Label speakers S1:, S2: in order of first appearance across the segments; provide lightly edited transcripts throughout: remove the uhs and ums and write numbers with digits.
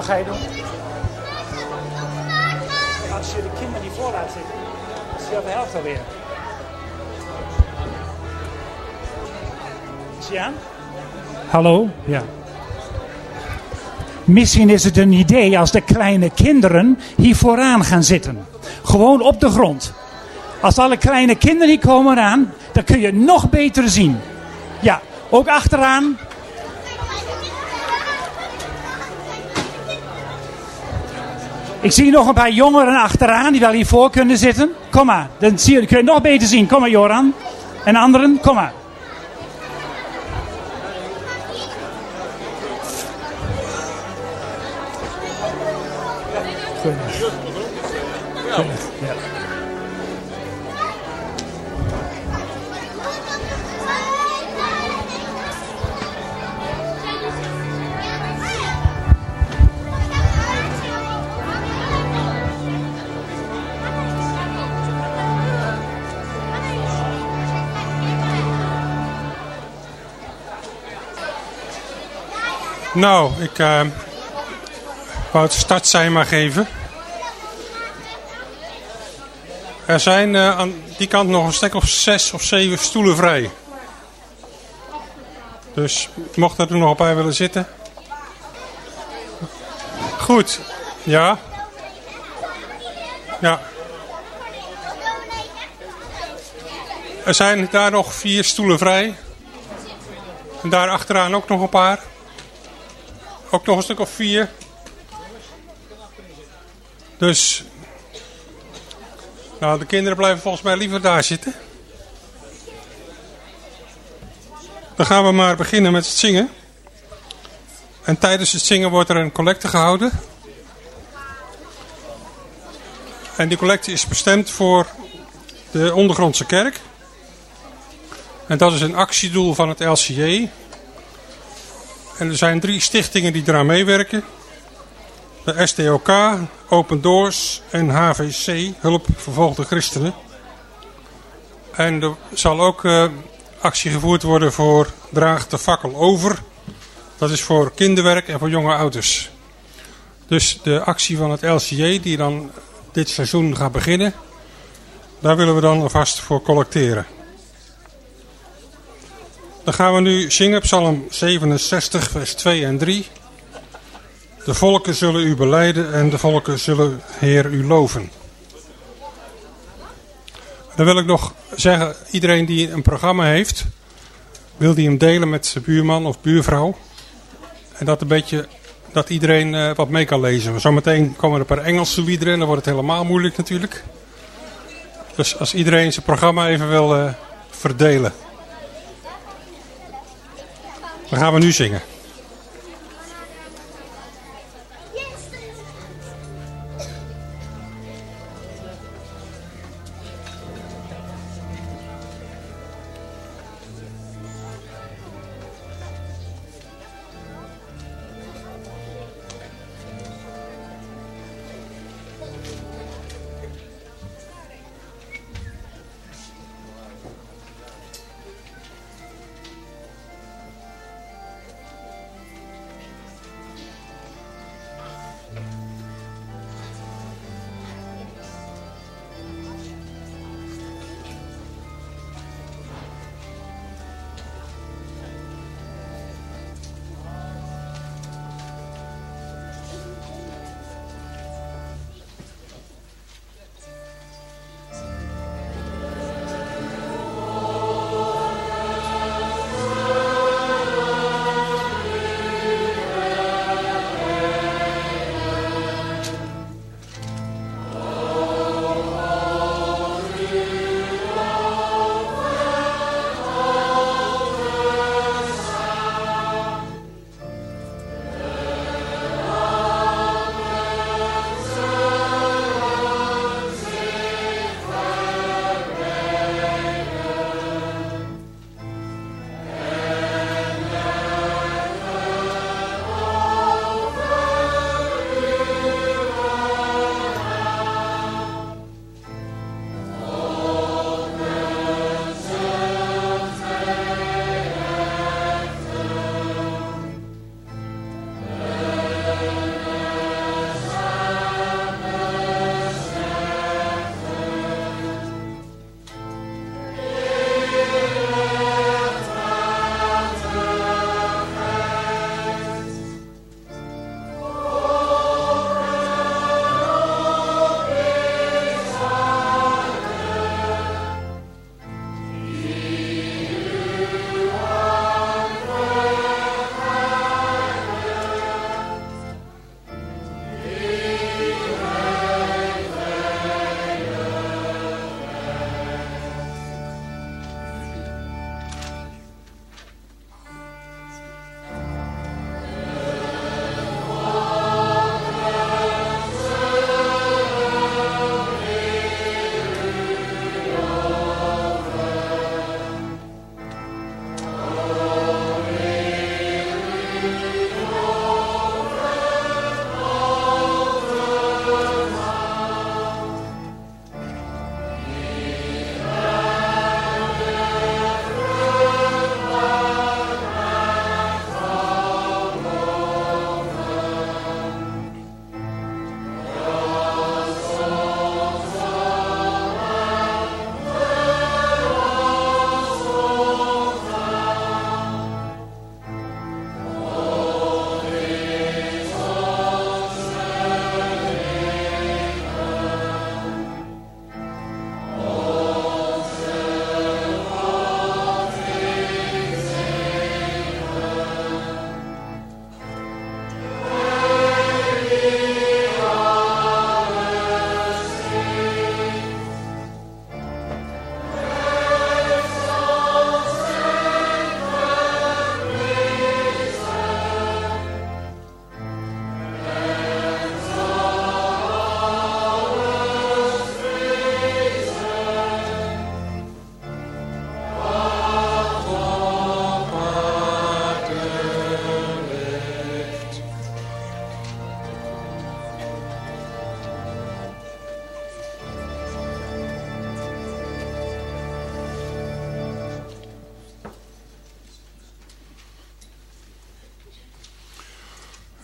S1: Wat ga je doen? Als je de kinderen die voor laat zitten, is die op de helft alweer. Is die aan? Hallo? Ja. Misschien is het een idee als de kleine kinderen hier vooraan gaan zitten. Gewoon op de grond. Als alle kleine kinderen hier komen aan, dan kun je nog beter zien. Ja, ook achteraan. Ik zie nog een paar jongeren achteraan die wel hiervoor kunnen zitten. Kom maar, dan kun je het nog beter zien. Kom maar, Joran. En anderen, kom maar. Ja.
S2: Nou, ik wou het startsein maar geven. Er zijn aan die kant nog een stuk of 6 of 7 stoelen vrij. Dus mocht er nog bij willen zitten. Goed, ja. Ja. Er zijn daar nog 4 stoelen vrij. En daar achteraan ook nog een paar. Ook nog een stuk of 4. Dus nou, de kinderen blijven volgens mij liever daar zitten. Dan gaan we maar beginnen met het zingen. En tijdens het zingen wordt er een collecte gehouden. En die collecte is bestemd voor de Ondergrondse Kerk. En dat is een actiedoel van het LCJ. En er zijn 3 stichtingen die eraan meewerken. De SDOK, Open Doors en HVC, Hulp Vervolgde Christenen. En er zal ook actie gevoerd worden voor Draag de Fakkel Over. Dat is voor kinderwerk en voor jonge ouders. Dus de actie van het LCJ die dan dit seizoen gaat beginnen, daar willen we dan alvast voor collecteren. Dan gaan we nu zingen Psalm 67 vers 2 en 3. De volken zullen u belijden en de volken zullen Heer u loven. Dan wil ik nog zeggen, iedereen die een programma heeft, wil die hem delen met zijn buurman of buurvrouw. En dat iedereen wat mee kan lezen. Zometeen komen er een paar Engelse liederen en dan wordt het helemaal moeilijk natuurlijk. Dus als iedereen zijn programma even wil verdelen. Dan gaan we nu zingen.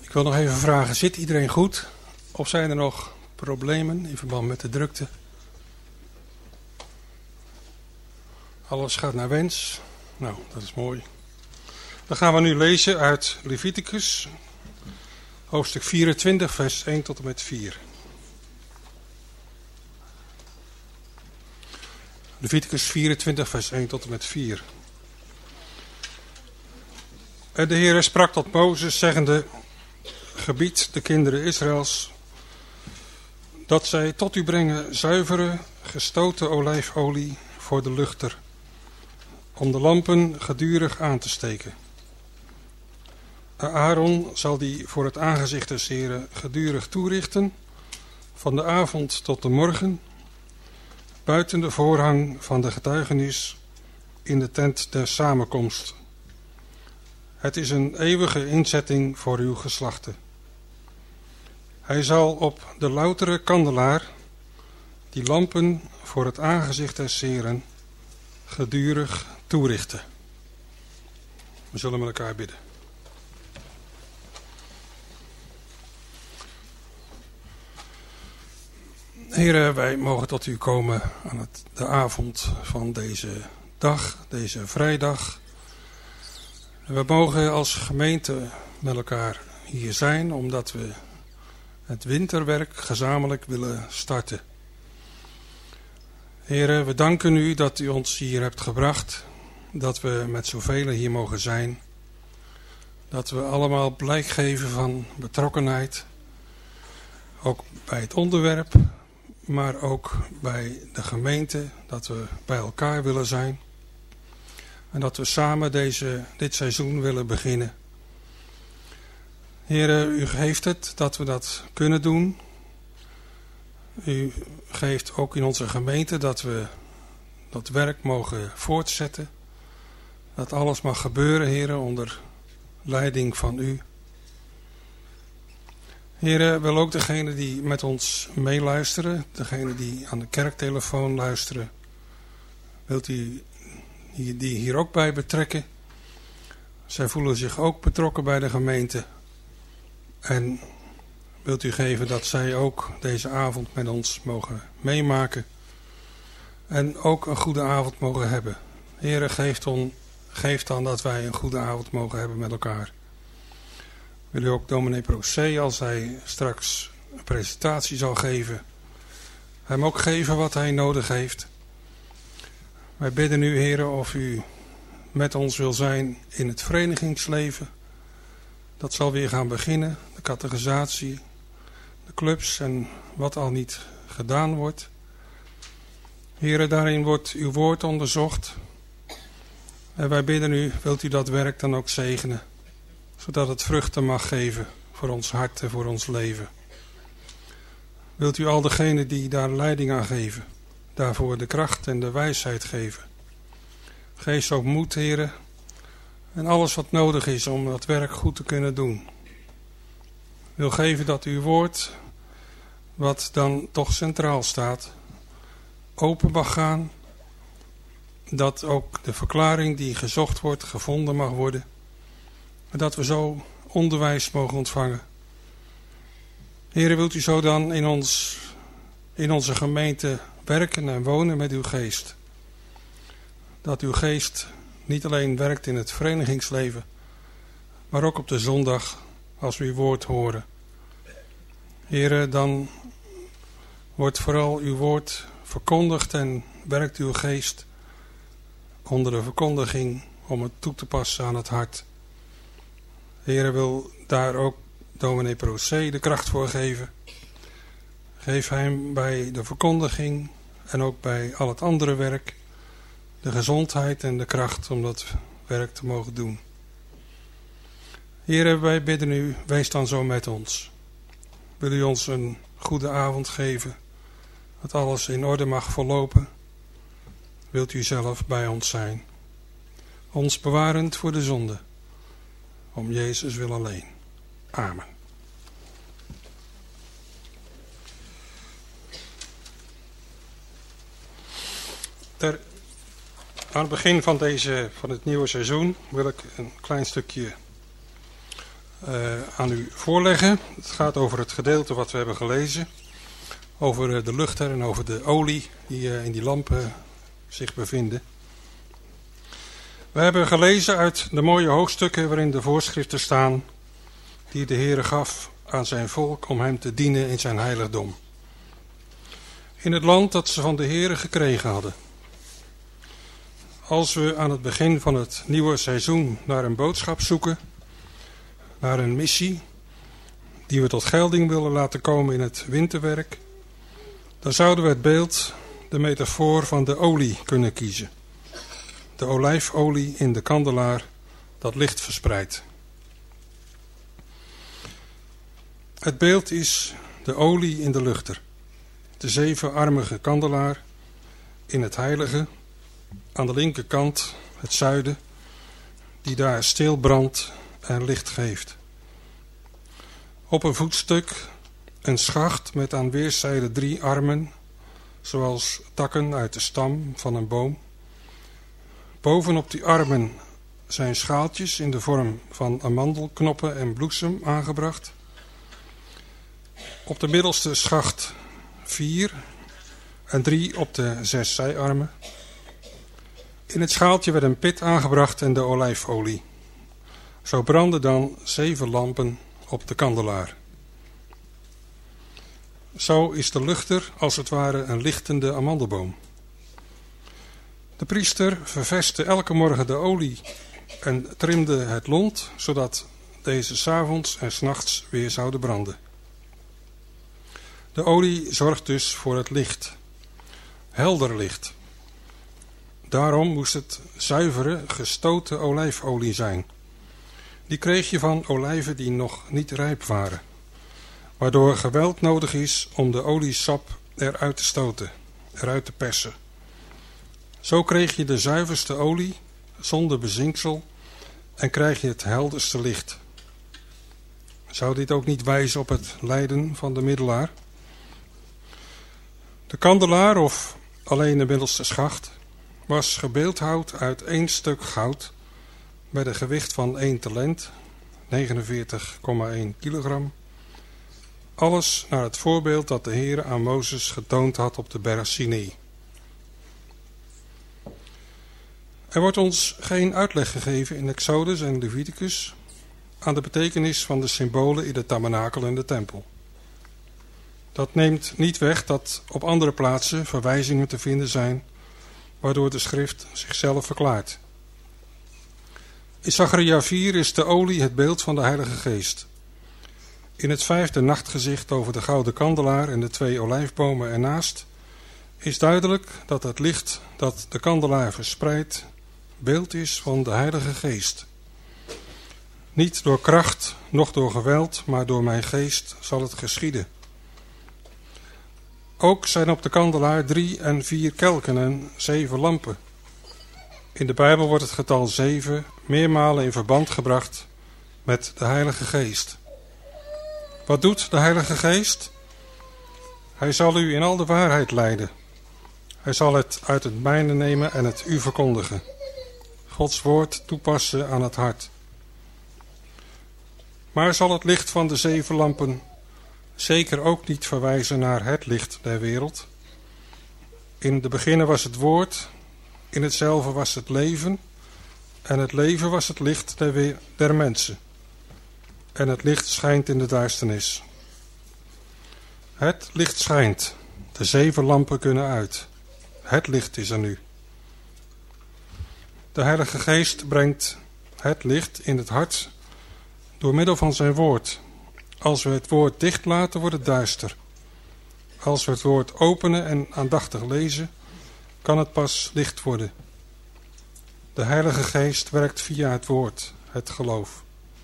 S2: Ik wil nog even vragen, zit iedereen goed? Of zijn er nog problemen in verband met de drukte? Alles gaat naar wens. Nou, dat is mooi. Dan gaan we nu lezen uit Leviticus, hoofdstuk 24, vers 1 tot en met 4. Leviticus 24, vers 1 tot en met 4. En de Heere sprak tot Mozes, zeggende: gebied de kinderen Israëls dat zij tot u brengen zuivere, gestoten olijfolie voor de luchter, om de lampen gedurig aan te steken. Aaron zal die voor het aangezicht des Heren gedurig toerichten, van de avond tot de morgen, buiten de voorhang van de getuigenis in de tent der samenkomst. Het is een eeuwige inzetting voor uw geslachten. Hij zal op de loutere kandelaar die lampen voor het aangezicht des Heren gedurig toerichten. We zullen met elkaar bidden. Heren, wij mogen tot u komen aan de avond van deze dag, deze vrijdag. We mogen als gemeente met elkaar hier zijn, omdat we het winterwerk gezamenlijk willen starten. Heren, we danken u dat u ons hier hebt gebracht, dat we met zoveel hier mogen zijn, dat we allemaal blijk geven van betrokkenheid, ook bij het onderwerp, maar ook bij de gemeente, dat we bij elkaar willen zijn en dat we samen dit seizoen willen beginnen. Heere, u geeft het dat we dat kunnen doen. U geeft ook in onze gemeente dat we dat werk mogen voortzetten. Dat alles mag gebeuren, Heere, onder leiding van u. Heere, wil ook degenen die met ons meeluisteren, degenen die aan de kerktelefoon luisteren, wilt u die hier ook bij betrekken. Zij voelen zich ook betrokken bij de gemeente. En wilt u geven dat zij ook deze avond met ons mogen meemaken. En ook een goede avond mogen hebben. Heere, geef dan dat wij een goede avond mogen hebben met elkaar. Wil u ook dominee Procé, als hij straks een presentatie zal geven, hem ook geven wat hij nodig heeft. Wij bidden u, Heere, of u met ons wil zijn in het verenigingsleven. Dat zal weer gaan beginnen, de catechisatie, de clubs en wat al niet gedaan wordt. Heere, daarin wordt uw woord onderzocht. En wij bidden u, wilt u dat werk dan ook zegenen, zodat het vruchten mag geven voor ons hart en voor ons leven. Wilt u al degenen die daar leiding aan geven, daarvoor de kracht en de wijsheid geven. Geef ook moed, Heere, en alles wat nodig is om dat werk goed te kunnen doen. Wil geven dat uw woord, wat dan toch centraal staat, open mag gaan. Dat ook de verklaring die gezocht wordt, gevonden mag worden. En dat we zo onderwijs mogen ontvangen. Heere, wilt u zo dan in onze gemeente werken en wonen met uw geest. Dat uw geest niet alleen werkt in het verenigingsleven, maar ook op de zondag als we uw woord horen. Heere, dan wordt vooral uw woord verkondigd en werkt uw geest onder de verkondiging om het toe te passen aan het hart. Heere, wil daar ook dominee Procé de kracht voor geven. Geef hem bij de verkondiging en ook bij al het andere werk de gezondheid en de kracht om dat werk te mogen doen. Heere, wij bidden u, wees dan zo met ons. Wil u ons een goede avond geven, dat alles in orde mag verlopen. Wilt u zelf bij ons zijn. Ons bewarend voor de zonde. Om Jezus wil alleen. Amen. Aan het begin van het nieuwe seizoen wil ik een klein stukje aan u voorleggen. Het gaat over het gedeelte wat we hebben gelezen. Over de luchter en over de olie die in die lampen zich bevinden. We hebben gelezen uit de mooie hoofdstukken waarin de voorschriften staan die de Heere gaf aan zijn volk om hem te dienen in zijn heiligdom. In het land dat ze van de Heere gekregen hadden. Als we aan het begin van het nieuwe seizoen naar een boodschap zoeken, naar een missie die we tot gelding willen laten komen in het winterwerk, dan zouden we het beeld, de metafoor van de olie kunnen kiezen. De olijfolie in de kandelaar dat licht verspreidt. Het beeld is de olie in de luchter. De zevenarmige kandelaar in het heilige, aan de linkerkant het zuiden, die daar stil brandt en licht geeft. Op een voetstuk een schacht met aan weerszijden 3 armen, zoals takken uit de stam van een boom. Bovenop die armen zijn schaaltjes in de vorm van amandelknoppen en bloesem aangebracht. Op de middelste schacht 4 en 3 op de 6 zijarmen. In het schaaltje werd een pit aangebracht en de olijfolie. Zo brandden dan 7 lampen op de kandelaar. Zo is de luchter als het ware een lichtende amandelboom. De priester ververste elke morgen de olie en trimde het lont, zodat deze 's avonds en 's nachts weer zouden branden. De olie zorgt dus voor het licht. Helder licht. Daarom moest het zuivere, gestoten olijfolie zijn. Die kreeg je van olijven die nog niet rijp waren, waardoor geweld nodig is om de oliesap eruit te stoten, eruit te persen. Zo kreeg je de zuiverste olie, zonder bezinksel, en krijg je het helderste licht. Zou dit ook niet wijzen op het lijden van de middelaar? De kandelaar, of alleen de middelste schacht, was gebeeldhouwd uit 1 stuk goud met een gewicht van 1 talent, 49,1 kilogram. Alles naar het voorbeeld dat de Heere aan Mozes getoond had op de berg Sinai. Er wordt ons geen uitleg gegeven in Exodus en Leviticus aan de betekenis van de symbolen in de tabernakel en de tempel. Dat neemt niet weg dat op andere plaatsen verwijzingen te vinden zijn, waardoor de schrift zichzelf verklaart. In Zacharia 4 is de olie het beeld van de Heilige Geest. In het 5e nachtgezicht over de gouden kandelaar en de 2 olijfbomen ernaast is duidelijk dat het licht dat de kandelaar verspreidt beeld is van de Heilige Geest. Niet door kracht, noch door geweld, maar door mijn geest zal het geschieden. Ook zijn op de kandelaar 3 en 4 kelken en 7 lampen. In de Bijbel wordt het getal 7 meermalen in verband gebracht met de Heilige Geest. Wat doet de Heilige Geest? Hij zal u in al de waarheid leiden. Hij zal het uit het mijne nemen en het u verkondigen. Gods woord toepassen aan het hart. Maar zal het licht van de 7 lampen zeker ook niet verwijzen naar het licht der wereld? In de beginnen was het woord, in hetzelfde was het leven, en het leven was het licht der mensen. En het licht schijnt in de duisternis. Het licht schijnt, de 7 lampen kunnen uit. Het licht is er nu. De Heilige Geest brengt het licht in het hart door middel van zijn woord. Als we het woord dicht laten, wordt het duister. Als we het woord openen en aandachtig lezen, kan het pas licht worden. De Heilige Geest werkt via het woord, het geloof.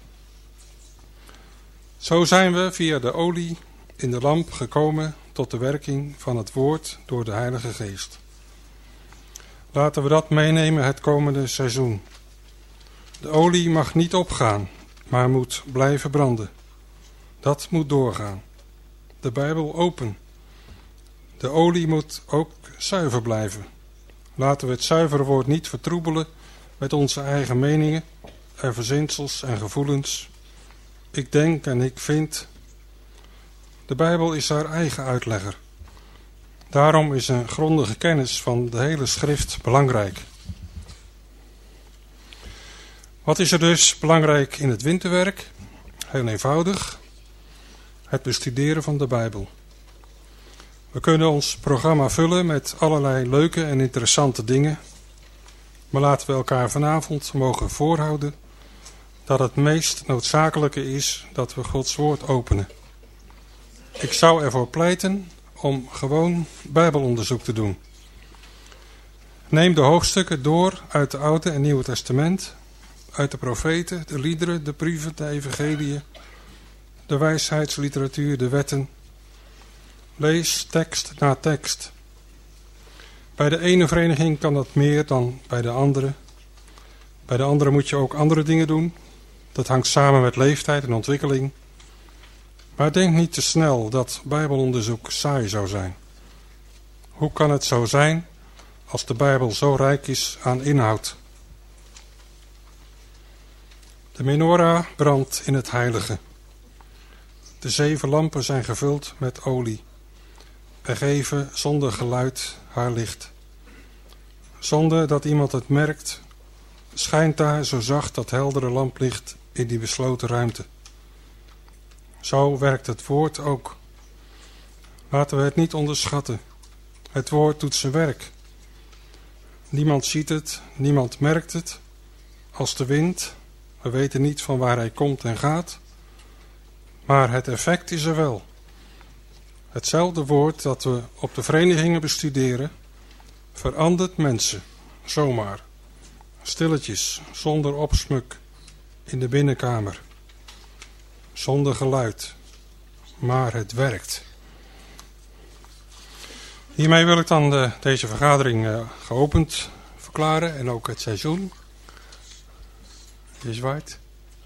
S2: Zo zijn we via de olie in de lamp gekomen tot de werking van het woord door de Heilige Geest. Laten we dat meenemen het komende seizoen. De olie mag niet opgaan, maar moet blijven branden. Dat moet doorgaan. De Bijbel open. De olie moet ook zuiver blijven. Laten we het zuivere woord niet vertroebelen met onze eigen meningen en verzinsels en gevoelens. ik denk en ik vind. De Bijbel is haar eigen uitlegger. Daarom is een grondige kennis van de hele schrift belangrijk. Wat is er dus belangrijk in het winterwerk? Heel eenvoudig. Het bestuderen van de Bijbel. We kunnen ons programma vullen met allerlei leuke en interessante dingen. Maar laten we elkaar vanavond mogen voorhouden dat het meest noodzakelijke is dat we Gods woord openen. Ik zou ervoor pleiten om gewoon Bijbelonderzoek te doen. Neem de hoofdstukken door uit het Oude en Nieuwe Testament, uit de profeten, de liederen, de brieven, de evangeliën, de wijsheidsliteratuur, de wetten. Lees tekst na tekst. Bij de ene vereniging kan dat meer dan bij de andere. Bij de andere moet je ook andere dingen doen. Dat hangt samen met leeftijd en ontwikkeling. Maar denk niet te snel dat Bijbelonderzoek saai zou zijn. Hoe kan het zo zijn als de Bijbel zo rijk is aan inhoud? De menorah brandt in het heilige. De 7 lampen zijn gevuld met olie. En geven zonder geluid haar licht. Zonder dat iemand het merkt, schijnt daar zo zacht dat heldere lamplicht in die besloten ruimte. Zo werkt het woord ook. Laten we het niet onderschatten. Het woord doet zijn werk. Niemand ziet het, niemand merkt het. Als de wind, we weten niet van waar hij komt en gaat. Maar het effect is er wel. Hetzelfde woord dat we op de verenigingen bestuderen, verandert mensen, zomaar, stilletjes, zonder opsmuk, in de binnenkamer, zonder geluid, maar het werkt. Hiermee wil ik dan deze vergadering geopend verklaren en ook het seizoen. Je zwaait.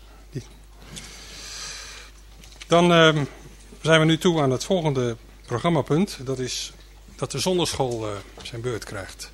S2: Dan zijn we nu toe aan het volgende programmapunt. Dat is dat de zondagschool zijn beurt krijgt.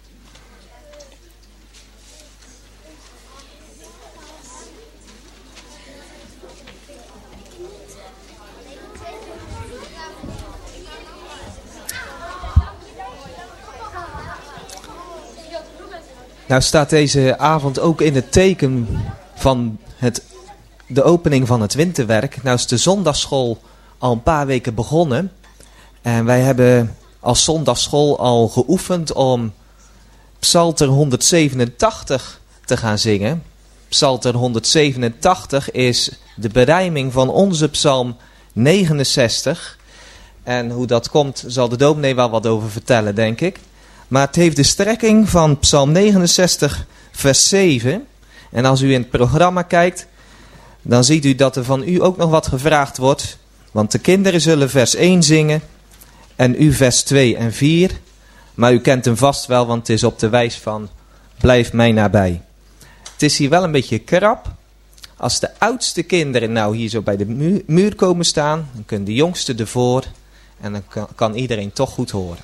S3: Nou staat deze avond ook in het teken van de opening van het winterwerk. Nou is de zondagschool al een paar weken begonnen. En wij hebben als zondagschool al geoefend om Psalter 187 te gaan zingen. Psalter 187 is de berijming van onze psalm 69. En hoe dat komt zal de dominee wel wat over vertellen, denk ik. Maar het heeft de strekking van psalm 69 vers 7. En als u in het programma kijkt, dan ziet u dat er van u ook nog wat gevraagd wordt. Want de kinderen zullen vers 1 zingen en u vers 2 en 4. Maar u kent hem vast wel, want het is op de wijs van blijf mij nabij. Het is hier wel een beetje krap. Als de oudste kinderen nou hier zo bij de muur komen staan, dan kunnen de jongste ervoor en dan kan iedereen toch goed horen.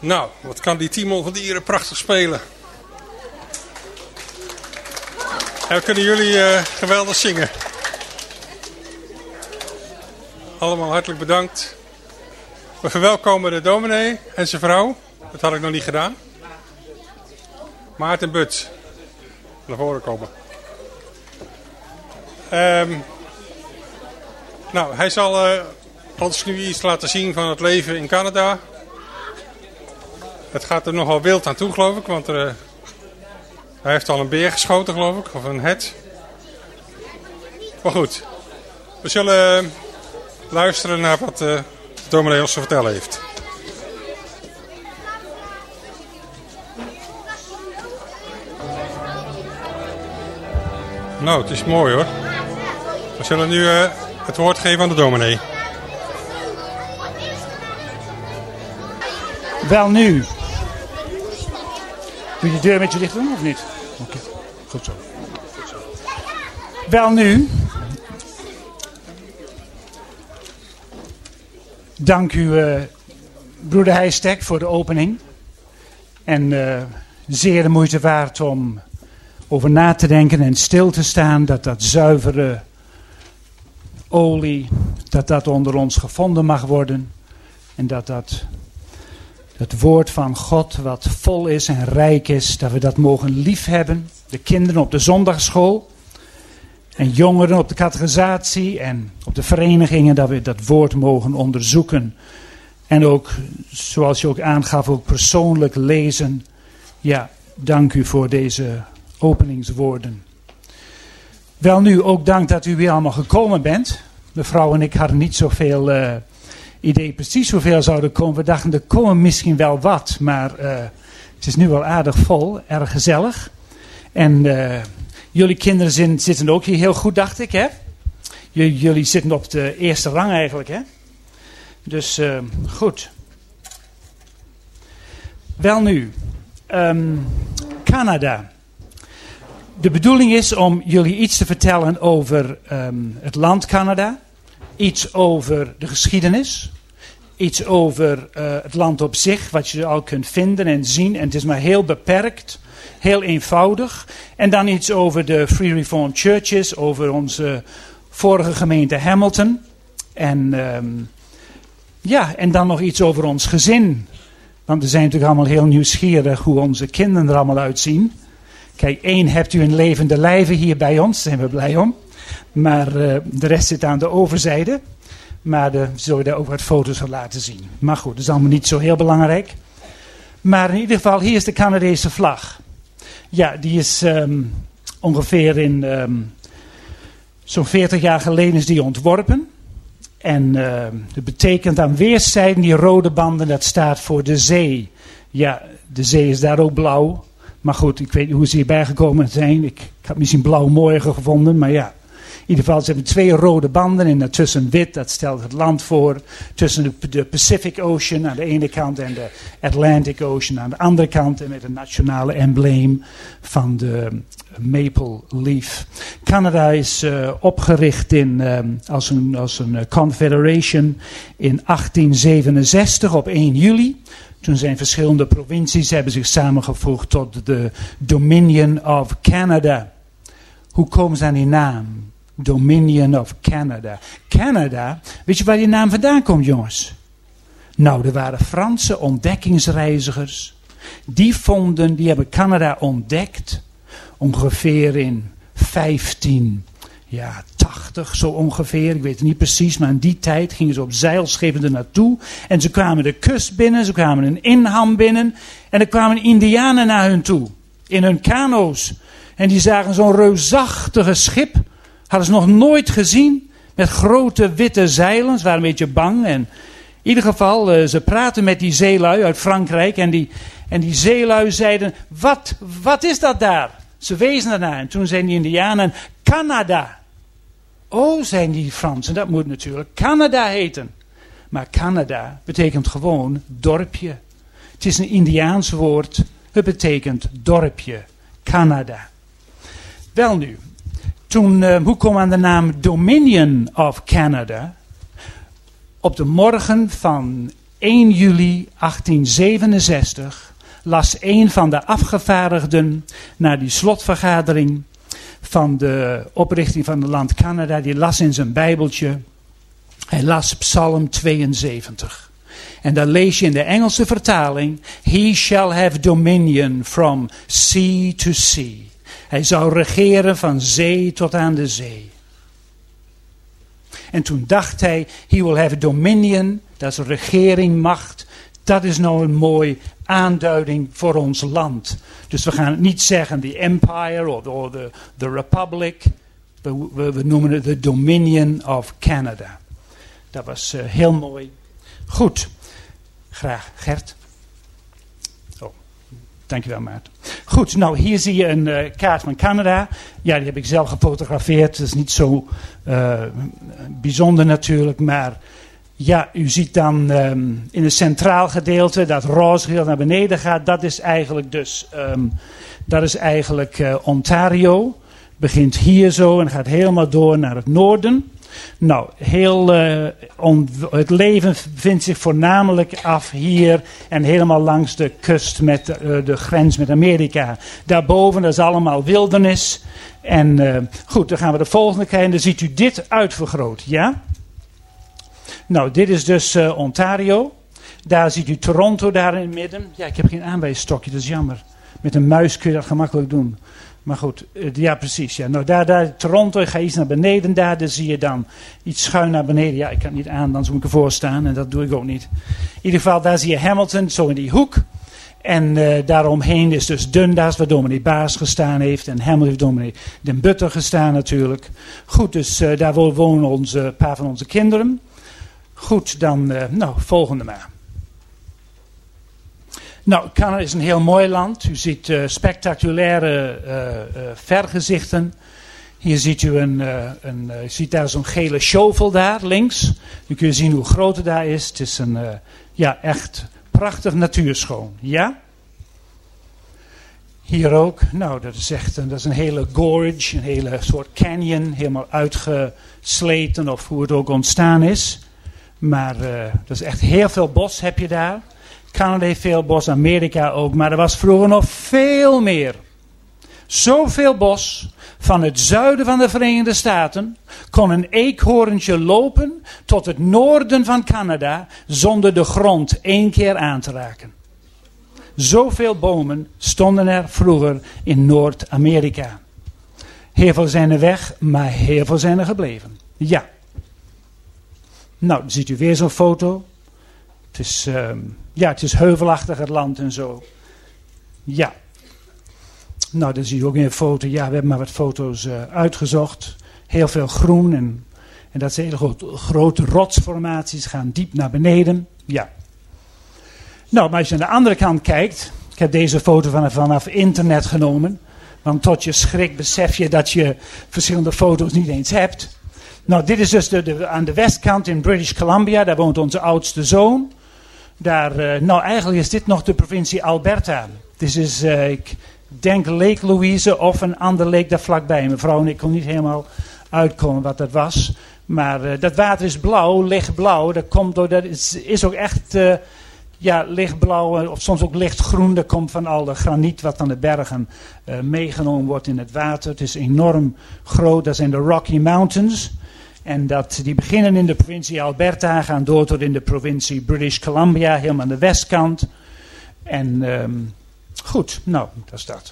S2: Nou, wat kan die Timon van Dieren prachtig spelen. En kunnen jullie geweldig zingen. Allemaal hartelijk bedankt. We verwelkomen de dominee en zijn vrouw. Dat had ik nog niet gedaan. Maarten But. Naar voren komen. Nou, hij zal ons nu iets laten zien van het leven in Canada. Het gaat er nogal wild aan toe, geloof ik. Want hij heeft al een beer geschoten, geloof ik. Of een het. Maar goed. We zullen luisteren naar wat de dominee ons te vertellen heeft. Nou, het is mooi hoor. We zullen nu het woord geven aan de dominee.
S1: Wel nu. Wil je de deur met je dicht doen of niet? Oké, goed zo. Wel nu. Dank u, broeder Heijstek, voor de opening. En zeer de moeite waard om over na te denken en stil te staan dat zuivere olie, dat onder ons gevonden mag worden. En dat het woord van God wat vol is en rijk is, dat we dat mogen liefhebben. De kinderen op de zondagschool en jongeren op de catechisatie en op de verenigingen, dat we dat woord mogen onderzoeken. En ook, zoals je ook aangaf, ook persoonlijk lezen. Ja, dank u voor deze openingswoorden. Wel nu, ook dank dat u weer allemaal gekomen bent. Mevrouw en ik hadden niet zoveel idee precies hoeveel zouden komen. We dachten, er komen misschien wel wat, maar het is nu wel aardig vol, erg gezellig. En jullie kinderen zitten ook hier heel goed, dacht ik, hè? Jullie zitten op de eerste rang eigenlijk, hè? Dus goed. Wel nu, Canada. De bedoeling is om jullie iets te vertellen over het land Canada. Iets over de geschiedenis. Iets over het land op zich, wat je al kunt vinden en zien. En het is maar heel beperkt, heel eenvoudig. En dan iets over de Free Reformed Churches, over onze vorige gemeente Hamilton. En en dan nog iets over ons gezin. Want we zijn natuurlijk allemaal heel nieuwsgierig hoe onze kinderen er allemaal uitzien. Kijk, hebt u een levende lijve hier bij ons, daar zijn we blij om. Maar de rest zit aan de overzijde. Maar zullen we daar ook wat foto's van laten zien. Maar goed, dat is allemaal niet zo heel belangrijk. Maar in ieder geval, hier is de Canadese vlag. Ja, die is ongeveer in zo'n 40 jaar geleden is die ontworpen. En dat betekent aan weerszijden die rode banden, dat staat voor de zee. Ja, de zee is daar ook blauw. Maar goed, ik weet niet hoe ze hierbij gekomen zijn. Ik had misschien blauw mooier gevonden, maar ja. In ieder geval, ze hebben 2 rode banden en daartussen wit, dat stelt het land voor. Tussen de Pacific Ocean aan de ene kant en de Atlantic Ocean aan de andere kant. En met een nationale embleem van de Maple Leaf. Canada is opgericht als een confederation in 1867 op 1 juli. Toen zijn verschillende provincies hebben zich samengevoegd tot de Dominion of Canada. Hoe komen ze aan die naam? Dominion of Canada. Canada, weet je waar die naam vandaan komt, jongens? Nou, er waren Franse ontdekkingsreizigers. Die hebben Canada ontdekt. Ongeveer in 1580, zo ongeveer. Ik weet het niet precies, maar in die tijd gingen ze op zeilschepen er naartoe. En ze kwamen de kust binnen, ze kwamen een inham binnen. En er kwamen indianen naar hun toe. In hun kano's. En die zagen zo'n reusachtige schip. Hadden ze nog nooit gezien. Met grote witte zeilen. Ze waren een beetje bang. En in ieder geval, ze praten met die zeelui uit Frankrijk. En die zeelui zeiden, wat is dat daar? Ze wezen ernaar. En toen zeiden die indianen, Canada. Oh, zeiden die Fransen, dat moet natuurlijk Canada heten. Maar Canada betekent gewoon dorpje. Het is een Indiaans woord. Het betekent dorpje. Canada. Wel nu. Hoe kwam aan de naam Dominion of Canada? Op de morgen van 1 1 juli 1867 las een van de afgevaardigden naar die slotvergadering van de oprichting van het land Canada. Die las in zijn Bijbeltje. Hij las Psalm 72. En dan lees je in de Engelse vertaling: He shall have dominion from sea to sea. Hij zou regeren van zee tot aan de zee. En toen dacht hij: He will have dominion. Dat is regering, macht. Dat is nou een mooie aanduiding voor ons land. Dus we gaan het niet zeggen the empire of the republic. We noemen het the dominion of Canada. Dat was heel mooi. Goed. Graag. Gert. Oh, dankjewel Maarten. Goed, nou hier zie je een kaart van Canada. Ja, die heb ik zelf gefotografeerd. Dat is niet zo bijzonder natuurlijk, maar ja, u ziet dan in het centraal gedeelte dat roze heel naar beneden gaat. Dat is eigenlijk Ontario. Begint hier zo en gaat helemaal door naar het noorden. Nou, het leven vindt zich voornamelijk af hier en helemaal langs de kust met de grens met Amerika. Daarboven, dat is allemaal wildernis. En goed, dan gaan we de volgende kijken. Dan ziet u dit uitvergroot, ja? Nou, dit is dus Ontario. Daar ziet u Toronto daar in het midden. Ja, ik heb geen aanwijsstokje, dat is jammer. Met een muis kun je dat gemakkelijk doen. Maar goed, ja precies. Ja. Nou, daar Toronto, ik ga iets naar beneden daar zie je dan iets schuin naar beneden. Ja, ik kan het niet aan, dan moet ik ervoor staan en dat doe ik ook niet. In ieder geval, daar zie je Hamilton, zo in die hoek. En daaromheen is dus Dundas, waar dominee Baas gestaan heeft. En Hamilton heeft dominee Den Butter gestaan natuurlijk. Goed, dus daar wonen een paar van onze kinderen. Goed, dan, volgende maar. Nou, Canada is een heel mooi land. U ziet spectaculaire vergezichten. Hier ziet u ziet daar zo'n gele shovel daar links. Nu kun je zien hoe groot het daar is. Het is een echt prachtig natuurschoon. Ja? Hier ook. Nou, dat is een hele gorge, een hele soort canyon. Helemaal uitgesleten of hoe het ook ontstaan is. Maar dat is echt heel veel bos heb je daar. Canada heeft veel bos, Amerika ook. Maar er was vroeger nog veel meer. Zoveel bos. Van het zuiden van de Verenigde Staten kon een eekhoorntje lopen tot het noorden van Canada zonder de grond 1 keer aan te raken. Zoveel bomen stonden er vroeger in Noord-Amerika. Heel veel zijn er weg, maar heel veel zijn er gebleven. Ja. Nou, dan ziet u weer zo'n foto. Het is heuvelachtig het land en zo. Ja. Nou, dan zie je ook weer een foto. Ja, we hebben maar wat foto's uitgezocht. Heel veel groen en dat zijn hele grote rotsformaties. Gaan diep naar beneden. Ja. Nou, maar als je aan de andere kant kijkt. Ik heb deze foto vanaf internet genomen. Want tot je schrik besef je dat je verschillende foto's niet eens hebt. Nou, dit is dus aan de westkant in British Columbia. Daar woont onze oudste zoon. Eigenlijk is dit nog de provincie Alberta. Dit is, ik denk Lake Louise of een ander lake daar vlakbij. Mevrouw en ik kon niet helemaal uitkomen wat dat was. Maar dat water is blauw, lichtblauw. Dat komt door, dat is ook echt lichtblauw of soms ook lichtgroen. Dat komt van al de graniet wat aan de bergen meegenomen wordt in het water. Het is enorm groot. Dat zijn de Rocky Mountains. En die beginnen in de provincie Alberta, gaan door tot in de provincie British Columbia, helemaal aan de westkant. En goed, nou, dat is dat.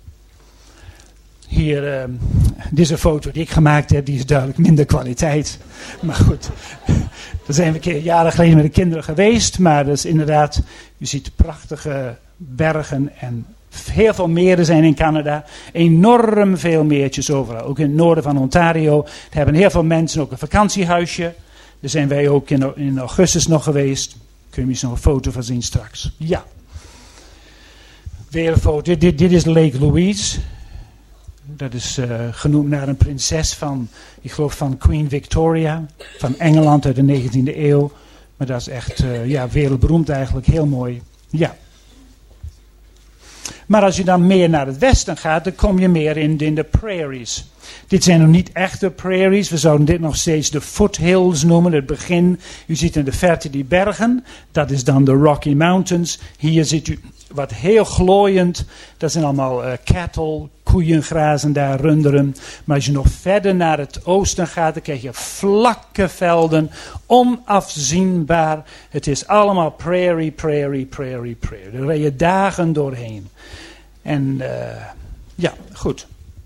S1: Hier, dit is een foto die ik gemaakt heb, die is duidelijk minder kwaliteit. Maar goed, daar zijn we een keer jaren geleden met de kinderen geweest. Maar dat is inderdaad, u ziet prachtige bergen en heel veel meren zijn in Canada. Enorm veel meertjes overal. Ook in het noorden van Ontario. Daar hebben heel veel mensen ook een vakantiehuisje. Daar zijn wij ook in augustus nog geweest. Kun je misschien nog een foto van zien straks. Ja. Weer een foto. Dit is Lake Louise. Dat is genoemd naar een prinses van Queen Victoria. Van Engeland uit de 19e eeuw. Maar dat is echt wereldberoemd eigenlijk. Heel mooi. Ja. Maar als je dan meer naar het westen gaat, dan kom je meer in de prairies. Dit zijn nog niet echte prairies. We zouden dit nog steeds de foothills noemen. Het begin, u ziet in de verte die bergen. Dat is dan de Rocky Mountains. Hier ziet u wat heel glooiend. Dat zijn allemaal cattle, koeien grazen daar, runderen. Maar als je nog verder naar het oosten gaat, dan krijg je vlakke velden. Onafzienbaar. Het is allemaal prairie. Daar rij je dagen doorheen. En ja, goed.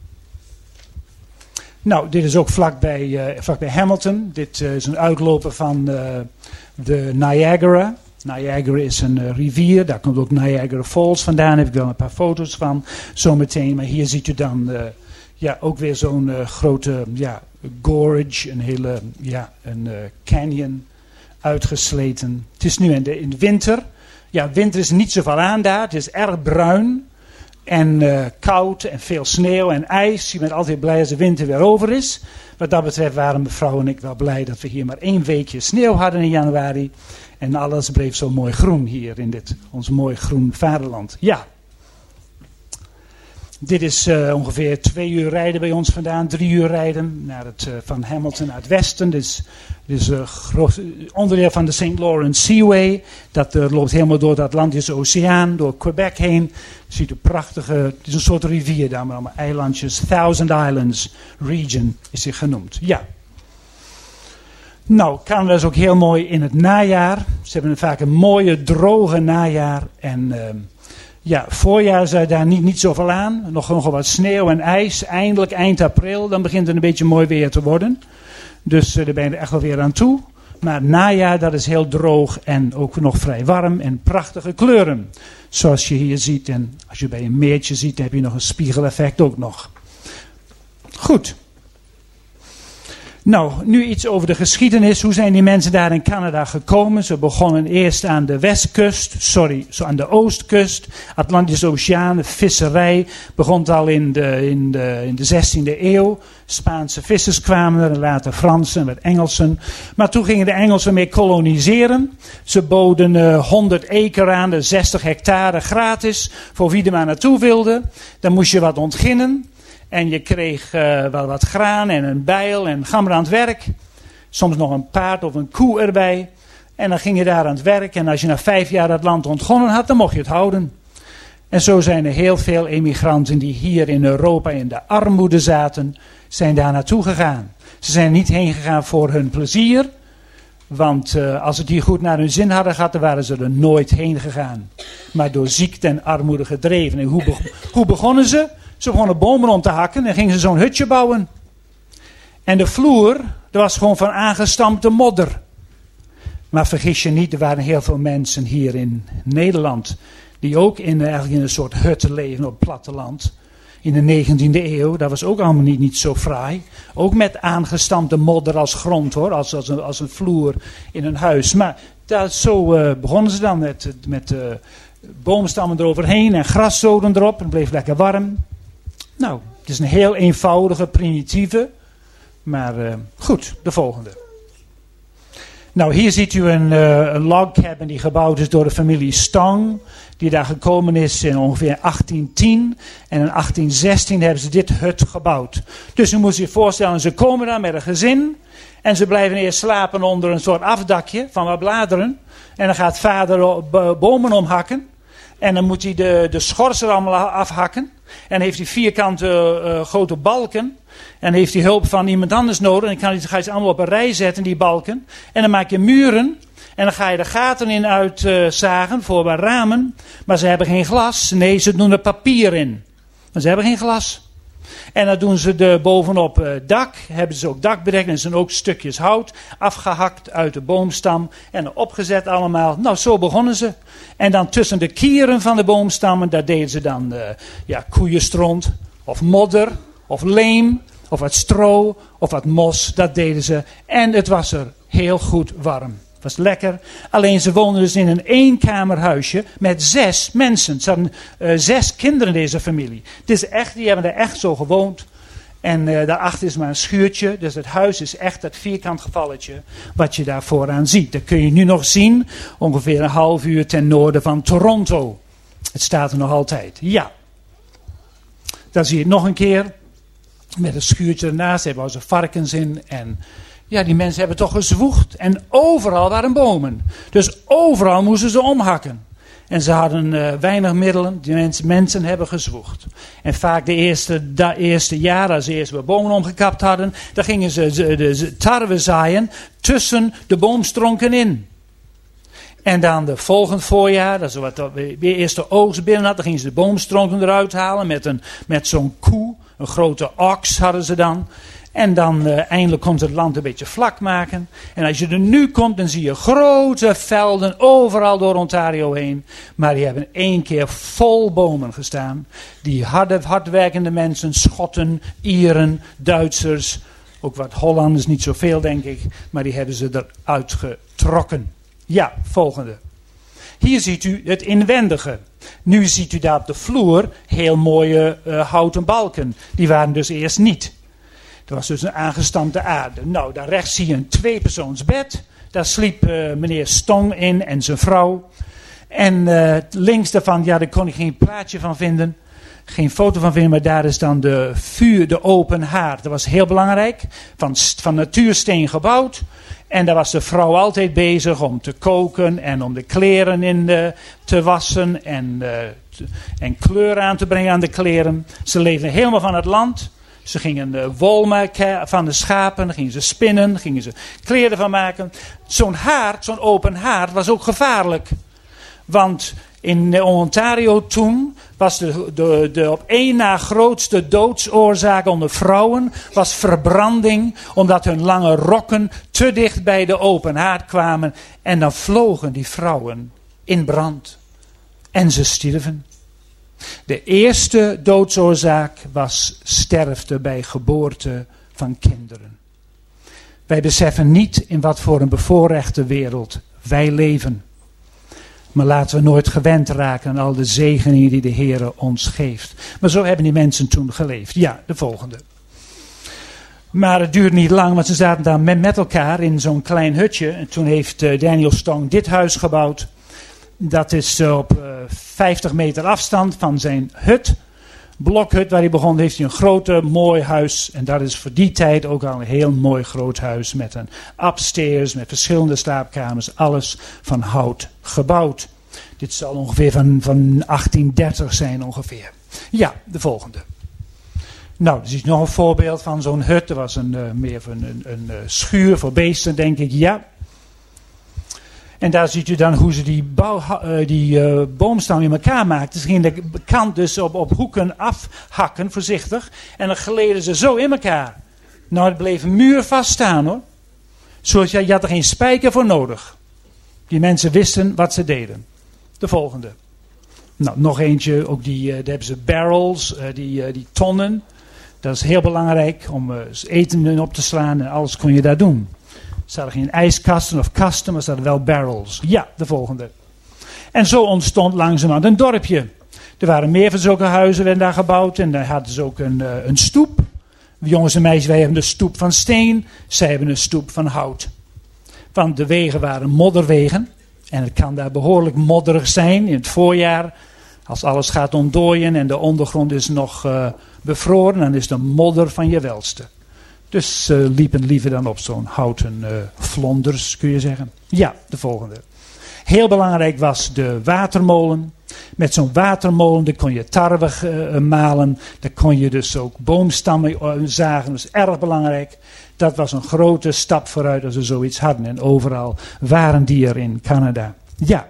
S1: Nou, dit is ook vlakbij Hamilton. Dit is een uitloper van de Niagara. Niagara is een rivier, daar komt ook Niagara Falls vandaan. Heb ik wel een paar foto's van zometeen. Maar hier ziet u dan ook weer zo'n grote gorge, een hele een canyon uitgesleten. Het is nu in de winter. Ja, winter is niet zoveel aan daar. Het is erg bruin. En koud en veel sneeuw en ijs. Je bent altijd blij als de winter weer over is. Wat dat betreft waren mevrouw en ik wel blij dat we hier maar 1 weekje sneeuw hadden in januari. En alles bleef zo mooi groen hier in ons mooi groen vaderland. Ja. Dit is ongeveer 2 uur rijden bij ons vandaan. 3 uur rijden van Hamilton naar het westen. Dit is onderdeel van de St. Lawrence Seaway. Dat loopt helemaal door de Atlantische Oceaan, door Quebec heen. Je ziet een prachtige, het is een soort rivier daar, maar allemaal eilandjes. Thousand Islands Region is die genoemd. Ja. Nou, Canada is ook heel mooi in het najaar. Ze hebben vaak een mooie, droge najaar. En voorjaar is daar niet zoveel aan. Nog wat sneeuw en ijs. Eindelijk eind april, dan begint het een beetje mooi weer te worden. Dus daar ben je er echt wel weer aan toe. Maar het najaar, dat is heel droog en ook nog vrij warm en prachtige kleuren. Zoals je hier ziet. En als je bij een meertje ziet, dan heb je nog een spiegeleffect ook nog. Goed. Nou, nu iets over de geschiedenis. Hoe zijn die mensen daar in Canada gekomen? Ze begonnen eerst aan de aan de oostkust. Atlantische Oceaan, visserij. Begon al in de 16e eeuw. Spaanse vissers kwamen er, later Fransen en wat Engelsen. Maar toen gingen de Engelsen mee koloniseren. Ze boden 100 acre aan, de 60 hectare gratis. Voor wie er maar naartoe wilde. Dan moest je wat ontginnen. En je kreeg wel wat graan en een bijl en ga maar aan het werk. Soms nog een paard of een koe erbij. En dan ging je daar aan het werk. En als je na 5 jaar dat land ontgonnen had, dan mocht je het houden. En zo zijn er heel veel emigranten die hier in Europa in de armoede zaten, zijn daar naartoe gegaan. Ze zijn er niet heen gegaan voor hun plezier. Want als het hier goed naar hun zin hadden gehad, dan waren ze er nooit heen gegaan. Maar door ziekte en armoede gedreven. En hoe begonnen ze? Ze begonnen bomen om te hakken en gingen ze zo'n hutje bouwen. En de vloer, dat was gewoon van aangestampte modder. Maar vergis je niet, er waren heel veel mensen hier in Nederland die ook eigenlijk in een soort hutten leven op het platteland. In de 19e eeuw, dat was ook allemaal niet zo fraai. Ook met aangestampte modder als grond hoor, als een vloer in een huis. Maar zo begonnen ze dan met boomstammen eroverheen en graszoden erop. En het bleef lekker warm. Nou, het is een heel eenvoudige, primitieve. Maar goed, de volgende. Nou, hier ziet u een log cabin die gebouwd is door de familie Stong. Die daar gekomen is in ongeveer 1810. En in 1816 hebben ze dit hut gebouwd. Dus u moet zich voorstellen, ze komen daar met een gezin. En ze blijven eerst slapen onder een soort afdakje van wat bladeren. En dan gaat vader bomen omhakken. En dan moet hij de schors er allemaal afhakken. En dan heeft hij vierkante grote balken. En dan heeft hij hulp van iemand anders nodig. En dan ga je ze allemaal op een rij zetten, die balken. En dan maak je muren. En dan ga je de gaten in uitzagen voor wat ramen. Maar ze hebben geen glas. Nee, ze doen er papier in. Maar ze hebben geen glas. En dan doen ze bovenop dak. Hebben ze ook dakbedekking. En zijn ook stukjes hout afgehakt uit de boomstam. En opgezet allemaal. Nou, zo begonnen ze. En dan tussen de kieren van de boomstammen. Daar deden ze dan koeienstront. Of modder. Of leem. Of wat stro. Of wat mos. Dat deden ze. En het was er heel goed warm. Het was lekker. Alleen ze woonden dus in een eenkamerhuisje met 6 mensen. Ze hadden 6 kinderen in deze familie. Die hebben er echt zo gewoond. En daarachter is maar een schuurtje. Dus het huis is echt dat vierkant gevalletje wat je daar vooraan ziet. Dat kun je nu nog zien. Ongeveer een half uur ten noorden van Toronto. Het staat er nog altijd. Ja. Dan zie je het nog een keer. Met een schuurtje ernaast. Daar hebben ze varkens in. En ja, die mensen hebben toch gezwoegd. En overal waren bomen. Dus overal moesten ze omhakken. En ze hadden weinig middelen. Die mensen hebben gezwoegd. En vaak de eerste jaren, als ze eerst weer bomen omgekapt hadden, dan gingen ze de tarwe zaaien tussen de boomstronken in. En dan de volgende voorjaar, dat ze weer eerst de oogst binnen had, dan gingen ze de boomstronken eruit halen met zo'n koe. Een grote ox hadden ze dan. En dan eindelijk kon ze het land een beetje vlak maken. En als je er nu komt, dan zie je grote velden overal door Ontario heen. Maar die hebben 1 keer vol bomen gestaan. Die hardwerkende mensen, Schotten, Ieren, Duitsers, ook wat Hollanders, niet zoveel denk ik. Maar die hebben ze eruit getrokken. Ja, volgende. Hier ziet u het inwendige. Nu ziet u daar op de vloer heel mooie houten balken. Die waren dus eerst niet. Er was dus een aangestampte aarde. Nou, daar rechts zie je een 2-persoonsbed. Daar sliep meneer Stong in en zijn vrouw. En links daarvan, ja, daar kon ik geen plaatje van vinden. Geen foto van vinden, maar daar is dan de open haard. Dat was heel belangrijk. Van natuursteen gebouwd. En daar was de vrouw altijd bezig om te koken en om de kleren te wassen. En kleur aan te brengen aan de kleren. Ze leefden helemaal van het land. Ze gingen wol maken van de schapen, dan gingen ze spinnen, gingen ze kleren van maken. Zo'n haard, zo'n open haard, was ook gevaarlijk. Want in Ontario toen was de op één na grootste doodsoorzaak onder vrouwen was verbranding. Omdat hun lange rokken te dicht bij de open haard kwamen. En dan vlogen die vrouwen in brand. En ze stierven. De eerste doodsoorzaak was sterfte bij geboorte van kinderen. Wij beseffen niet in wat voor een bevoorrechte wereld wij leven. Maar laten we nooit gewend raken aan al de zegeningen die de Heer ons geeft. Maar zo hebben die mensen toen geleefd. Ja, de volgende. Maar het duurde niet lang, want ze zaten daar met elkaar in zo'n klein hutje. En toen heeft Daniel Stong dit huis gebouwd. Dat is op 50 meter afstand van zijn hut. Blokhut waar hij begon, heeft hij een grote, mooi huis. En dat is voor die tijd ook al een heel mooi groot huis. Met een upstairs, met verschillende slaapkamers. Alles van hout gebouwd. Dit zal ongeveer van 1830 zijn ongeveer. Ja, de volgende. Nou, er is nog een voorbeeld van zo'n hut. Er was meer van een schuur voor beesten, denk ik. Ja. En daar ziet u dan hoe ze die boomstam in elkaar maakten. Ze gingen de kant dus op hoeken afhakken, voorzichtig. En dan gleden ze zo in elkaar. Nou, het bleef muurvast staan hoor. Zoals je had er geen spijker voor nodig. Die mensen wisten wat ze deden. De volgende. Nou, nog eentje. Ook daar hebben ze barrels, die tonnen. Dat is heel belangrijk om eten op te slaan en alles kon je daar doen. Er zaten geen ijskasten of kasten, maar er zaten wel barrels. Ja, de volgende. En zo ontstond langzamerhand een dorpje. Er waren meer van zulke huizen werden daar gebouwd. En daar hadden ze ook een stoep. Jongens en meisjes, wij hebben een stoep van steen. Zij hebben een stoep van hout. Want de wegen waren modderwegen. En het kan daar behoorlijk modderig zijn in het voorjaar. Als alles gaat ontdooien en de ondergrond is nog bevroren, dan is de modder van je welste. Dus ze liepen liever dan op zo'n houten vlonders, kun je zeggen. Ja, de volgende. Heel belangrijk was de watermolen. Met zo'n watermolen daar kon je tarwe malen. Daar kon je dus ook boomstammen zagen. Dat is erg belangrijk. Dat was een grote stap vooruit als we zoiets hadden. En overal waren die er in Canada. Ja.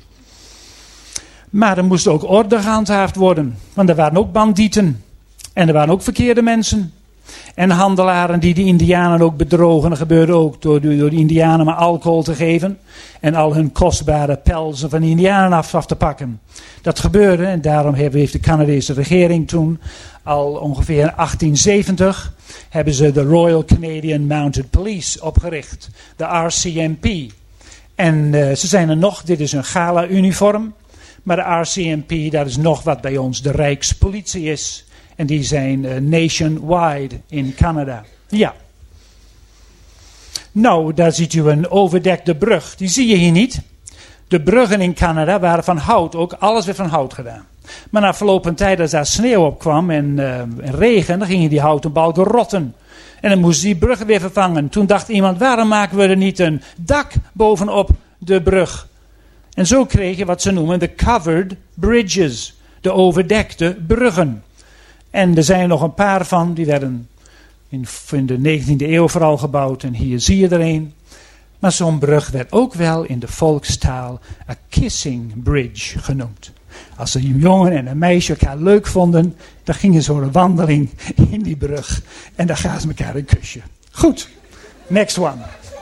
S1: Maar er moest ook orde gehandhaafd worden. Want er waren ook bandieten. En er waren ook verkeerde mensen. En handelaren die de Indianen ook bedrogen. Dat gebeurde ook door de Indianen maar alcohol te geven. En al hun kostbare pelzen van de Indianen af te pakken. Dat gebeurde en daarom heeft de Canadese regering toen al ongeveer in 1870 hebben ze de Royal Canadian Mounted Police opgericht. De RCMP. En ze zijn er nog, dit is een gala-uniform. Maar de RCMP, dat is nog wat bij ons de Rijkspolitie is. En die zijn nationwide in Canada. Ja. Nou, daar ziet u een overdekte brug. Die zie je hier niet. De bruggen in Canada waren van hout, ook alles werd van hout gedaan. Maar na verloop van tijd, als daar sneeuw op kwam en regen, dan gingen die houten balken rotten. En dan moesten die bruggen weer vervangen. Toen dacht iemand, waarom maken we er niet een dak bovenop de brug? En zo kreeg je wat ze noemen de covered bridges, de overdekte bruggen. En er zijn er nog een paar van, die werden in de 19e eeuw vooral gebouwd. En hier zie je er een. Maar zo'n brug werd ook wel in de volkstaal a kissing bridge genoemd. Als een jongen en een meisje elkaar leuk vonden, dan gingen ze een wandeling in die brug. En dan gaven ze elkaar een kusje. Goed, next one.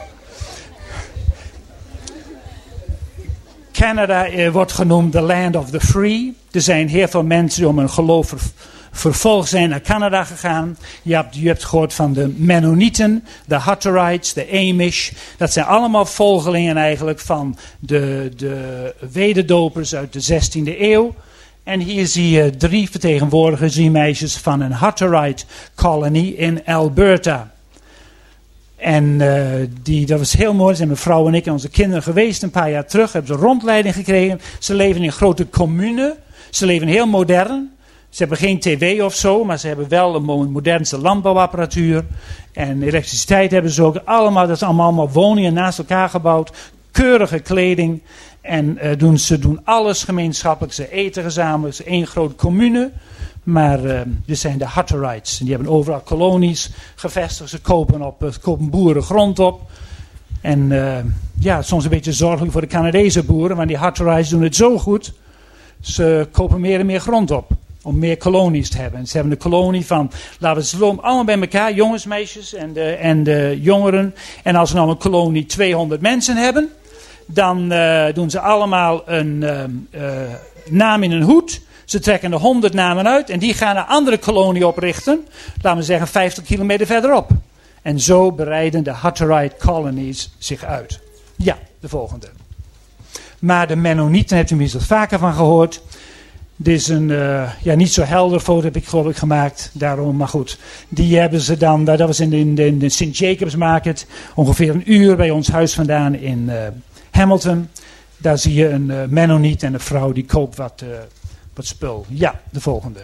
S1: Canada wordt genoemd the land of the free. Er zijn heel veel mensen die om hun geloof vervolgd zijn naar Canada gegaan. Je hebt gehoord van de Mennonieten, de Hutterites, de Amish. Dat zijn allemaal volgelingen eigenlijk van de wederdopers uit de 16e eeuw. En hier zie je 3 vertegenwoordigers, 3 meisjes van een Hutterite colony in Alberta. En dat was heel mooi. Zijn mijn vrouw en ik en onze kinderen geweest een paar jaar terug. Hebben ze rondleiding gekregen. Ze leven in een grote commune. Ze leven heel modern. Ze hebben geen tv of zo, maar ze hebben wel een modernste landbouwapparatuur. En elektriciteit hebben ze ook. Dat is allemaal woningen naast elkaar gebouwd. Keurige kleding. En ze doen alles gemeenschappelijk. Ze eten gezamenlijk. Ze zijn één grote commune. Maar dit zijn de Hutterites. En die hebben overal kolonies gevestigd. Ze kopen boerengrond op. En soms een beetje zorgelijk voor de Canadese boeren. Want die Hutterites doen het zo goed. Ze kopen meer en meer grond op. Om meer kolonies te hebben. En ze hebben een kolonie van, laten we ze allemaal bij elkaar, jongens, meisjes en de jongeren. En als we nou een kolonie 200 mensen hebben, dan doen ze allemaal een naam in een hoed. Ze trekken er 100 namen uit en die gaan een andere kolonie oprichten. Laten we zeggen 50 kilometer verderop. En zo breiden de Hutterite colonies zich uit. Ja, de volgende. Maar de Mennonieten, hebt u misschien vaker van gehoord. Dit is een niet zo helder foto, heb ik geloof ik gemaakt. Daarom, maar goed. Die hebben ze dan, dat was in de St. Jacobs Market. Ongeveer een uur bij ons huis vandaan in Hamilton. Daar zie je een Mennoniet en een vrouw die koopt wat spul. Ja, de volgende.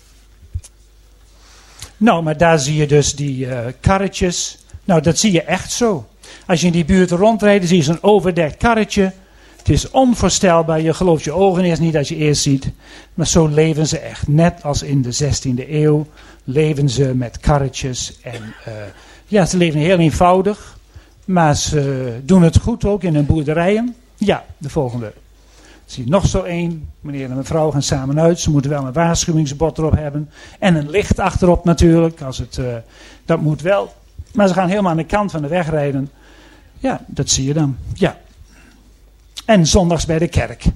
S1: Nou, maar daar zie je dus die karretjes. Nou, dat zie je echt zo. Als je in die buurt rondrijdt, zie je zo'n overdekt karretje. Het is onvoorstelbaar, je gelooft je ogen eerst niet als je eerst ziet. Maar zo leven ze echt. Net als in de 16e eeuw leven ze met karretjes. En ze leven heel eenvoudig. Maar ze doen het goed ook in hun boerderijen. Ja, de volgende. Zie je nog zo één. Meneer en mevrouw gaan samen uit. Ze moeten wel een waarschuwingsbord erop hebben. En een licht achterop natuurlijk. Dat moet wel. Maar ze gaan helemaal aan de kant van de weg rijden. Ja, dat zie je dan. Ja. En zondags bij de kerk.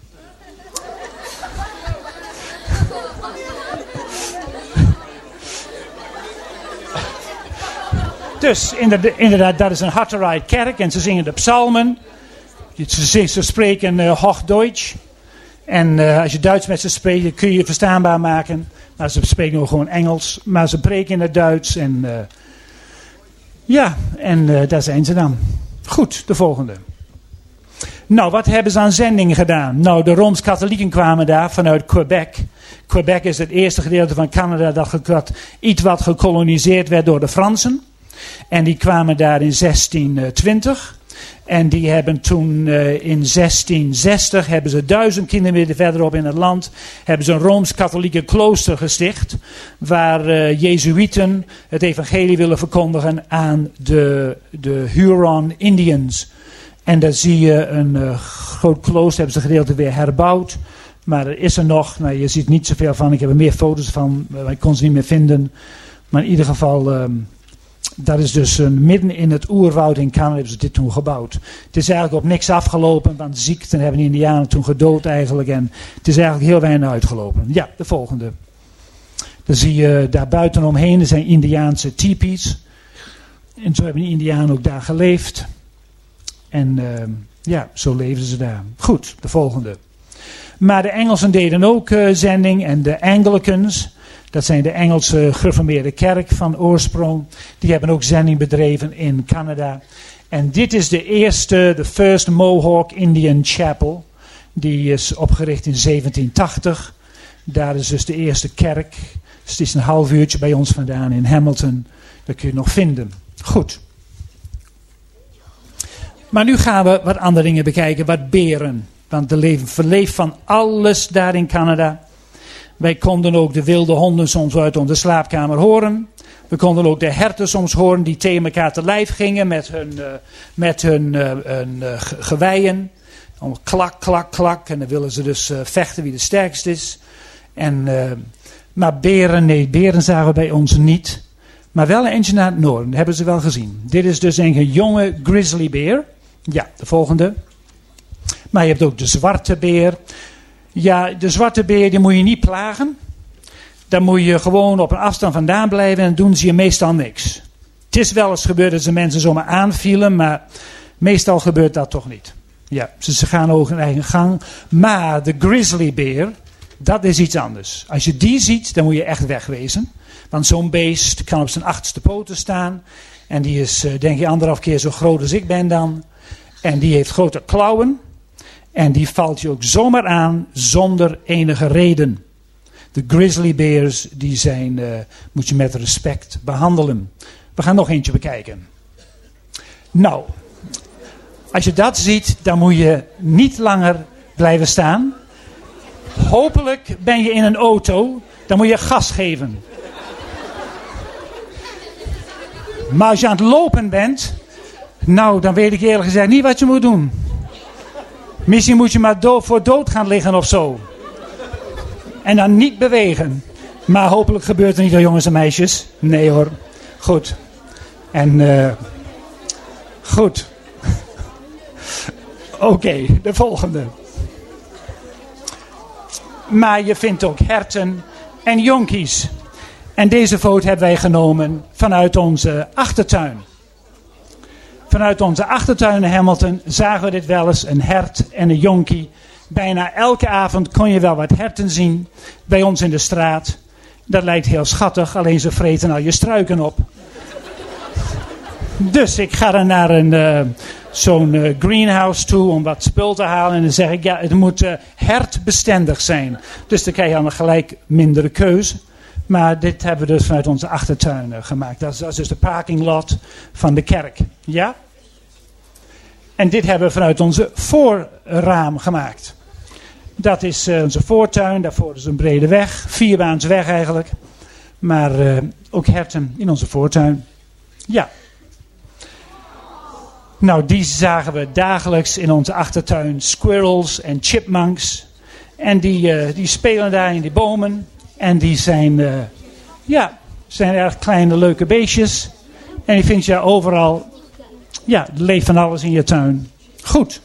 S1: Dus inderdaad, dat is een Hutterite kerk. En ze zingen de psalmen. Ze spreken Hochdeutsch. En als je Duits met ze spreekt, kun je je verstaanbaar maken. Maar ze spreken ook gewoon Engels. Maar ze preken in het Duits. En daar zijn ze dan. Goed, de volgende. Nou, wat hebben ze aan zending gedaan? Nou, de Rooms-Katholieken kwamen daar vanuit Quebec. Quebec is het eerste gedeelte van Canada dat iets wat gekoloniseerd werd door de Fransen. En die kwamen daar in 1620. En die hebben toen in 1660, hebben ze 1000 kilometer verderop in het land, hebben ze een Rooms-Katholieke klooster gesticht. Waar Jezuïeten het evangelie willen verkondigen aan de Huron Indians. En daar zie je een groot klooster, hebben ze gedeelte weer herbouwd. Maar er is er nog, je ziet niet zoveel van, ik heb er meer foto's van, maar ik kon ze niet meer vinden. Maar in ieder geval, dat is dus midden in het oerwoud in Canada hebben ze dit toen gebouwd. Het is eigenlijk op niks afgelopen, want ziekten hebben de Indianen toen gedood eigenlijk. En het is eigenlijk heel weinig uitgelopen. Ja, de volgende. Dan zie je daar buitenomheen, er zijn Indiaanse teepees. En zo hebben de Indianen ook daar geleefd. En zo leefden ze daar. Goed, de volgende. Maar de Engelsen deden ook zending. En de Anglicans, dat zijn de Engelse gereformeerde kerk van oorsprong. Die hebben ook zending bedreven in Canada. En dit is de first Mohawk Indian Chapel. Die is opgericht in 1780. Daar is dus de eerste kerk. Dus het is een half uurtje bij ons vandaan in Hamilton. Dat kun je nog vinden. Goed. Maar nu gaan we wat andere dingen bekijken. Wat beren. Want er verleeft van alles daar in Canada. Wij konden ook de wilde honden soms uit onze slaapkamer horen. We konden ook de herten soms horen die tegen elkaar te lijf gingen met hun geweien. Klak, klak, klak. En dan willen ze dus vechten wie de sterkst is. Maar beren zagen we bij ons niet. Maar wel een eentje naar het noorden, dat hebben ze wel gezien. Dit is dus een jonge grizzlybeer. Ja, de volgende. Maar je hebt ook de zwarte beer. Ja, de zwarte beer die moet je niet plagen. Dan moet je gewoon op een afstand vandaan blijven en dan doen ze je meestal niks. Het is wel eens gebeurd dat ze mensen zomaar aanvielen, maar meestal gebeurt dat toch niet. Ja, ze gaan ook hun eigen gang. Maar de grizzlybeer, dat is iets anders. Als je die ziet, dan moet je echt wegwezen. Want zo'n beest kan op zijn achterste poten staan. En die is denk je 1,5 keer zo groot als ik ben dan. En die heeft grote klauwen. En die valt je ook zomaar aan zonder enige reden. De grizzlybeers, die zijn, moet je met respect behandelen. We gaan nog eentje bekijken. Nou, als je dat ziet, dan moet je niet langer blijven staan. Hopelijk ben je in een auto, dan moet je gas geven. Maar als je aan het lopen bent, nou, dan weet ik eerlijk gezegd niet wat je moet doen. Misschien moet je maar voor dood gaan liggen of zo. En dan niet bewegen. Maar hopelijk gebeurt er niet door jongens en meisjes. Nee hoor. Goed. En goed. Oké, de volgende. Maar je vindt ook herten en jonkies. En deze foto hebben wij genomen vanuit onze achtertuin. Vanuit onze achtertuin in Hamilton zagen we dit wel eens, een hert en een jonkie. Bijna elke avond kon je wel wat herten zien bij ons in de straat. Dat lijkt heel schattig, alleen ze vreten al je struiken op. Dus ik ga dan naar zo'n greenhouse toe om wat spul te halen. En dan zeg ik, ja, het moet hertbestendig zijn. Dus dan krijg je dan gelijk mindere keuze. Maar dit hebben we dus vanuit onze achtertuin gemaakt. Dat is dus de parking lot van de kerk. Ja? En dit hebben we vanuit onze voorraam gemaakt. Dat is onze voortuin. Daarvoor is een brede weg. 4-baans weg eigenlijk. Maar ook herten in onze voortuin. Ja. Nou, die zagen we dagelijks in onze achtertuin. Squirrels en chipmunks. En die spelen daar in die bomen. En die zijn erg kleine leuke beestjes. En die vind je overal. Ja, er leeft van alles in je tuin. Goed.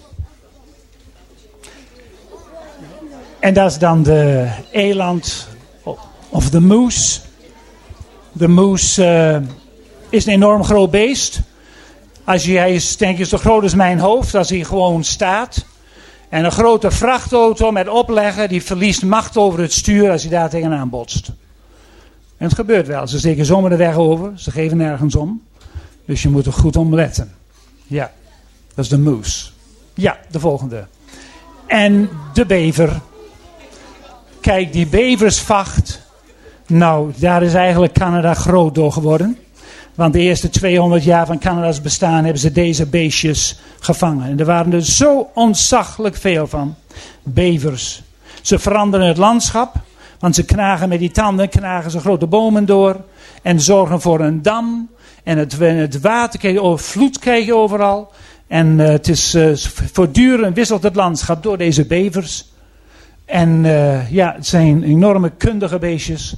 S1: En dat is dan de eland of de moose. De moose is een enorm groot beest. Hij is denk ik zo groot als mijn hoofd als hij gewoon staat. En een grote vrachtauto met oplegger die verliest macht over het stuur als hij daar tegenaan botst. En het gebeurt wel. Ze steken zomaar de weg over. Ze geven nergens om. Dus je moet er goed om letten. Ja, dat is de moose. Ja, de volgende. En de bever. Kijk, die beversvacht. Nou, daar is eigenlijk Canada groot door geworden. Want de eerste 200 jaar van Canada's bestaan hebben ze deze beestjes gevangen. En er waren er zo ontzaglijk veel van. Bevers. Ze veranderen het landschap. Want ze knagen met die tanden, knagen ze grote bomen door. En zorgen voor een dam. En het water, vloed krijg je overal. En het is voortdurend wisselt het landschap door deze bevers. En het zijn enorme kundige beestjes.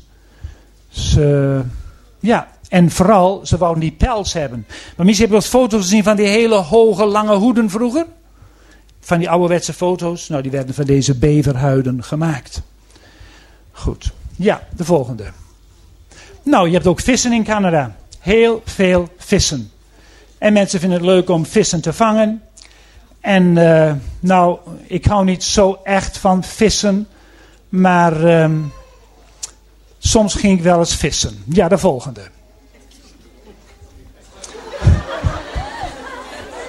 S1: En vooral, ze wouden die pels hebben. Maar misschien heb je wat foto's gezien van die hele hoge, lange hoeden vroeger. Van die ouderwetse foto's. Nou, die werden van deze beverhuiden gemaakt. Goed. Ja, de volgende. Nou, je hebt ook vissen in Canada. Heel veel vissen. En mensen vinden het leuk om vissen te vangen. En ik hou niet zo echt van vissen. Maar soms ging ik wel eens vissen. Ja, de volgende.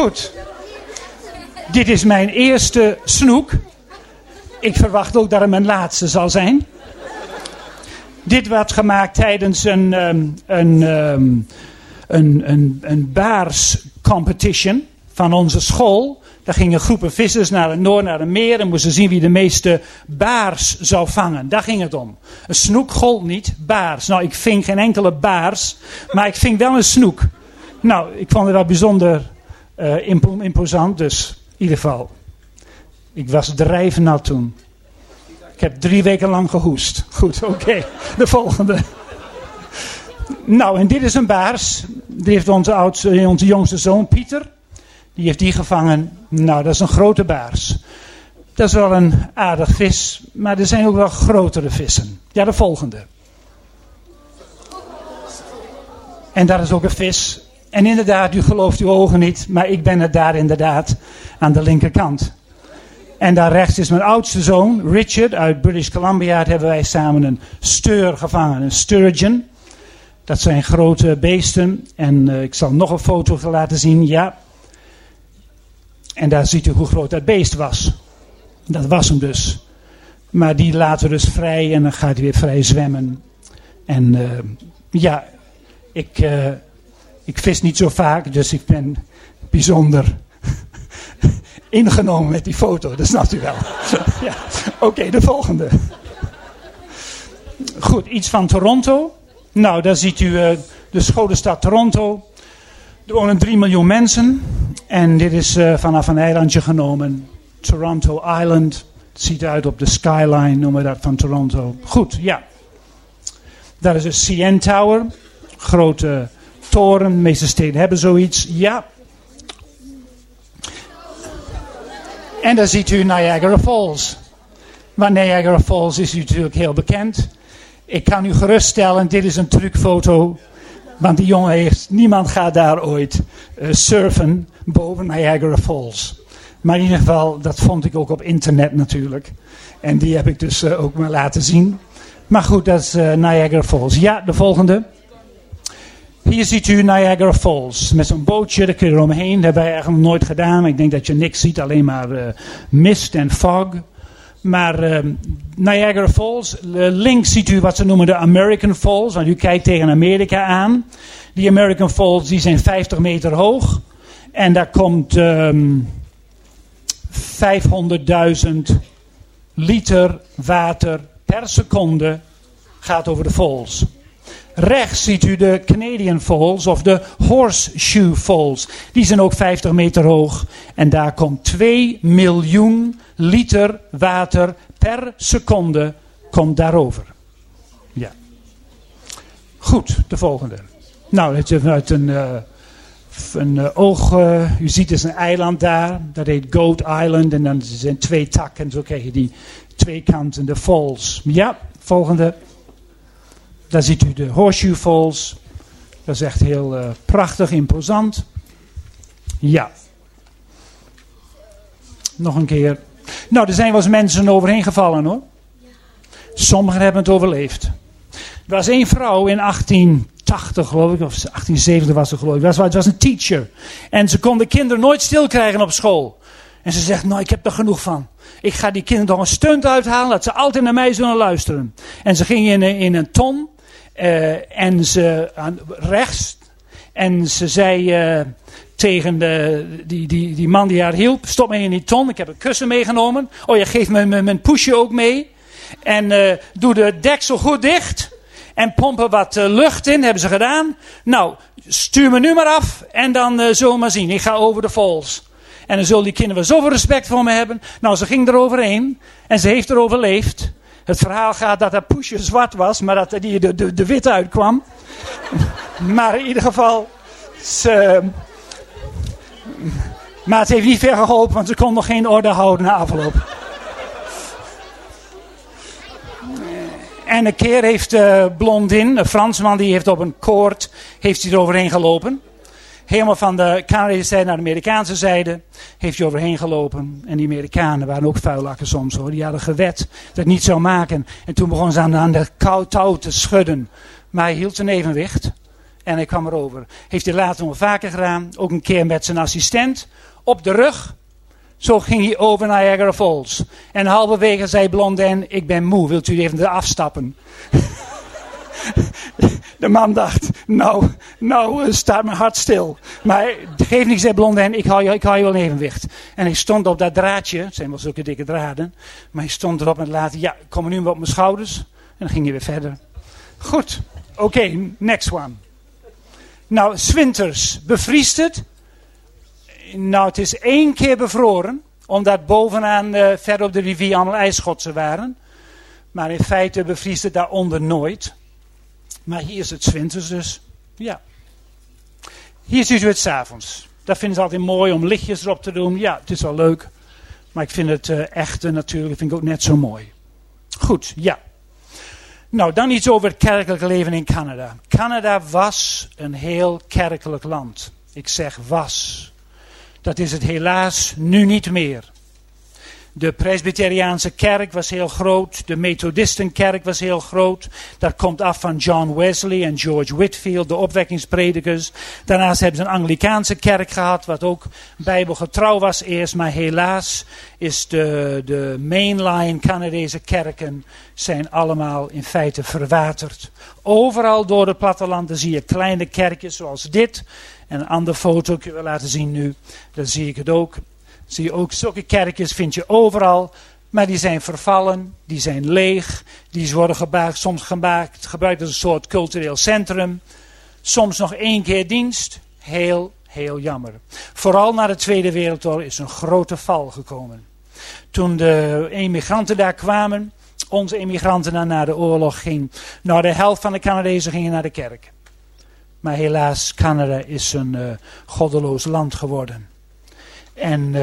S1: Goed. Dit is mijn eerste snoek. Ik verwacht ook dat het mijn laatste zal zijn. Dit werd gemaakt tijdens een baars competition van onze school. Daar gingen groepen vissers naar het noord, naar het meer en moesten zien wie de meeste baars zou vangen. Daar ging het om. Een snoek gold niet, baars. Nou, ik ving geen enkele baars, maar ik ving wel een snoek. Nou, ik vond het wel bijzonder imposant, dus in ieder geval. Ik was drijfnat toen. Ik heb 3 weken lang gehoest. Goed, oké. De volgende. Nou, en dit is een baars. Die heeft onze jongste zoon, Pieter. Die heeft die gevangen. Nou, dat is een grote baars. Dat is wel een aardig vis. Maar er zijn ook wel grotere vissen. Ja, de volgende. En dat is ook een vis. En inderdaad, u gelooft uw ogen niet. Maar ik ben het daar inderdaad aan de linkerkant. En daar rechts is mijn oudste zoon, Richard, uit British Columbia. Daar hebben wij samen een steur gevangen, een sturgeon. Dat zijn grote beesten. En ik zal nog een foto laten zien, ja. En daar ziet u hoe groot dat beest was. Dat was hem dus. Maar die laten we dus vrij en dan gaat hij weer vrij zwemmen. En ja, ik vis niet zo vaak, dus ik ben bijzonder ingenomen met die foto, dat snapt u wel. Ja. Oké, de volgende. Goed, iets van Toronto. Nou, daar ziet u de scholenstad Toronto. Er wonen 3 miljoen mensen. En dit is vanaf een eilandje genomen. Toronto Island. Het ziet uit op de skyline, noemen we dat, van Toronto. Goed, ja. Daar is een CN Tower. Grote toren. De meeste steden hebben zoiets. Ja. En dan ziet u Niagara Falls. Maar Niagara Falls is natuurlijk heel bekend. Ik kan u geruststellen, dit is een trucfoto. Want die jongen niemand gaat daar ooit surfen boven Niagara Falls. Maar in ieder geval, dat vond ik ook op internet natuurlijk. En die heb ik dus ook maar laten zien. Maar goed, dat is Niagara Falls. Ja, de volgende. Hier ziet u Niagara Falls. Met zo'n bootje, daar kun je eromheen. Dat hebben wij eigenlijk nooit gedaan. Ik denk dat je niks ziet, alleen maar mist en fog. Maar Niagara Falls, links ziet u wat ze noemen de American Falls. Want u kijkt tegen Amerika aan. Die American Falls die zijn 50 meter hoog. En daar komt 500.000 liter water per seconde gaat over de falls. Rechts ziet u de Canadian Falls of de Horseshoe Falls. Die zijn ook 50 meter hoog. En daar komt 2 miljoen liter water per seconde komt daarover. Ja. Goed, de volgende. Nou, het is vanuit een oog. U ziet dus een eiland daar. Dat heet Goat Island. En dan zijn 2 takken. En zo krijg je die 2 kanten, de falls. Ja, volgende. Daar ziet u de Horseshoe Falls. Dat is echt heel prachtig, imposant. Ja. Nog een keer. Nou, er zijn wel eens mensen overheen gevallen hoor. Sommigen hebben het overleefd. Er was 1 vrouw in 1880 geloof ik, of 1870 was het geloof ik. Het was een teacher. En ze kon de kinderen nooit stil krijgen op school. En ze zegt, nou ik heb er genoeg van. Ik ga die kinderen toch een stunt uithalen, dat ze altijd naar mij zullen luisteren. En ze ging in een ton. En ze rechts. En ze zei tegen die man die haar hielp, stop me in die ton, ik heb een kussen meegenomen. Oh, je geeft me mijn poesje ook mee. En doe de deksel goed dicht. En pompen wat lucht in, hebben ze gedaan. Nou, stuur me nu maar af. En dan zullen we maar zien. Ik ga over de falls. En dan zullen die kinderen zoveel respect voor me hebben. Nou, ze ging er overheen. En ze heeft er overleefd. Het verhaal gaat dat haar poesje zwart was. Maar dat de wit uitkwam. Maar in ieder geval. Maar het heeft niet ver geholpen. Want ze kon nog geen orde houden na afloop. En een keer heeft Blondin, een Fransman, die heeft op een koord, heeft hij er overheen gelopen. Helemaal van de Canadese zijde naar de Amerikaanse zijde heeft hij overheen gelopen. En die Amerikanen waren ook vuilakken soms hoor. Die hadden gewet dat het niet zou maken. En toen begon ze aan de touw te schudden. Maar hij hield zijn evenwicht. En hij kwam erover. Heeft hij later nog vaker gedaan. Ook een keer met zijn assistent. Op de rug. Zo ging hij over Niagara Falls. En halverwege zei Blondin, ik ben moe, wilt u even eraf stappen? De man dacht, nou staat mijn hart stil. Maar geef niet, zei Blondin, ik hou je wel in evenwicht. En hij stond op dat draadje, het zijn wel zulke dikke draden. Maar hij stond erop en later, ja, kom nu maar op mijn schouders. En dan ging hij weer verder. Goed, oké, next one. Nou, 's winters bevriest het. Nou, het is 1 keer bevroren. Omdat bovenaan ver op de rivier allemaal ijsschotsen waren. Maar in feite bevriest het daaronder nooit. Maar hier is het 's winters dus. Ja. Hier ziet u het 's avonds. Dat vinden ze altijd mooi om lichtjes erop te doen. Ja, het is wel leuk. Maar ik vind het echte natuurlijk vind ik ook net zo mooi. Goed, ja. Nou, dan iets over het kerkelijke leven in Canada. Canada was een heel kerkelijk land. Ik zeg was. Dat is het helaas nu niet meer. De Presbyteriaanse kerk was heel groot. De Methodistenkerk was heel groot. Dat komt af van John Wesley en George Whitefield, de opwekkingspredikers. Daarnaast hebben ze een Anglikaanse kerk gehad, wat ook bijbelgetrouw was eerst. Maar helaas is de mainline Canadese kerken zijn allemaal in feite verwaterd. Overal door het platteland zie je kleine kerkjes zoals dit. En een andere foto kun je laten zien nu. Dan zie ik het ook. Zie je ook, zulke kerkjes vind je overal. Maar die zijn vervallen, die zijn leeg. Die worden soms gebruikt als een soort cultureel centrum. Soms nog 1 keer dienst. Heel, heel jammer. Vooral na de Tweede Wereldoorlog is een grote val gekomen. Toen de emigranten daar kwamen, onze emigranten na de oorlog ging. Nou, de helft van de Canadezen gingen naar de kerk. Maar helaas, Canada is een goddeloos land geworden. En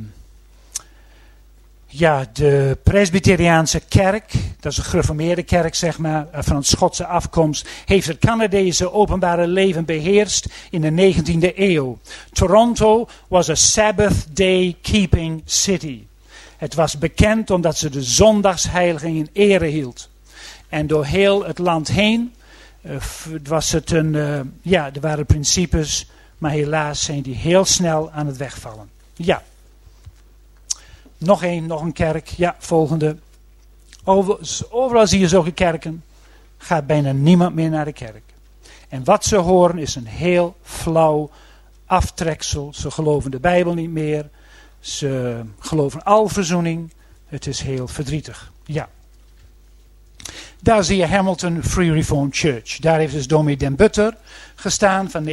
S1: de Presbyteriaanse kerk, dat is een gereformeerde kerk zeg maar, van een Schotse afkomst, heeft het Canadese openbare leven beheerst in de 19e eeuw. Toronto was a Sabbath day keeping city. Het was bekend omdat ze de zondagsheiliging in ere hield. En door heel het land heen was het er waren principes, maar helaas zijn die heel snel aan het wegvallen. Ja. Nog een kerk. Ja, volgende. Overal zie je zulke kerken. Gaat bijna niemand meer naar de kerk. En wat ze horen is een heel flauw aftreksel. Ze geloven de Bijbel niet meer. Ze geloven alverzoening. Het is heel verdrietig. Ja. Daar zie je Hamilton Free Reformed Church. Daar heeft dus dominee Den Butter gestaan van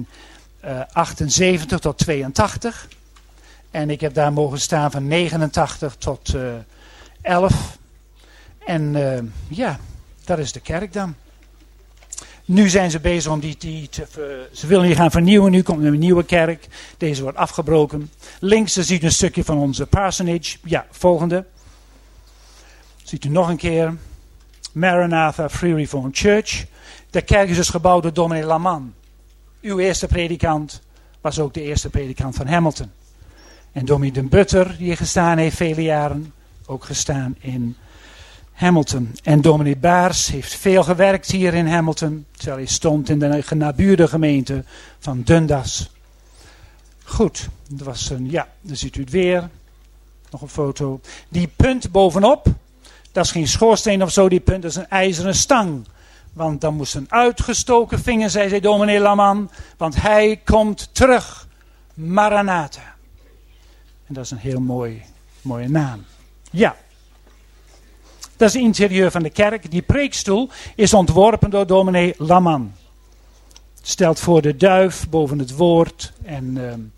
S1: 1978 tot 82. En ik heb daar mogen staan van 89 tot 11. En dat is de kerk dan. Nu zijn ze bezig om ze willen die gaan vernieuwen. Nu komt er een nieuwe kerk. Deze wordt afgebroken. Links ziet u een stukje van onze parsonage. Ja, volgende. Ziet u nog een keer. Maranatha Free Reformed Church. De kerk is dus gebouwd door dominee Laman. Uw eerste predikant was ook de eerste predikant van Hamilton. En dominee Den Butter, die hier gestaan heeft vele jaren, ook gestaan in Hamilton. En dominee Baars heeft veel gewerkt hier in Hamilton, terwijl hij stond in de nabuurde gemeente van Dundas. Goed, dat was dan ziet u het weer. Nog een foto. Die punt bovenop, dat is geen schoorsteen of zo, die punt, dat is een ijzeren stang. Want dan moest een uitgestoken vinger, zei dominee Laman, want hij komt terug. Maranatha. En dat is een heel mooie naam. Ja. Dat is het interieur van de kerk. Die preekstoel is ontworpen door dominee Laman. Stelt voor de duif boven het woord. En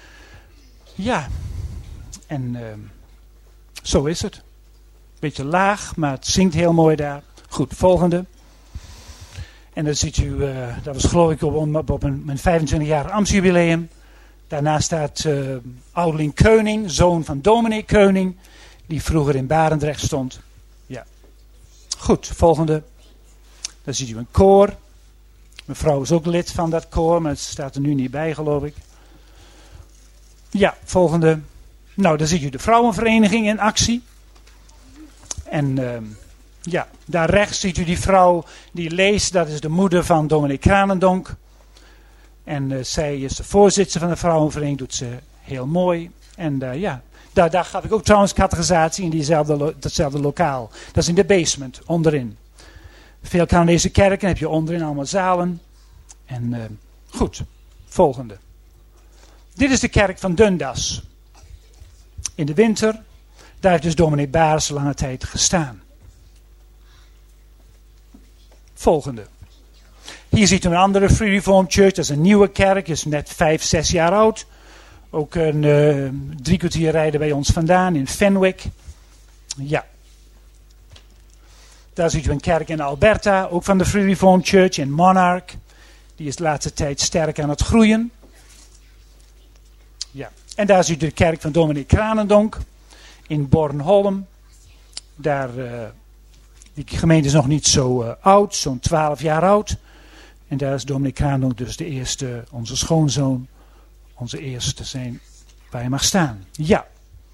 S1: zo is het. Beetje laag, maar het zingt heel mooi daar. Goed, volgende. En dan ziet u, dat was geloof ik op mijn 25-jarig ambtsjubileum. Daarna staat ouderling Keuning, zoon van dominee Keuning, die vroeger in Barendrecht stond. Ja. Goed, volgende. Dan ziet u een koor. Mevrouw is ook lid van dat koor, maar het staat er nu niet bij, geloof ik. Ja, volgende. Nou, dan ziet u de vrouwenvereniging in actie. En Ja, daar rechts ziet u die vrouw die leest. Dat is de moeder van dominee Kranendonk. En zij is de voorzitter van de vrouwenvereniging. Doet ze heel mooi. En daar gaf ik ook trouwens catechisatie in datzelfde lokaal. Dat is in de basement, onderin. Veel Canadese kerken heb je onderin allemaal zalen. En goed, volgende. Dit is de kerk van Dundas. In de winter, daar heeft dus dominee Baars lange tijd gestaan. Volgende. Hier ziet u een andere Free Reformed Church. Dat is een nieuwe kerk, is net 5-6 jaar oud. Ook een 3 kwartier rijden bij ons vandaan in Fenwick. Ja. Daar ziet u een kerk in Alberta, ook van de Free Reformed Church in Monarch. Die is de laatste tijd sterk aan het groeien. Ja. En daar ziet u de kerk van dominee Kranendonk in Bornholm. Daar, die gemeente is nog niet zo oud, zo'n 12 jaar oud. En daar is dominee Kranendonk dus de eerste, onze schoonzoon, onze eerste zijn waar hij mag staan. Ja.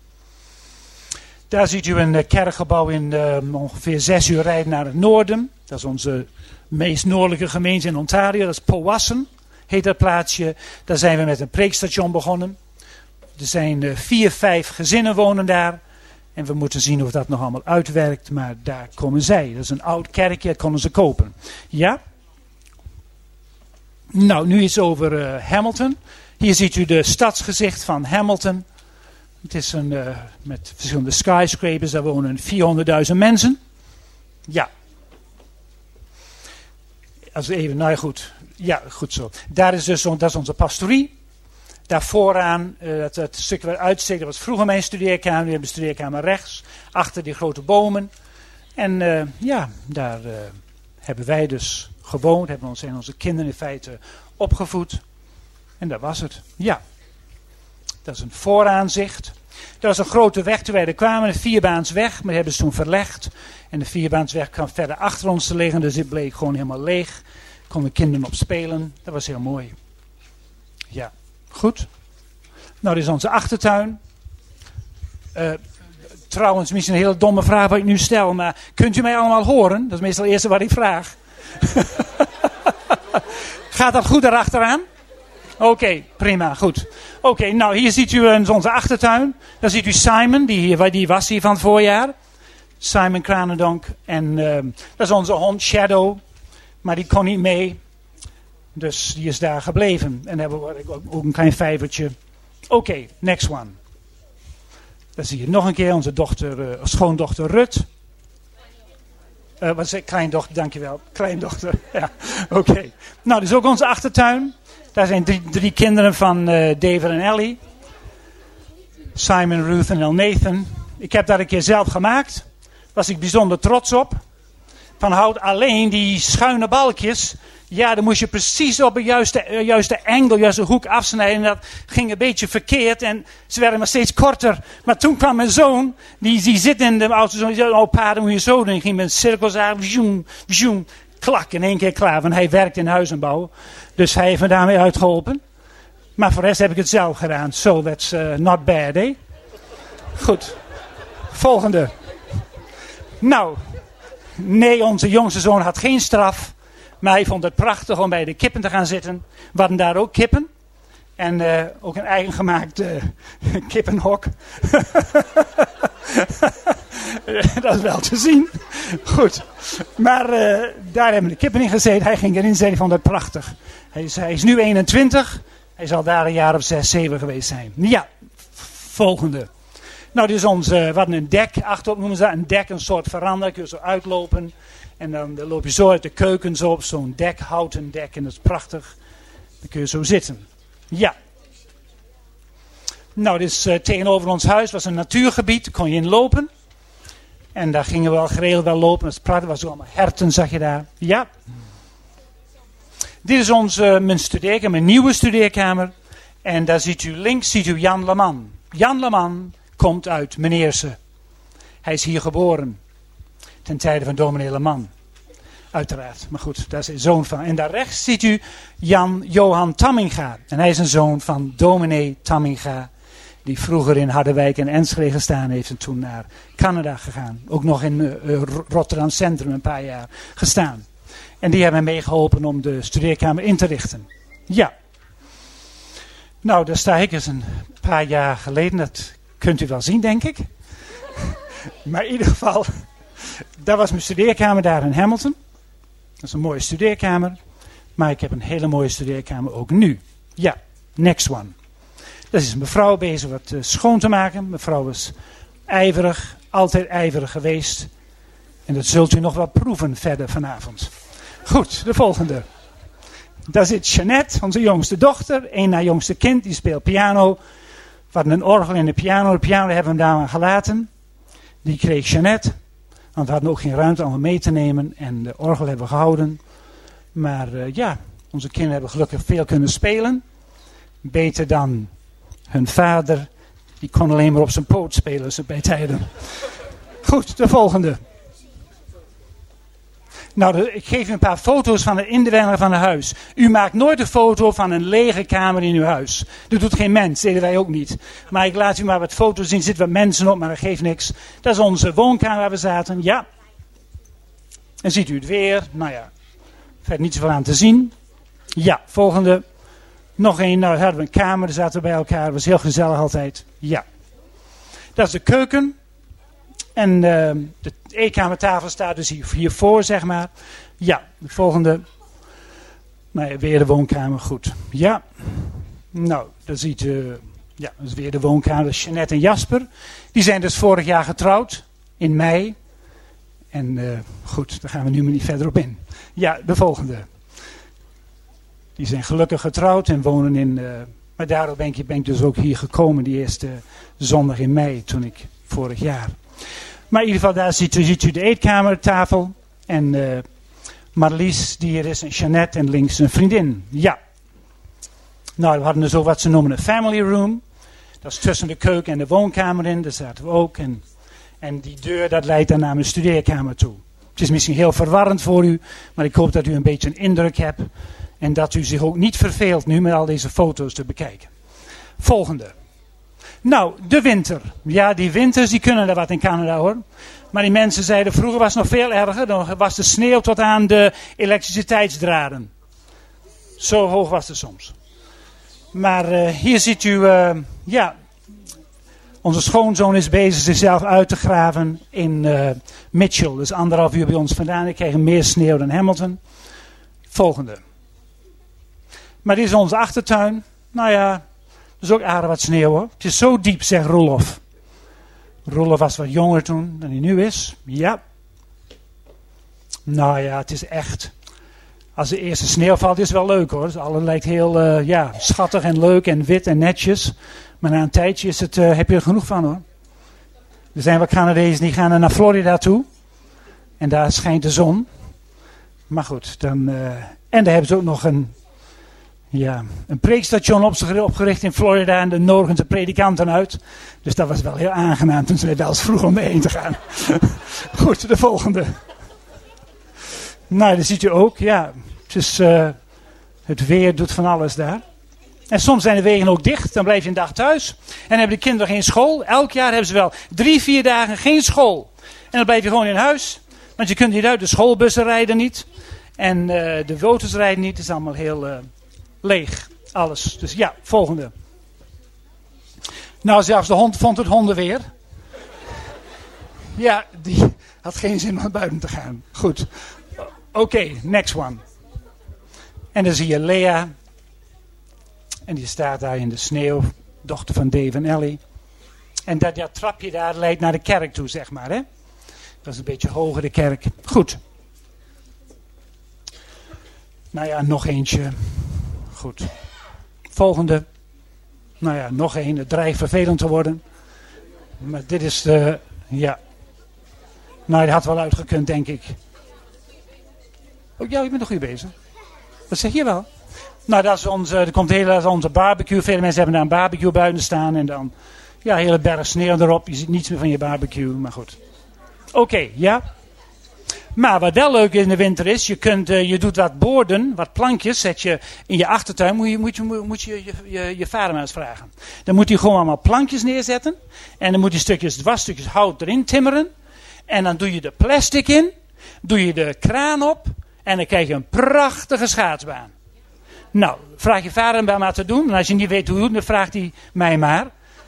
S1: Daar ziet u een kerkgebouw in ongeveer 6 uur rijden naar het noorden. Dat is onze meest noordelijke gemeente in Ontario. Dat is Powassan, heet dat plaatsje. Daar zijn we met een preekstation begonnen. Er zijn 4-5 gezinnen wonen daar. En we moeten zien of dat nog allemaal uitwerkt. Maar daar komen zij. Dat is een oud kerkje, dat konden ze kopen. Ja? Nou, nu iets over Hamilton. Hier ziet u de stadsgezicht van Hamilton. Het is met verschillende skyscrapers. Daar wonen 400.000 mensen. Ja. Als even, nou ja, goed. Ja, goed zo. Daar is dus dat is onze pastorie. Daar vooraan, het stukje waar uitsteekt, dat was vroeger mijn studeerkamer. Nu hebben we de studeerkamer rechts, achter die grote bomen. En daar hebben wij dus gewoond. Zijn onze kinderen in feite opgevoed. En dat was het. Ja. Dat is een vooraanzicht. Dat was een grote weg toen wij er kwamen, een 4-baansweg. Maar die hebben ze toen verlegd. En de 4-baansweg kwam verder achter ons te liggen. Dus dit bleek gewoon helemaal leeg. Konden kinderen op spelen. Dat was heel mooi. Ja. Goed. Nou, dit is onze achtertuin. Trouwens, misschien een hele domme vraag wat ik nu stel. Maar kunt u mij allemaal horen? Dat is meestal het eerste wat ik vraag. Gaat dat goed erachteraan? Oké, prima, goed. Oké, nou hier ziet u onze achtertuin. Daar ziet u Simon, die was hier van het voorjaar. Simon Kranendonk. En dat is onze hond Shadow. Maar die kon niet mee. Dus die is daar gebleven. En daar hebben we ook een klein vijvertje. Oké, next one. Dan zie je nog een keer onze schoondochter Rut. Wat is het? Kleindochter, dankjewel. Kleindochter, ja. Oké. Nou, dit is ook onze achtertuin. Daar zijn drie kinderen van David en Ellie. Simon, Ruth en Nathan. Ik heb dat een keer zelf gemaakt. Daar was ik bijzonder trots op. Van hout, alleen die schuine balkjes. Ja, dan moest je precies op de juiste angle, juiste hoek afsnijden. En dat ging een beetje verkeerd en ze werden maar steeds korter. Maar toen kwam mijn zoon, die zit in de auto, die zei, oh pa, dan moet je zo doen. Ik ging met cirkels aan, vjoem, vjoem, klak, in één keer klaar. Want hij werkt in huizenbouw, dus hij heeft me daarmee uitgeholpen. Maar voor de rest heb ik het zelf gedaan. So that's not bad, eh? Goed. Volgende. Nou, nee, onze jongste zoon had geen straf. Maar hij vond het prachtig om bij de kippen te gaan zitten. We hadden daar ook kippen. En ook een eigen gemaakt kippenhok. Dat is wel te zien. Goed. Maar daar hebben de kippen in gezeten. Hij ging erin, zei hij vond het prachtig. Hij is nu 21. Hij zal daar een jaar of 6, 7 geweest zijn. Ja, volgende. Nou, dit is we hadden een dek achterop, noemen ze dat. Een dek, een soort veranda. Kun je zo uitlopen. En dan loop je zo uit de keuken zo op zo'n dek, houten dek. En dat is prachtig. Dan kun je zo zitten. Ja. Nou, dit is tegenover ons huis. Was een natuurgebied. Daar kon je in lopen. En daar gingen we al geregeld wel lopen. Dat is prachtig. Was ook allemaal herten, zag je daar. Ja. Dit is mijn studeerkamer, mijn nieuwe studeerkamer. En daar ziet u links Jan Leman. Jan Leman komt uit Meneerse. Hij is hier geboren. Ten tijde van dominee Leman. Uiteraard. Maar goed, daar is een zoon van. En daar rechts ziet u Johan Tamminga. En hij is een zoon van dominee Tamminga. die vroeger in Harderwijk en Enschede gestaan heeft en toen naar Canada gegaan. Ook nog in Rotterdam Centrum een paar jaar gestaan. En die hebben mij meegeholpen om de studeerkamer in te richten. Ja. Nou, daar sta ik eens een paar jaar geleden. Dat kunt u wel zien, denk ik. Maar in ieder geval, dat was mijn studeerkamer daar in Hamilton. Dat is een mooie studeerkamer. Maar ik heb een hele mooie studeerkamer ook nu. Ja, next one. Dat is mevrouw bezig wat schoon te maken. Mevrouw is ijverig, altijd ijverig geweest. En dat zult u nog wel proeven verder vanavond. Goed, de volgende. Daar zit Jeannette, onze jongste dochter. Eén na jongste kind, die speelt piano. We hadden een orgel en een piano. De piano hebben we hem daar gelaten. Die kreeg Jeannette. Want we hadden ook geen ruimte om hem mee te nemen. En de orgel hebben we gehouden. Maar ja, onze kinderen hebben gelukkig veel kunnen spelen. Beter dan hun vader. Die kon alleen maar op zijn poot spelen bij tijden. Goed, de volgende. Nou, ik geef u een paar foto's van de inwendige van het huis. U maakt nooit een foto van een lege kamer in uw huis. Dat doet geen mens, deden wij ook niet. Maar ik laat u maar wat foto's zien. Er zitten wat mensen op, maar dat geeft niks. Dat is onze woonkamer waar we zaten, ja. En ziet u het weer. Nou ja, verder niet zoveel aan te zien. Ja, volgende. Nog één, nou hadden we een kamer, daar zaten we bij elkaar. Dat was heel gezellig altijd. Ja. Dat is de keuken. En de eetkamertafel staat dus hiervoor, zeg maar. Ja, de volgende. Nou ja, weer de woonkamer, goed. Ja. Nou, dan ziet u, ja, dat is weer de woonkamer. Dat is Jeannette en Jasper. Die zijn dus vorig jaar getrouwd, in mei. En goed, daar gaan we nu maar niet verder op in. Ja, de volgende. Die zijn gelukkig getrouwd en wonen in... maar daarom ben ik dus ook hier gekomen, die eerste zondag in mei, toen ik vorig jaar. Maar in ieder geval, daar ziet u de eetkamertafel. En Marlies, die hier is, en Jeannette en links een vriendin. Ja. Nou, we hadden dus ook wat ze noemen een family room. Dat is tussen de keuken en de woonkamer in, daar zaten we ook. En die deur, dat leidt dan naar mijn studeerkamer toe. Het is misschien heel verwarrend voor u, maar ik hoop dat u een beetje een indruk hebt. En dat u zich ook niet verveelt nu met al deze foto's te bekijken. Volgende. Nou, de winter. Ja, die winters die kunnen er wat in Canada hoor. Maar die mensen zeiden, vroeger was het nog veel erger. Dan was de sneeuw tot aan de elektriciteitsdraden. Zo hoog was het soms. Maar hier ziet u, ja, onze schoonzoon is bezig zichzelf uit te graven in Mitchell. Dus 1,5 uur bij ons vandaan. Ik kreeg meer sneeuw dan Hamilton. Volgende. Maar dit is onze achtertuin. Nou ja, er is ook aardig wat sneeuw hoor. Het is zo diep, zegt Roelof. Roelof was wat jonger toen dan hij nu is. Ja. Nou ja, het is echt... Als de eerste sneeuw valt is het wel leuk hoor. Dus alles lijkt heel ja, schattig en leuk en wit en netjes. Maar na een tijdje is het, heb je er genoeg van hoor. Er zijn wat Canadezen die gaan naar Florida toe. En daar schijnt de zon. Maar goed, dan... en daar hebben ze ook nog een preekstation opgericht in Florida. En daar nodigen ze predikanten uit. Dus dat was wel heel aangenaam toen ze wel eens vroeg om heen te gaan. Goed, de volgende. Nou, dat ziet u ook. Ja, het is, het weer doet van alles daar. En soms zijn de wegen ook dicht. Dan blijf je een dag thuis. En hebben de kinderen geen school. Elk jaar hebben ze wel 3-4 dagen geen school. En dan blijf je gewoon in huis. Want je kunt niet uit. De schoolbussen rijden niet. En de auto's rijden niet. Het is allemaal heel leeg. Alles. Dus ja, volgende. Nou, zelfs de hond vond het hondenweer. Ja, die had geen zin om naar buiten te gaan. Goed. Oké, next one. En dan zie je Lea. En die staat daar in de sneeuw. Dochter van Dave en Ellie. En dat trapje daar leidt naar de kerk toe, zeg maar. Hè? Dat is een beetje hoger, de kerk. Goed. Nou ja, nog eentje. Goed. Volgende. Nou ja, nog één. Het dreigt vervelend te worden. Maar dit is de... Ja. Nou, die had wel uitgekund, denk ik. Oh ja, je bent nog goed bezig. Dat zeg je wel. Nou, dat is er komt onze barbecue. Vele mensen hebben daar een barbecue buiten staan. En dan, ja, een hele berg sneeuw erop. Je ziet niets meer van je barbecue, maar goed. Oké, ja. Maar wat wel leuk in de winter is, je doet wat boorden, wat plankjes, zet je in je achtertuin, moet je vader maar eens vragen. Dan moet hij gewoon allemaal plankjes neerzetten. En dan moet je dwarsstukjes hout erin timmeren. En dan doe je de plastic in, doe je de kraan op en dan krijg je een prachtige schaatsbaan. Nou, vraag je vader hem maar te doen. En als je niet weet hoe het doet, dan vraagt hij mij maar.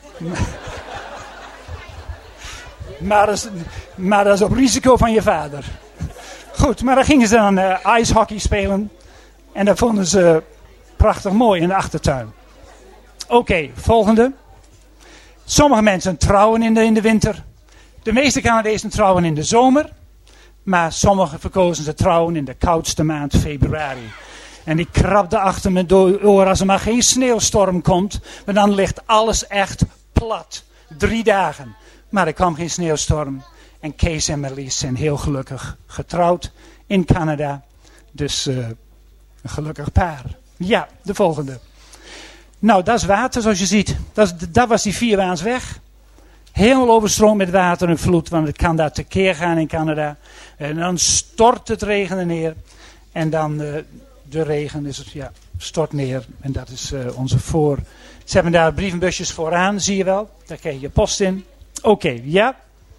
S1: Maar dat is op risico van je vader. Goed, maar dan gingen ze dan ijshockey spelen. En dat vonden ze prachtig mooi in de achtertuin. Oké, volgende. Sommige mensen trouwen in de winter. De meeste Canadezen trouwen in de zomer. Maar sommigen verkozen ze trouwen in de koudste maand februari. En die krabde achter me door als er maar geen sneeuwstorm komt. Maar dan ligt alles echt plat. 3 dagen. Maar er kwam geen sneeuwstorm. En Kees en Marlies zijn heel gelukkig getrouwd in Canada. Dus een gelukkig paar. Ja, de volgende. Nou, dat is water zoals je ziet. Dat was die Vierwaansweg. Helemaal overstroomd met water en vloed. Want het kan daar tekeer gaan in Canada. En dan stort het regen neer. En dan de regen stort neer. En dat is onze voor. Ze hebben daar brievenbusjes vooraan, zie je wel. Daar krijg je post in. Oké, ja.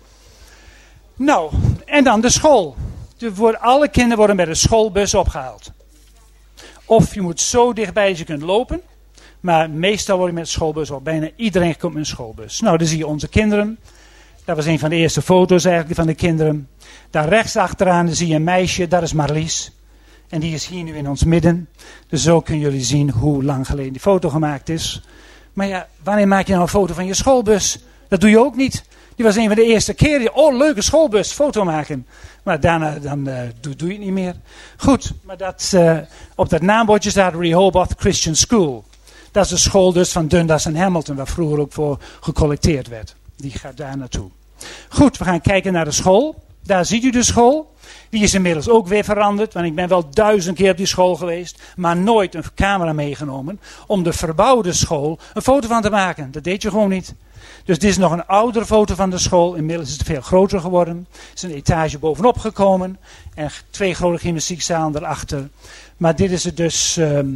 S1: Nou, en dan de school. Alle kinderen worden met een schoolbus opgehaald. Of je moet zo dichtbij als je kunt lopen. Maar meestal word je met een schoolbus op. Bijna iedereen komt met een schoolbus. Nou, dan zie je onze kinderen. Dat was een van de eerste foto's eigenlijk van de kinderen. Daar rechts achteraan zie je een meisje, dat is Marlies. En die is hier nu in ons midden. Dus zo kunnen jullie zien hoe lang geleden die foto gemaakt is. Maar ja, wanneer maak je nou een foto van je schoolbus? Dat doe je ook niet. Die was een van de eerste keren. Oh, leuke schoolbus, foto maken. Maar daarna doe je het niet meer. Goed, maar op dat naambordje staat Rehoboth Christian School. Dat is de school dus van Dundas en Hamilton, waar vroeger ook voor gecollecteerd werd. Die gaat daar naartoe. Goed, we gaan kijken naar de school. Daar ziet u de school. Die is inmiddels ook weer veranderd. Want ik ben wel 1000 keer op die school geweest. Maar nooit een camera meegenomen. Om de verbouwde school een foto van te maken. Dat deed je gewoon niet. Dus dit is nog een oudere foto van de school. Inmiddels is het veel groter geworden. Er is een etage bovenop gekomen. En 2 grote gymnastiekzalen erachter. Maar dit is het dus...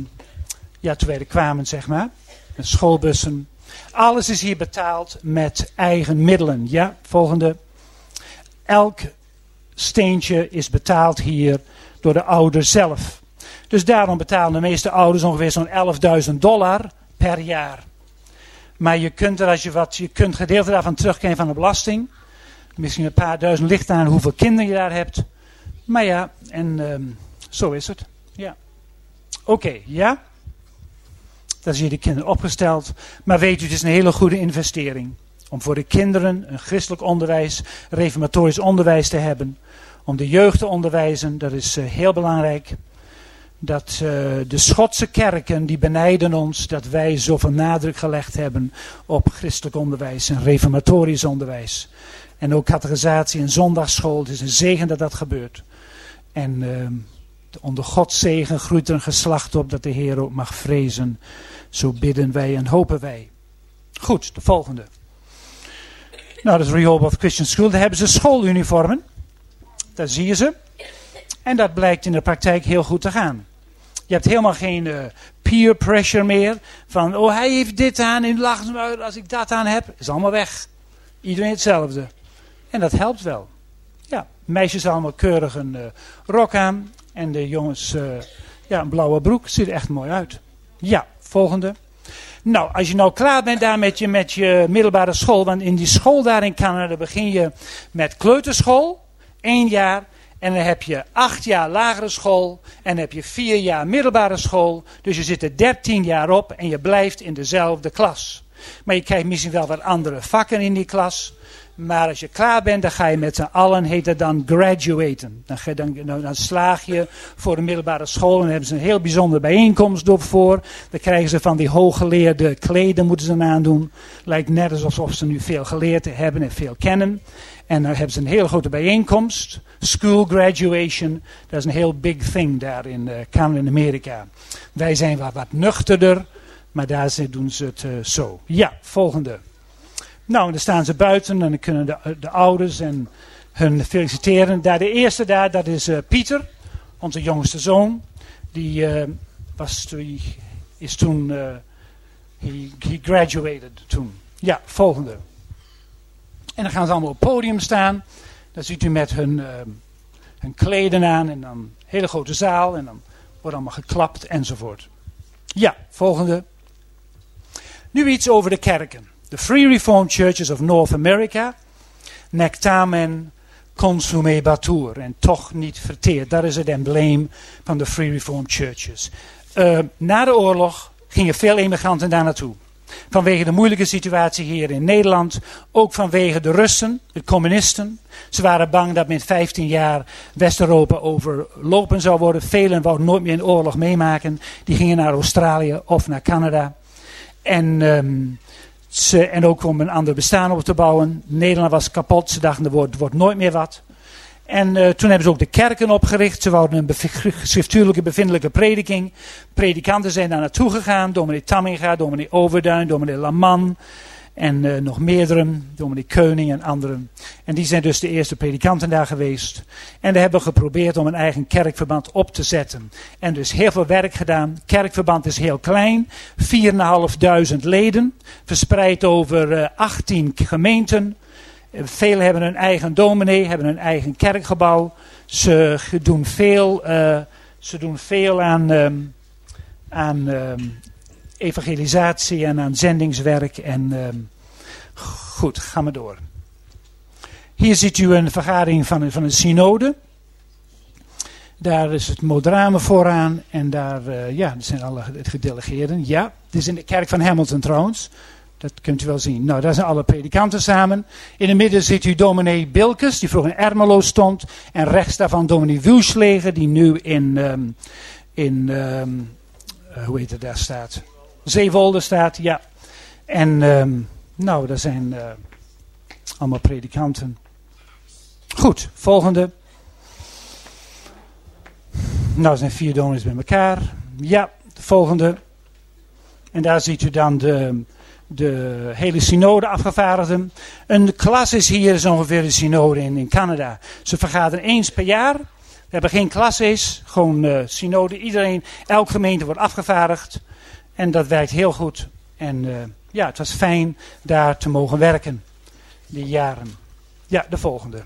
S1: toen wij er kwamen, zeg maar. Met schoolbussen. Alles is hier betaald met eigen middelen. Ja, volgende. Elk steentje is betaald hier door de ouder zelf. Dus daarom betalen de meeste ouders ongeveer zo'n $11.000 per jaar. Maar je kunt je kunt gedeelte daarvan terugkrijgen van de belasting. Misschien een paar duizend, ligt aan hoeveel kinderen je daar hebt. Maar ja, en zo is het. Ja. Oké, ja. Daar zie je de kinderen opgesteld. Maar weet u, het is een hele goede investering. Om voor de kinderen een christelijk onderwijs, reformatorisch onderwijs te hebben. Om de jeugd te onderwijzen, dat is heel belangrijk. Dat de Schotse kerken, die benijden ons dat wij zoveel nadruk gelegd hebben op christelijk onderwijs en reformatorisch onderwijs. En ook catechisatie en zondagsschool. Het is een zegen dat dat gebeurt. En onder Gods zegen groeit er een geslacht op dat de Heer ook mag vrezen. Zo bidden wij en hopen wij. Goed, de volgende. Nou, dat is Rehoboth Christian School. Daar hebben ze schooluniformen. Daar zie je ze. En dat blijkt in de praktijk heel goed te gaan. Je hebt helemaal geen peer pressure meer. Van, oh, hij heeft dit aan en lachen ze me uit als ik dat aan heb. Is allemaal weg. Iedereen hetzelfde. En dat helpt wel. Ja, meisjes allemaal keurig een rok aan. En de jongens een blauwe broek. Ziet er echt mooi uit. Ja, volgende. Nou, als je nou klaar bent daar met je middelbare school. Want in die school daar in Canada begin je met kleuterschool. 1 jaar. En dan heb je 8 jaar lagere school. En dan heb je 4 jaar middelbare school. Dus je zit er 13 jaar op. En je blijft in dezelfde klas. Maar je krijgt misschien wel wat andere vakken in die klas. Maar als je klaar bent, dan ga je met z'n allen, heet dat dan graduaten. Dan slaag je voor de middelbare school en dan hebben ze een heel bijzondere bijeenkomst voor. Dan krijgen ze van die hooggeleerde kleden, moeten ze dan aandoen. Lijkt net alsof ze nu veel geleerd hebben en veel kennen. En dan hebben ze een hele grote bijeenkomst. School graduation, dat is een heel big thing daar in Canada en Amerika. Wij zijn wat nuchterder, maar daar doen ze het zo. Ja, volgende. Nou, dan staan ze buiten en dan kunnen de ouders en hun feliciteren. Daar de eerste daar, dat is Pieter, onze jongste zoon. Die is toen, he graduated toen. Ja, volgende. En dan gaan ze allemaal op het podium staan. Dan ziet u met hun kleden aan en dan een hele grote zaal. En dan wordt allemaal geklapt enzovoort. Ja, volgende. Nu iets over de kerken. De Free Reformed Churches of North America. Nectamen consumebatur. En toch niet verteerd. Dat is het embleem van de Free Reformed Churches. Na de oorlog gingen veel emigranten daar naartoe. Vanwege de moeilijke situatie hier in Nederland. Ook vanwege de Russen, de communisten. Ze waren bang dat met 15 jaar West-Europa overlopen zou worden. Velen wouden nooit meer een oorlog meemaken. Die gingen naar Australië of naar Canada. En ook om een ander bestaan op te bouwen. Nederland was kapot. Ze dachten, het wordt nooit meer wat. En toen hebben ze ook de kerken opgericht. Ze wouden een schriftuurlijke bevindelijke prediking. Predikanten zijn daar naartoe gegaan. Dominee Tamminga, dominee Overduin, dominee Laman. En nog meerdere, dominee Keuning en anderen. En die zijn dus de eerste predikanten daar geweest. En die hebben geprobeerd om een eigen kerkverband op te zetten. En dus heel veel werk gedaan. Kerkverband is heel klein. 4.500 leden. Verspreid over 18 gemeenten. Velen hebben een eigen dominee, hebben een eigen kerkgebouw. Ze doen veel aan evangelisatie en aan zendingswerk. En goed, gaan we door. Hier ziet u een vergadering van een synode. Daar is het modrame vooraan. En daar zijn alle gedelegeerden. Ja, dit is in de kerk van Hamilton trouwens. Dat kunt u wel zien. Nou, daar zijn alle predikanten samen. In het midden zit u dominee Bilkes, die vroeger in Ermelo stond. En rechts daarvan dominee Wulschleger, die nu hoe heet het daar staat? Zeewolde staat, ja. En daar zijn allemaal predikanten. Goed, volgende. Nou, er zijn 4 dominees bij elkaar. Ja, de volgende. En daar ziet u dan de hele synode afgevaardigden. Een klas is hier is ongeveer de synode in Canada. Ze vergaderen eens per jaar. We hebben geen klasses, gewoon synode. Elke gemeente wordt afgevaardigd. En dat werkt heel goed. En het was fijn daar te mogen werken. Die jaren. Ja, de volgende.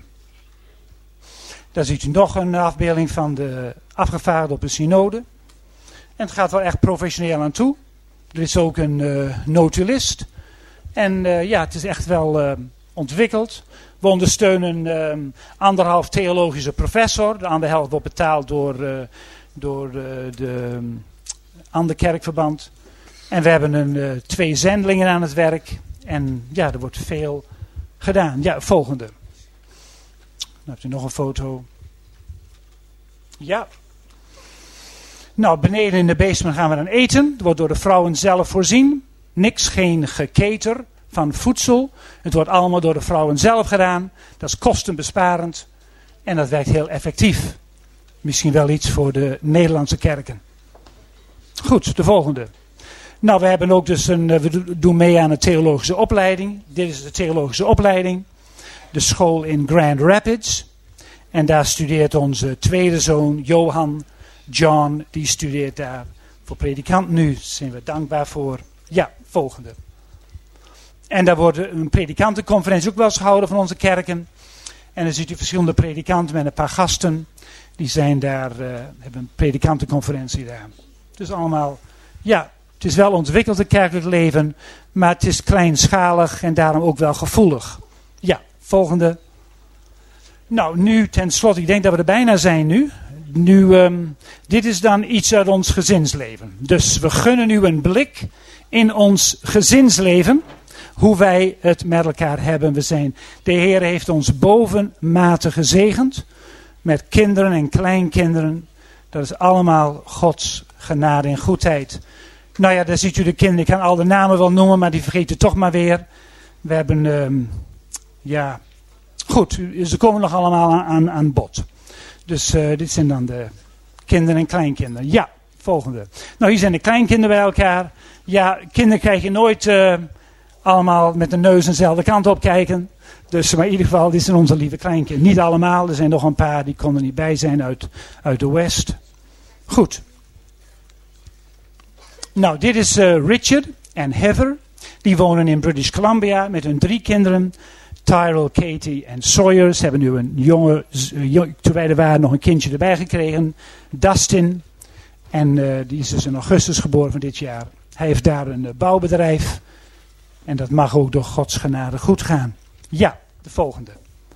S1: Daar ziet u nog een afbeelding van de afgevaardigden op een synode. En het gaat wel echt professioneel aan toe. Er is ook een notulist. En het is echt wel ontwikkeld. We ondersteunen 1,5 theologische professor. De andere helft wordt betaald door de andere kerkverband. En we hebben 2 zendelingen aan het werk. En ja, er wordt veel gedaan. Ja, volgende. Dan hebt u nog een foto. Ja. Nou, beneden in de basement gaan we dan eten. Het wordt door de vrouwen zelf voorzien. Geen geketer van voedsel. Het wordt allemaal door de vrouwen zelf gedaan. Dat is kostenbesparend. En dat werkt heel effectief. Misschien wel iets voor de Nederlandse kerken. Goed, de volgende. Nou, we hebben ook dus we doen mee aan een theologische opleiding. Dit is de theologische opleiding. De school in Grand Rapids. En daar studeert onze tweede zoon, John, die studeert daar voor predikant nu. Daar zijn we dankbaar voor. Ja, volgende. En daar wordt een predikantenconferentie ook wel eens gehouden van onze kerken. En dan ziet u verschillende predikanten met een paar gasten. Die zijn daar, hebben een predikantenconferentie daar. Dus allemaal, ja, het is wel ontwikkeld het kerkelijk leven. Maar het is kleinschalig en daarom ook wel gevoelig. Ja, volgende. Nou, nu tenslotte, ik denk dat we er bijna zijn nu. Dit is dan iets uit ons gezinsleven. Dus we gunnen u een blik in ons gezinsleven. Hoe wij het met elkaar hebben. De Heer heeft ons bovenmate gezegend. Met kinderen en kleinkinderen. Dat is allemaal Gods genade en goedheid. Nou ja, daar ziet u de kinderen. Ik kan al de namen wel noemen, maar die vergeet u toch maar weer. We hebben, goed, ze komen nog allemaal aan bod. Dus dit zijn dan de kinderen en kleinkinderen. Ja, volgende. Nou, hier zijn de kleinkinderen bij elkaar. Ja, kinderen krijg je nooit allemaal met de neus dezelfde kant op kijken. Dus maar in ieder geval, dit zijn onze lieve kleinkinderen. Niet allemaal, er zijn nog een paar die konden niet bij zijn uit de West. Goed. Nou, dit is Richard en Heather. Die wonen in British Columbia met hun 3 kinderen. Tyrell, Katie en Sawyer. Ze hebben nu een jonge, toen wij er waren, nog een kindje erbij gekregen. Dustin. En die is dus in augustus geboren van dit jaar. Hij heeft daar een bouwbedrijf. En dat mag ook door Gods genade goed gaan. Ja, de volgende.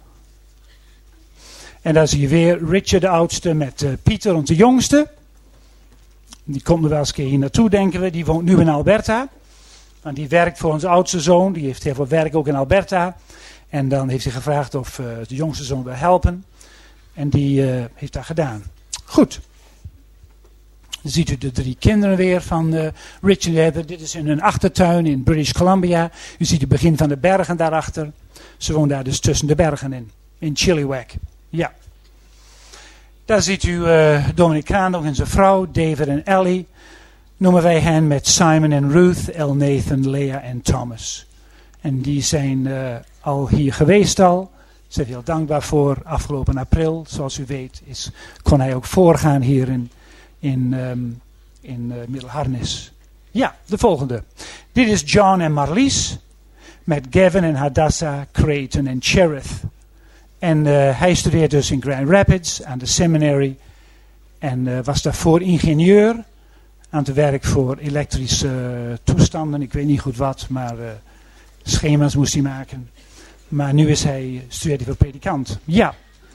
S1: En daar zie je weer Richard de oudste met Pieter, onze jongste. Die komt er wel eens een keer hier naartoe, denken we. Die woont nu in Alberta. En die werkt voor onze oudste zoon. Die heeft heel veel werk ook in Alberta. En dan heeft hij gevraagd of de jongste zoon wil helpen. En die heeft dat gedaan. Goed. Dan ziet u de 3 kinderen weer van Richard en Heather. Dit is in hun achtertuin in British Columbia. U ziet het begin van de bergen daarachter. Ze woont daar dus tussen de bergen in Chilliwack. Ja. Daar ziet u Dominic Kaan nog en zijn vrouw, David en Ellie. Noemen wij hen met Simon en Ruth, Elnathan, Lea en Thomas. En die zijn al hier geweest al. Ze zijn heel dankbaar voor. Afgelopen april, zoals u weet, kon hij ook voorgaan hier in Middelharnis. Ja, de volgende. Dit is John en Marlies. Met Gavin en Hadassah, Creighton en Cherith. En hij studeert dus in Grand Rapids aan de seminary. En was daarvoor ingenieur. Aan het werk voor elektrische toestanden. Ik weet niet goed wat, maar schema's moest hij maken. Maar nu studeert hij voor predikant. Ja.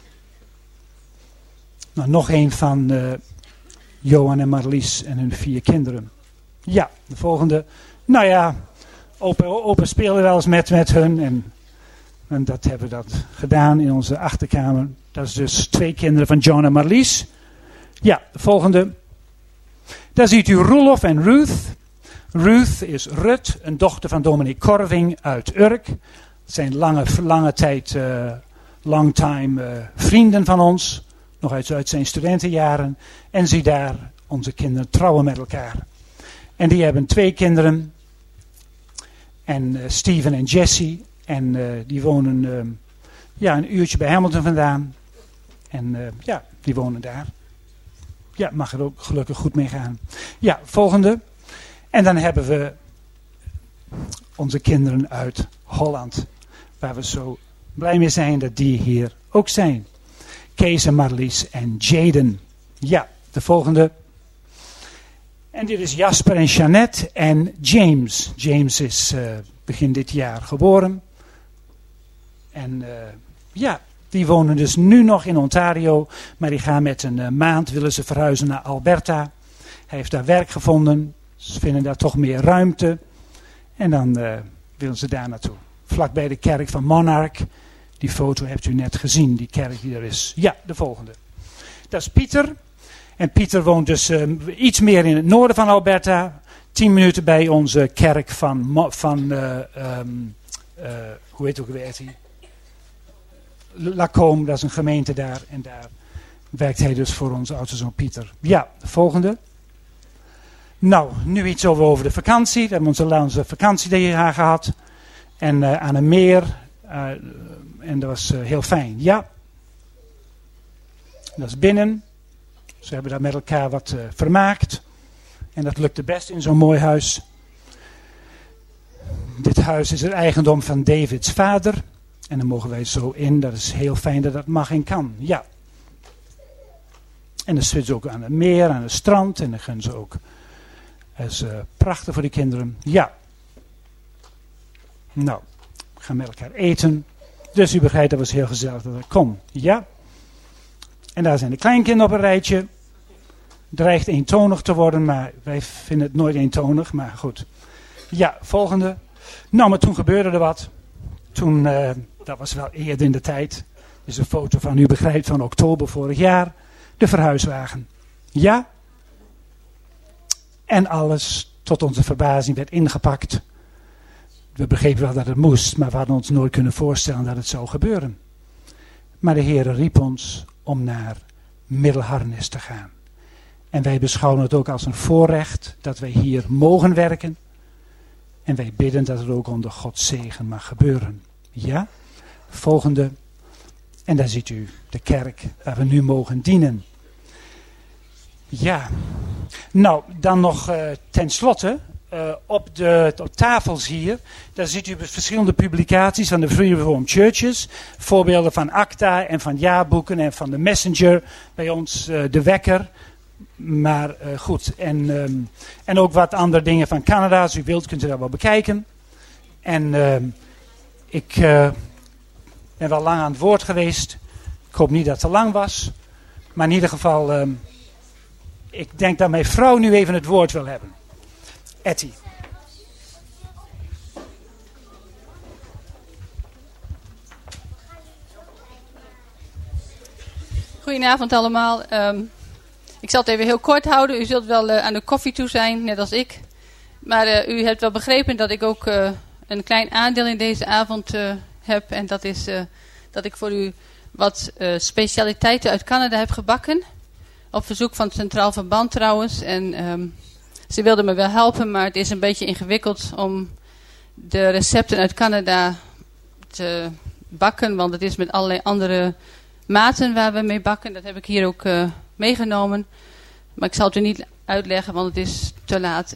S1: Nou, nog een van Johan en Marlies en hun 4 kinderen. Ja, de volgende. Nou ja, opa speelde wel eens met hun. En dat hebben we dat gedaan in onze achterkamer. Dat is dus 2 kinderen van John en Marlies. Ja, de volgende. Daar ziet u Roelof en Ruth. Ruth is Rut, een dochter van Dominic Korving uit Urk. Dat zijn lange tijd, long time vrienden van ons. Nog uit zijn studentenjaren. En zie daar, onze kinderen trouwen met elkaar. En die hebben 2 kinderen. En Steven en Jessie. En die wonen een uurtje bij Hamilton vandaan. En die wonen daar. Ja, mag er ook gelukkig goed mee gaan. Ja, volgende. En dan hebben we onze kinderen uit Holland. Waar we zo blij mee zijn dat die hier ook zijn. Kees en Marlies en Jaden. Ja, de volgende. En dit is Jasper en Jeannette en James. James is begin dit jaar geboren. En die wonen dus nu nog in Ontario. Maar die gaan met een maand, willen ze verhuizen naar Alberta. Hij heeft daar werk gevonden. Ze vinden daar toch meer ruimte. En dan willen ze daar naartoe. Vlakbij de kerk van Monarch. Die foto hebt u net gezien, die kerk die er is. Ja, de volgende. Dat is Pieter. En Pieter woont dus iets meer in het noorden van Alberta. 10 minuten bij onze kerk van hoe heet ook weer die? Lacombe, dat is een gemeente daar. En daar werkt hij dus voor onze oudste zoon Pieter. Ja, de volgende. Nou, nu iets over de vakantie. We hebben onze vakantie hier gehad. En aan een meer. En dat was heel fijn. Ja. Dat is binnen. Ze hebben daar met elkaar wat vermaakt. En dat lukte best in zo'n mooi huis. Dit huis is het eigendom van Davids vader. En dan mogen wij zo in. Dat is heel fijn dat dat mag en kan. Ja. En dan zitten ze ook aan het meer, aan het strand. En dan gaan ze ook. Dat is prachtig voor de kinderen. Ja. Nou, we gaan met elkaar eten. Dus u begrijpt, dat was heel gezellig dat ik kon. Ja. En daar zijn de kleinkinderen op een rijtje. Dreigt eentonig te worden, maar wij vinden het nooit eentonig. Maar goed. Ja, volgende. Nou, maar toen gebeurde er wat. Toen, dat was wel eerder in de tijd. Dit is een foto van, u begrijpt, van oktober vorig jaar. De verhuiswagen. Ja. En alles, tot onze verbazing, werd ingepakt. We begrepen wel dat het moest, maar we hadden ons nooit kunnen voorstellen dat het zou gebeuren. Maar de Heere riep ons om naar Middelharnis te gaan. En wij beschouwen het ook als een voorrecht dat wij hier mogen werken. En wij bidden dat het ook onder Gods zegen mag gebeuren. Ja? Volgende. En daar ziet u de kerk waar we nu mogen dienen. Ja. Nou, dan nog tenslotte. Op tafels hier, daar ziet u verschillende publicaties van de Free Reformed Churches. Voorbeelden van ACTA en van jaarboeken en van de Messenger. Bij ons de Wekker. Maar goed, en ook wat andere dingen van Canada. Als u wilt, kunt u dat wel bekijken. En ik ben wel lang aan het woord geweest. Ik hoop niet dat het te lang was. Maar in ieder geval, ik denk dat mijn vrouw nu even het woord wil hebben. Etty.
S4: Goedenavond allemaal. Ik zal het even heel kort houden. U zult wel aan de koffie toe zijn, net als ik. Maar u hebt wel begrepen dat ik ook een klein aandeel in deze avond heb. En dat is dat ik voor u wat specialiteiten uit Canada heb gebakken. Op verzoek van het Centraal Verband trouwens. En ze wilden me wel helpen, maar het is een beetje ingewikkeld om de recepten uit Canada te bakken. Want het is met allerlei andere maten waar we mee bakken. Dat heb ik hier ook meegenomen. Maar ik zal het u niet uitleggen, want het is te laat.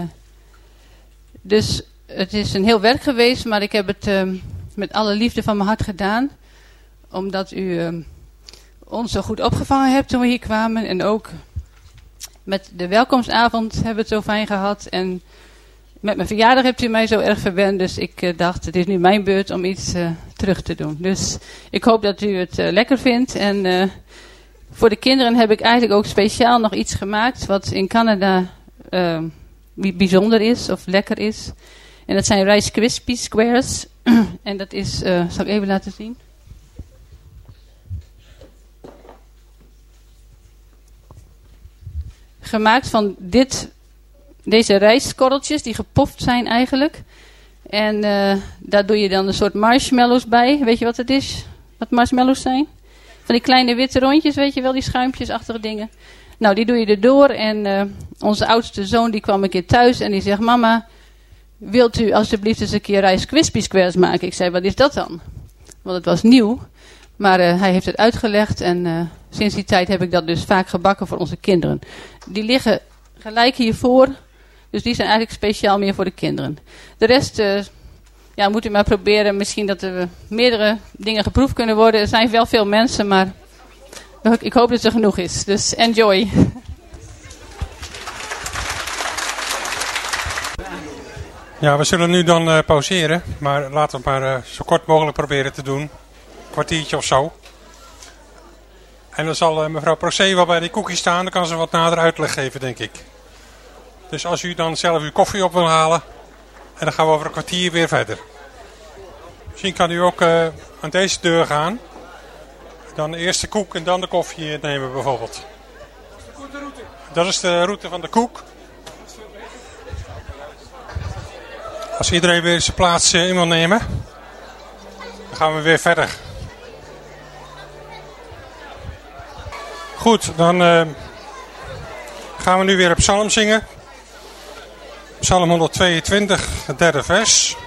S4: Dus het is een heel werk geweest, maar ik heb het met alle liefde van mijn hart gedaan. Omdat u ons zo goed opgevangen hebt toen we hier kwamen. En ook met de welkomstavond hebben we het zo fijn gehad. En met mijn verjaardag hebt u mij zo erg verwend. Dus ik dacht, het is nu mijn beurt om iets terug te doen. Dus ik hoop dat u het lekker vindt. En voor de kinderen heb ik eigenlijk ook speciaal nog iets gemaakt. Wat in Canada bijzonder is of lekker is. En dat zijn Rice Krispies Squares. En dat is, zal ik even laten zien. Gemaakt van deze rijstkorreltjes die gepoft zijn eigenlijk. En daar doe je dan een soort marshmallows bij. Weet je wat het is? Wat marshmallows zijn? Van die kleine witte rondjes, weet je wel, die schuimpjesachtige dingen. Nou, die doe je erdoor. En onze oudste zoon die kwam een keer thuis en die zegt: mama, wilt u alsjeblieft eens een keer Rice Krispies Squares maken? Ik zei: wat is dat dan? Want het was nieuw. Maar hij heeft het uitgelegd en sinds die tijd heb ik dat dus vaak gebakken voor onze kinderen. Die liggen gelijk hiervoor, dus die zijn eigenlijk speciaal meer voor de kinderen. De rest moet u maar proberen, misschien dat er meerdere dingen geproefd kunnen worden. Er zijn wel veel mensen, maar ik hoop dat er genoeg is. Dus enjoy.
S2: Ja, we zullen nu dan pauzeren, maar laten we het maar zo kort mogelijk proberen te doen. Kwartiertje of zo. En dan zal mevrouw Procé wel bij die koekjes staan. Dan kan ze wat nader uitleg geven, denk ik. Dus als u dan zelf uw koffie op wil halen. En dan gaan we over een kwartier weer verder. Misschien kan u ook aan deze deur gaan. Dan eerst de koek en dan de koffie nemen bijvoorbeeld. Dat is de route van de koek. Als iedereen weer zijn plaats in wil nemen. Dan gaan we weer verder. Goed, dan gaan we nu weer een psalm zingen. Psalm 122, het derde vers.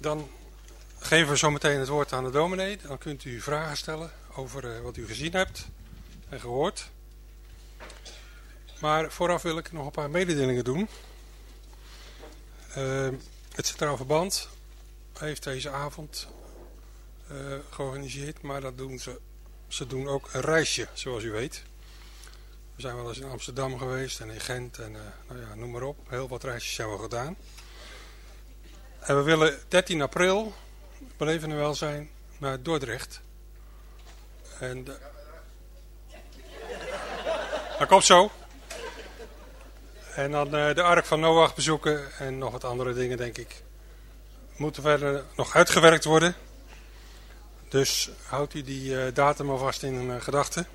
S2: Dan geven we zo meteen het woord aan de dominee. Dan kunt u vragen stellen over wat u gezien hebt en gehoord. Maar vooraf wil ik nog een paar mededelingen doen. Het Centraal Verband heeft deze avond georganiseerd, maar dat doen ze doen ook een reisje, zoals u weet. We zijn wel eens in Amsterdam geweest en in Gent en noem maar op. Heel wat reisjes hebben we gedaan. En we willen 13 april, beleven en welzijn, naar Dordrecht. En dat komt zo. En dan de Ark van Noach bezoeken en nog wat andere dingen, denk ik. Moeten verder nog uitgewerkt worden. Dus houdt u die datum alvast in gedachten.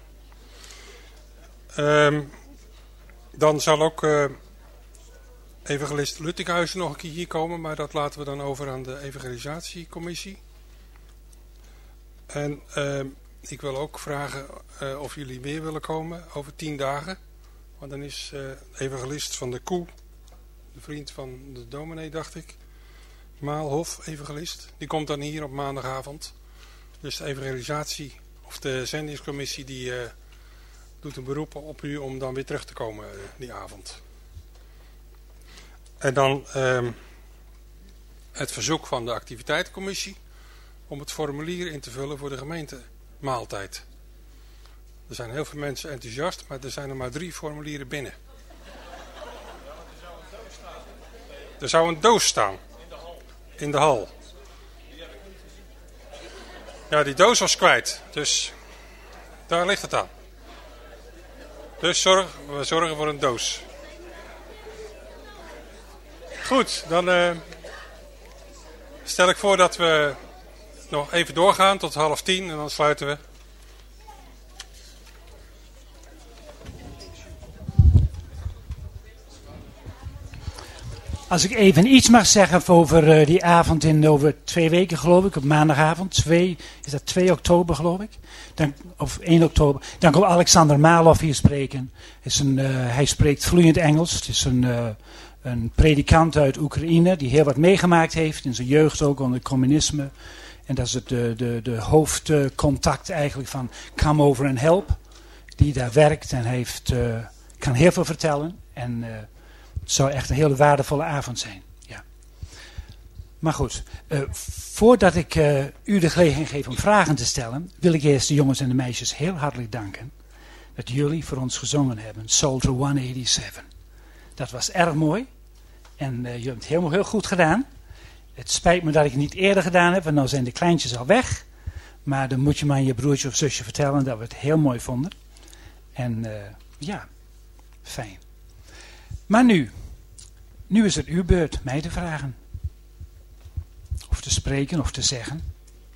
S2: Dan zal ook evangelist Luttinghuizen nog een keer hier komen, maar dat laten we dan over aan de evangelisatiecommissie. En ik wil ook vragen of jullie weer willen komen over 10 dagen. Want dan is evangelist van de Koe, de vriend van de dominee, dacht ik, Maalhof, evangelist. Die komt dan hier op maandagavond. Dus de evangelisatie of de zendingscommissie die doet een beroep op u om dan weer terug te komen die avond. En dan het verzoek van de activiteitencommissie om het formulier in te vullen voor de gemeentemaaltijd. Er zijn heel veel mensen enthousiast, maar er zijn er maar 3 formulieren binnen. Er zou een doos staan. In de hal. Ja, die doos was kwijt. Dus daar ligt het aan. Dus we zorgen voor een doos. Goed, dan stel ik voor dat we nog even doorgaan tot 9:30 en dan sluiten we.
S1: Als ik even iets mag zeggen over die avond over 2 weken, geloof ik, op maandagavond, is dat 2 oktober, geloof ik, of 1 oktober. Dan komt Alexander Maalhof hier spreken. Hij spreekt vloeiend Engels. Het is een predikant uit Oekraïne die heel wat meegemaakt heeft, in zijn jeugd ook onder het communisme. En dat is de hoofdcontact eigenlijk van Come Over and Help, die daar werkt en hij kan heel veel vertellen. En het zou echt een hele waardevolle avond zijn. Ja. Maar goed, voordat ik u de gelegenheid geef om vragen te stellen, wil ik eerst de jongens en de meisjes heel hartelijk danken dat jullie voor ons gezongen hebben. Psalter 187. Dat was erg mooi. En jullie hebben het helemaal heel goed gedaan. Het spijt me dat ik het niet eerder gedaan heb, want nu zijn de kleintjes al weg. Maar dan moet je maar aan je broertje of zusje vertellen dat we het heel mooi vonden. En ja, fijn. Maar nu is het uw beurt mij te vragen. Of te spreken of te zeggen.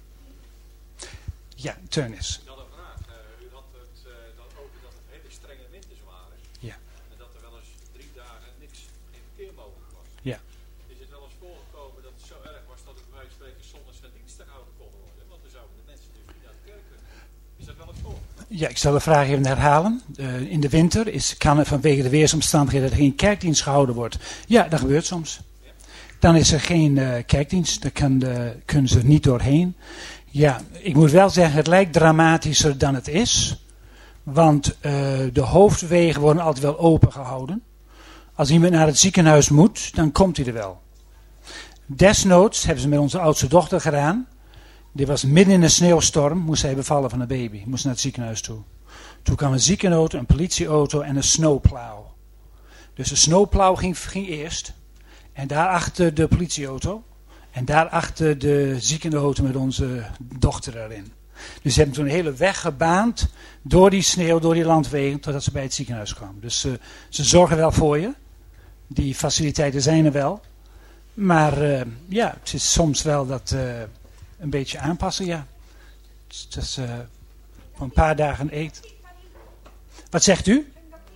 S1: Ja, Teunis.
S5: Ik had een vraag. U had het dan over dat het hele strenge winters waren.
S1: Ja.
S5: En dat er wel eens 3 dagen geen verkeer mogelijk was.
S1: Ja.
S5: Is het wel eens voorgekomen dat het zo erg was dat er bij wijze van spreken zondags geen diensten gehouden konden worden? Want dan zouden de mensen dus niet naar de kerk kunnen. Is dat wel eens voor?
S1: Ja, ik zal de vraag even herhalen. In de winter kan er vanwege de weersomstandigheden er geen kerkdienst gehouden wordt. Ja, dat gebeurt soms. Dan is er geen kerkdienst, daar kunnen ze niet doorheen. Ja, ik moet wel zeggen, het lijkt dramatischer dan het is. Want de hoofdwegen worden altijd wel open gehouden. Als iemand naar het ziekenhuis moet, dan komt hij er wel. Desnoods hebben ze met onze oudste dochter gedaan. Die was midden in een sneeuwstorm, moest zij bevallen van een baby. Moest naar het ziekenhuis toe. Toen kwam een ziekenauto, een politieauto en een snowplow. Dus de snowplow ging eerst. En daarachter de politieauto. En daarachter de ziekenauto met onze dochter erin. Dus ze hebben toen een hele weg gebaand door die sneeuw, door die landwegen, totdat ze bij het ziekenhuis kwamen. Dus ze zorgen wel voor je. Die faciliteiten zijn er wel. Maar ja, het is soms wel dat een beetje aanpassen, ja. Dus voor een paar dagen eten. Wat zegt u?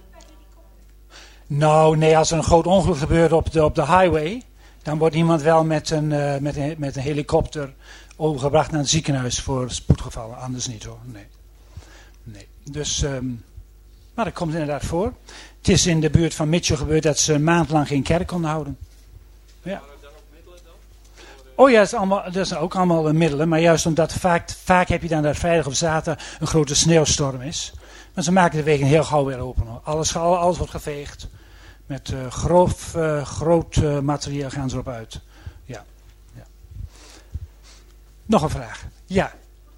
S1: Nou, nee, als er een groot ongeluk gebeurt op de highway, dan wordt iemand wel met een helikopter overgebracht naar het ziekenhuis voor spoedgevallen. Anders niet hoor, nee. Dus, maar dat komt inderdaad voor. Het is in de buurt van Mitchell gebeurd dat ze een maand lang geen kerk konden houden. Ja. Oh ja, dat zijn ook allemaal middelen. Maar juist omdat vaak heb je dan dat vrijdag of zaterdag een grote sneeuwstorm is. Maar ze maken de wegen heel gauw weer open. Hoor. Alles wordt geveegd. Met groot materiaal gaan ze erop uit. Ja. Nog een vraag. Ja.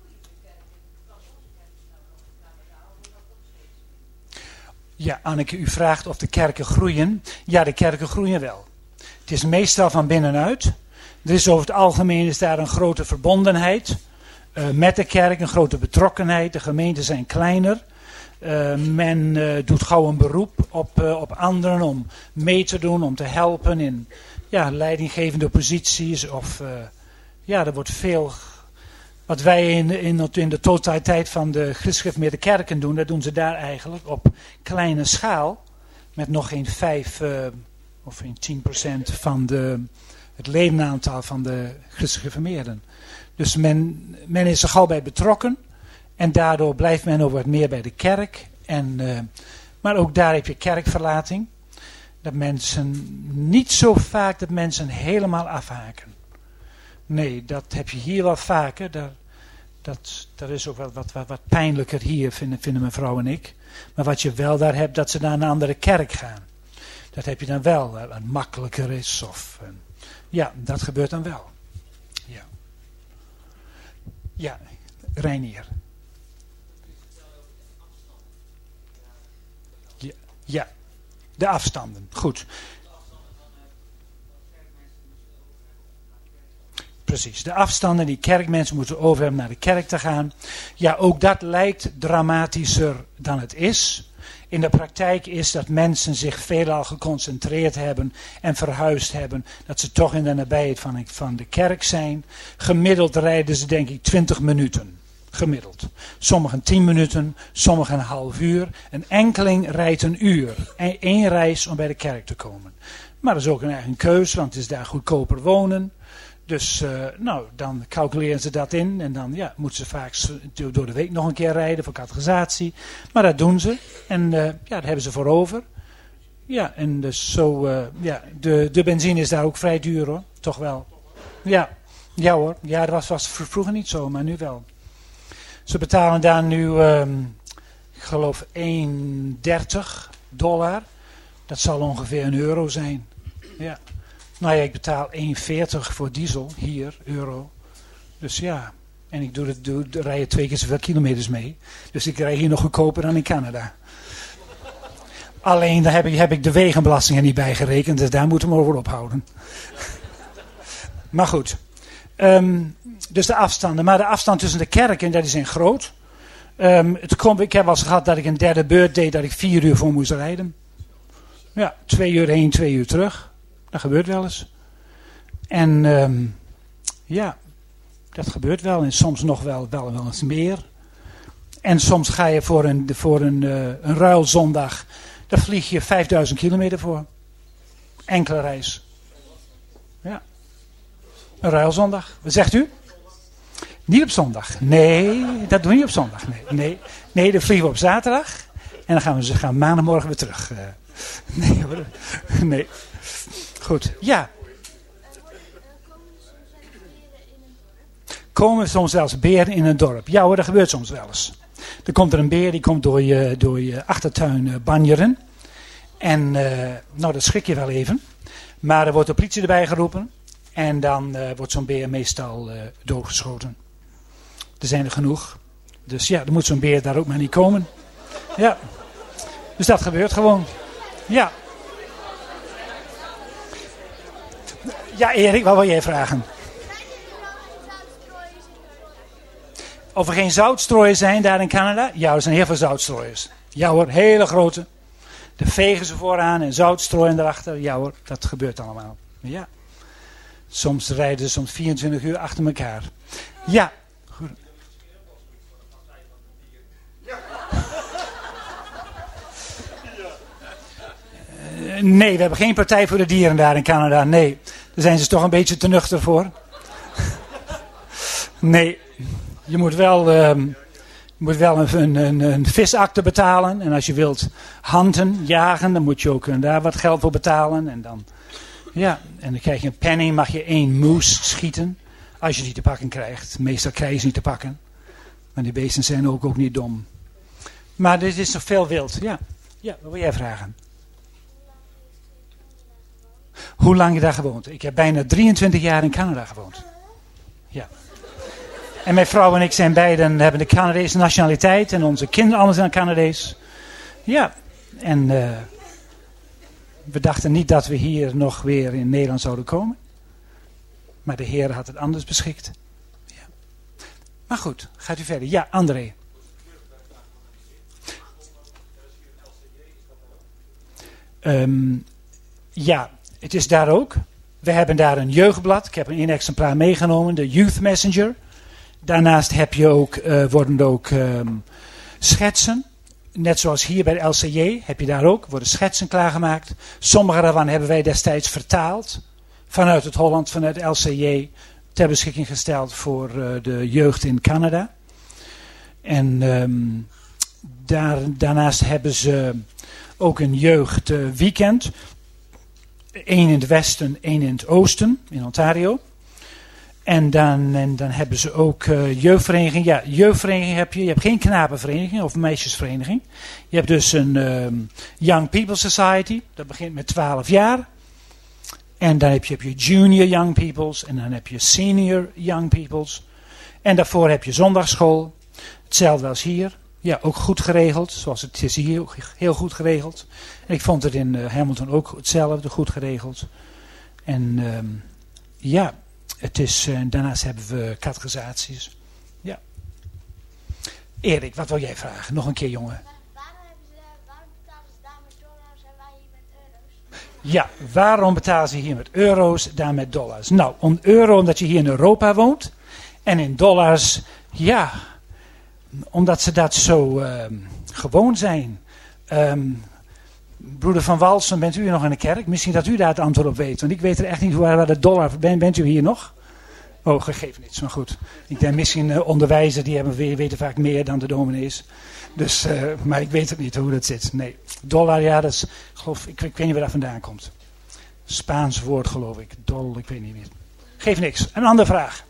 S1: Ja, Anneke, u vraagt of de kerken groeien. Ja, de kerken groeien wel. Het is meestal van binnenuit. Er is over het algemeen is daar een grote verbondenheid met de kerk, een grote betrokkenheid. De gemeenten zijn kleiner. Men doet gauw een beroep op anderen om mee te doen, om te helpen in leidinggevende posities. Er wordt veel. Wat wij in de totaliteit van de christelijk kerken doen, dat doen ze daar eigenlijk op kleine schaal. Met nog geen 5 of geen 10% van het ledenaantal van de christelijk gereformeerden. Dus men is er gauw bij betrokken. En daardoor blijft men ook wat meer bij de kerk. Maar ook daar heb je kerkverlating. Dat mensen niet zo vaak dat mensen helemaal afhaken. Nee, dat heb je hier wel vaker. Dat is ook wat pijnlijker hier, vinden mijn vrouw en ik. Maar wat je wel daar hebt, dat ze naar een andere kerk gaan. Dat heb je dan wel, wat makkelijker is. Dat gebeurt dan wel. Ja, Reinier. Ja, de afstanden. Goed. Precies, de afstanden die kerkmensen moeten over hebben naar de kerk te gaan. Ja, ook dat lijkt dramatischer dan het is. In de praktijk is dat mensen zich veelal geconcentreerd hebben en verhuisd hebben. Dat ze toch in de nabijheid van de kerk zijn. Gemiddeld rijden ze denk ik 20 minuten. Gemiddeld. Sommigen 10 minuten, sommigen een half uur. Een enkeling rijdt een uur. Eén reis om bij de kerk te komen. Maar dat is ook een eigen keus, want het is daar goedkoper wonen. Dus dan calculeren ze dat in. En dan moeten ze vaak door de week nog een keer rijden voor catechisatie. Maar dat doen ze. En daar hebben ze voor over. Ja, en dus zo... de benzine is daar ook vrij duur hoor. Toch wel. Ja hoor. Ja, dat was vroeger niet zo, maar nu wel. Ze betalen daar nu, ik geloof $1,30. Dat zal ongeveer €1 zijn. Ja. Nou ja, ik betaal $1,40 voor diesel hier, euro. Dus ja, en ik rij je 2 keer zoveel kilometers mee. Dus ik rij hier nog goedkoper dan in Canada. Alleen, daar heb ik de wegenbelastingen niet bij gerekend, dus daar moeten we over ophouden. Maar goed. Dus de afstanden. Maar de afstand tussen de kerken, dat is in groot. Ik heb wel eens gehad dat ik een derde beurt deed, dat ik 4 uur voor moest rijden. Ja, 2 uur heen, 2 uur terug. Dat gebeurt wel eens. En dat gebeurt wel. En soms nog wel eens meer. En soms ga je voor een ruilzondag, daar vlieg je 5000 kilometer voor. Enkele reis. Ja. Een ruilzondag. Wat zegt u? Niet op zondag. Nee, dat doen we niet op zondag. Nee, dan vliegen we op zaterdag. En dan gaan we maandagmorgen weer terug. Nee hoor. Nee. Goed, ja. Komen soms wel eens beren in een dorp? Ja hoor, dat gebeurt soms wel eens. Er komt er een beer, die komt door je achtertuin banjeren. En dat schrik je wel even. Maar er wordt de politie erbij geroepen. En dan wordt zo'n beer meestal doodgeschoten. Er zijn er genoeg. Dus ja, dan moet zo'n beer daar ook maar niet komen. Ja. Dus dat gebeurt gewoon. Ja. Ja, Erik, wat wil jij vragen? Of er geen zoutstrooiers zijn daar in Canada? Ja, er zijn heel veel zoutstrooiers. Ja hoor, hele grote. Daar vegen ze vooraan en zoutstrooien erachter. Ja hoor, dat gebeurt allemaal. Ja. Soms rijden ze 24 uur achter elkaar. Ja. Goed. Nee, we hebben geen partij voor de dieren daar in Canada. Nee, daar zijn ze toch een beetje te nuchter voor. Nee, je moet wel een visakte betalen. En als je wilt jagen, dan moet je ook daar wat geld voor betalen. En dan, Ja, en dan krijg je een penning, mag je 1 moes schieten. Als je die te pakken krijgt. Meestal krijg je ze niet te pakken. Maar die beesten zijn ook niet dom. Maar er is nog veel wild. Ja, wat wil jij vragen? Hoe lang je daar gewoond? Ik heb bijna 23 jaar in Canada gewoond. Ja. En mijn vrouw en ik zijn beiden, hebben de Canadese nationaliteit. En onze kinderen allemaal zijn Canadees. Ja, en we dachten niet dat we hier nog weer in Nederland zouden komen. Maar de Heer had het anders beschikt. Ja. Maar goed, gaat u verder. Ja, André. Ja, het is daar ook. We hebben daar een jeugdblad. Ik heb een 1 exemplaar meegenomen, de Youth Messenger. Daarnaast heb je ook, worden ook schetsen. Net zoals hier bij de LCJ heb je daar ook, worden schetsen klaargemaakt. Sommige daarvan hebben wij destijds vertaald. Vanuit het Holland, vanuit de LCJ. Ter beschikking gesteld voor de jeugd in Canada. En daarnaast hebben ze ook een jeugdweekend. 1 in het westen, 1 in het oosten, in Ontario. En dan hebben ze ook jeugdvereniging. Ja, jeugdvereniging heb je. Je hebt geen knapenvereniging of meisjesvereniging. Je hebt dus een Young People Society. Dat begint met 12 jaar. En dan heb je Junior Young Peoples. En dan heb je Senior Young Peoples. En daarvoor heb je zondagsschool. Hetzelfde als hier. Ja, ook goed geregeld. Zoals het is hier ook heel goed geregeld. En ik vond het in Hamilton ook hetzelfde, goed geregeld. En ja, het is, daarnaast hebben we categorisaties. Ja. Erik, wat wil jij vragen? Nog een keer, jongen.
S6: Waarom betalen ze daar met dollars en wij hier met euro's?
S1: Ja, waarom betalen ze hier met euro's, daar met dollars? Nou, om euro omdat je hier in Europa woont. En in dollars, ja, omdat ze dat zo gewoon zijn. Broeder Van Walsen, bent u hier nog in de kerk? Misschien dat u daar het antwoord op weet. Want ik weet er echt niet waar de dollar... Bent u hier nog? Oh, gegeven niets, maar goed. Ik denk misschien onderwijzen, die weten vaak meer dan de dominees. Dus, maar ik weet het niet hoe dat zit. Nee, dollar, ja, dat is... ik weet niet waar dat vandaan komt. Spaans woord, geloof ik. Ik weet niet meer. Geef niks. Een andere vraag.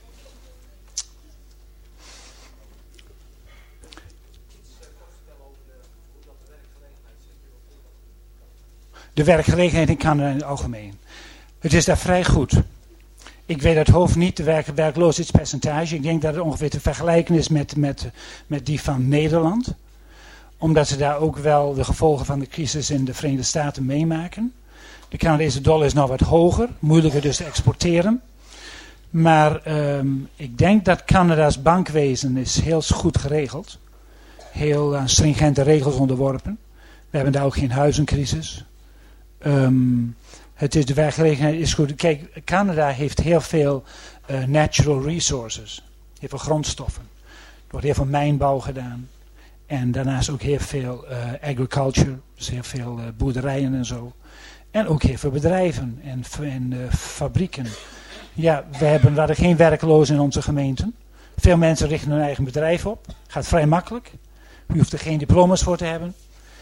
S1: De werkgelegenheid in Canada in het algemeen. Het is daar vrij goed. Ik weet uit het hoofd niet de werkloosheidspercentage. Ik denk dat het ongeveer te vergelijken is met die van Nederland. Omdat ze daar ook wel de gevolgen van de crisis in de Verenigde Staten meemaken. De Canadese dollar is nog wat hoger. Moeilijker dus te exporteren. Maar ik denk dat Canada's bankwezen is heel goed geregeld. Heel aan stringente regels onderworpen. We hebben daar ook geen huizencrisis. Het is de werkgelegenheid is goed. Kijk, Canada heeft heel veel natural resources. Heel veel grondstoffen. Er wordt heel veel mijnbouw gedaan. En daarnaast ook heel veel agriculture. Dus heel veel boerderijen en zo. En ook heel veel bedrijven en fabrieken. Ja, we hadden geen werklozen in onze gemeenten. Veel mensen richten hun eigen bedrijf op. Gaat vrij makkelijk. U hoeft er geen diploma's voor te hebben.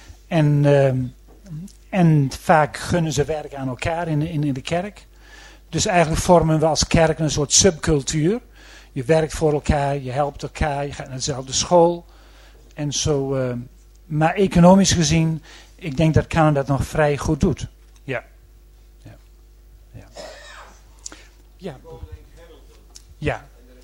S1: En vaak gunnen ze werk aan elkaar in de kerk. Dus eigenlijk vormen we als kerk een soort subcultuur. Je werkt voor elkaar, je helpt elkaar, je gaat naar dezelfde school. En zo, maar economisch gezien, ik denk dat Canada dat nog vrij goed doet. Ja. Ja. Ja. Ja. Ja.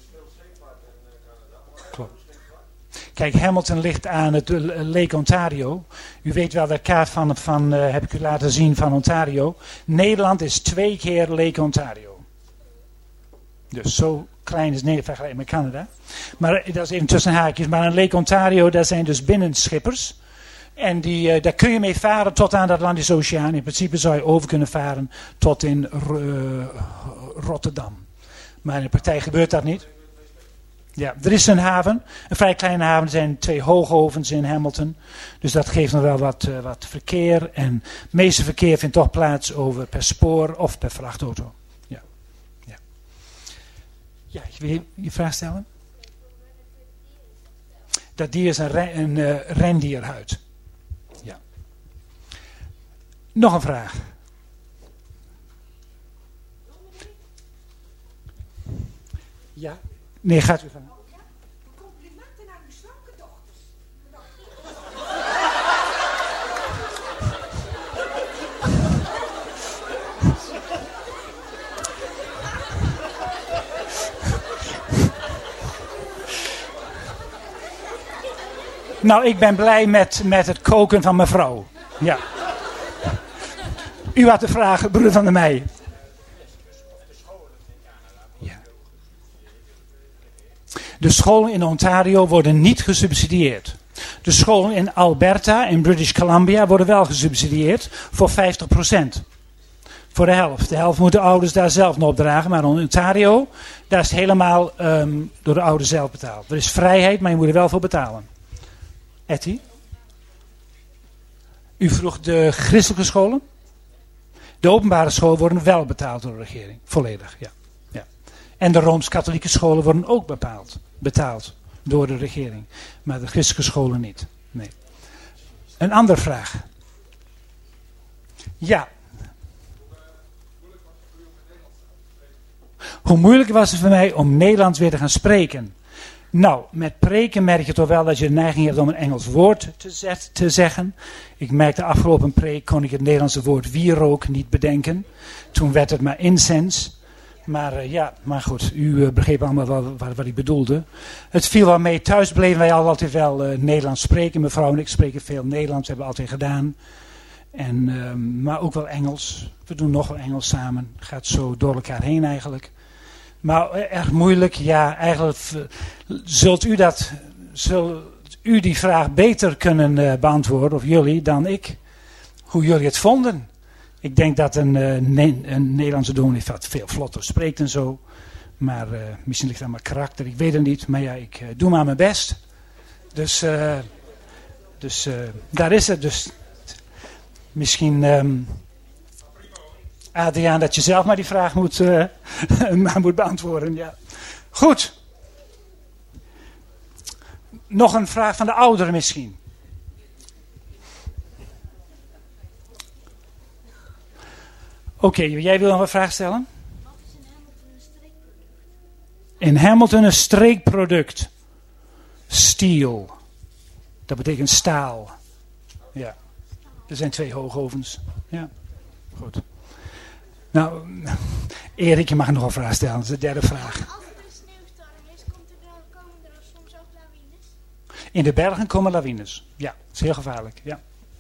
S1: Klopt. Kijk, Hamilton ligt aan het Lake Ontario. U weet wel de kaart van heb ik u laten zien van Ontario. Nederland is 2 keer Lake Ontario. Dus zo klein is Nederland vergeleken met Canada. Maar dat is even tussen haakjes. Maar een Lake Ontario, daar zijn dus binnenschippers. En daar kun je mee varen tot aan de Atlantische Oceaan. In principe zou je over kunnen varen tot in Rotterdam. Maar in de praktijk gebeurt dat niet. Ja, er is een haven, een vrij kleine haven. Er zijn 2 hoogovens in Hamilton. Dus dat geeft nog wel wat verkeer. En het meeste verkeer vindt toch plaats per spoor of per vrachtauto. Ja, ja. Ja, wil je je vraag stellen? Dat dier is een rendierhuid. Ja. Nog een vraag. Ja? Nee, gaat u gaan.
S7: Complimenten aan uw slanke dochters.
S1: Nou, ik ben blij met het koken van mevrouw. Ja. U had de vraag, broeder van der Meij. Ja. De scholen in Ontario worden niet gesubsidieerd. De scholen in Alberta en British Columbia worden wel gesubsidieerd voor 50%. Voor de helft. De helft moeten de ouders daar zelf nog opdragen. Maar in Ontario, daar is het helemaal door de ouders zelf betaald. Er is vrijheid, maar je moet er wel voor betalen. Etty? U vroeg de christelijke scholen? De openbare scholen worden wel betaald door de regering. Volledig, ja. Ja. En de Rooms-Katholieke scholen worden ook betaald door de regering. Maar de christelijke scholen niet. Nee. Een andere vraag. Ja. Hoe moeilijk was het voor mij om Nederlands weer te gaan spreken? Nou, met preken merk je toch wel dat je de neiging hebt om een Engels woord te zeggen. Ik merkte de afgelopen preek kon ik het Nederlandse woord wierook niet bedenken. Toen werd het maar incense. Maar goed, u begreep allemaal wel wat ik bedoelde. Het viel wel mee. Thuis bleven wij altijd wel Nederlands spreken. Mevrouw en ik spreken veel Nederlands, hebben we altijd gedaan. Maar ook wel Engels. We doen nog wel Engels samen. Gaat zo door elkaar heen eigenlijk. Maar erg moeilijk, ja, eigenlijk zult u die vraag beter kunnen beantwoorden, of jullie, dan ik. Hoe jullie het vonden. Ik denk dat een Nederlandse dominee veel vlotter spreekt en zo. Maar misschien ligt dat aan mijn karakter, ik weet het niet. Maar ja, ik doe maar mijn best. Dus daar is het. Dus misschien... Adriaan, dat je zelf maar die vraag moet beantwoorden. Ja. Goed. Nog een vraag van de ouderen misschien. Oké, jij wil nog een vraag stellen?
S6: Wat is in Hamilton een streekproduct?
S1: In Hamilton een streekproduct. Steel. Dat betekent staal. Ja. Er zijn 2 hoogovens. Ja. Goed. Nou, Erik, je mag nog een vraag stellen. Dat is de derde vraag.
S6: Als er een sneeuwstorm is, komen er soms ook lawines?
S1: In de bergen komen lawines. Ja, dat is heel gevaarlijk. Ja.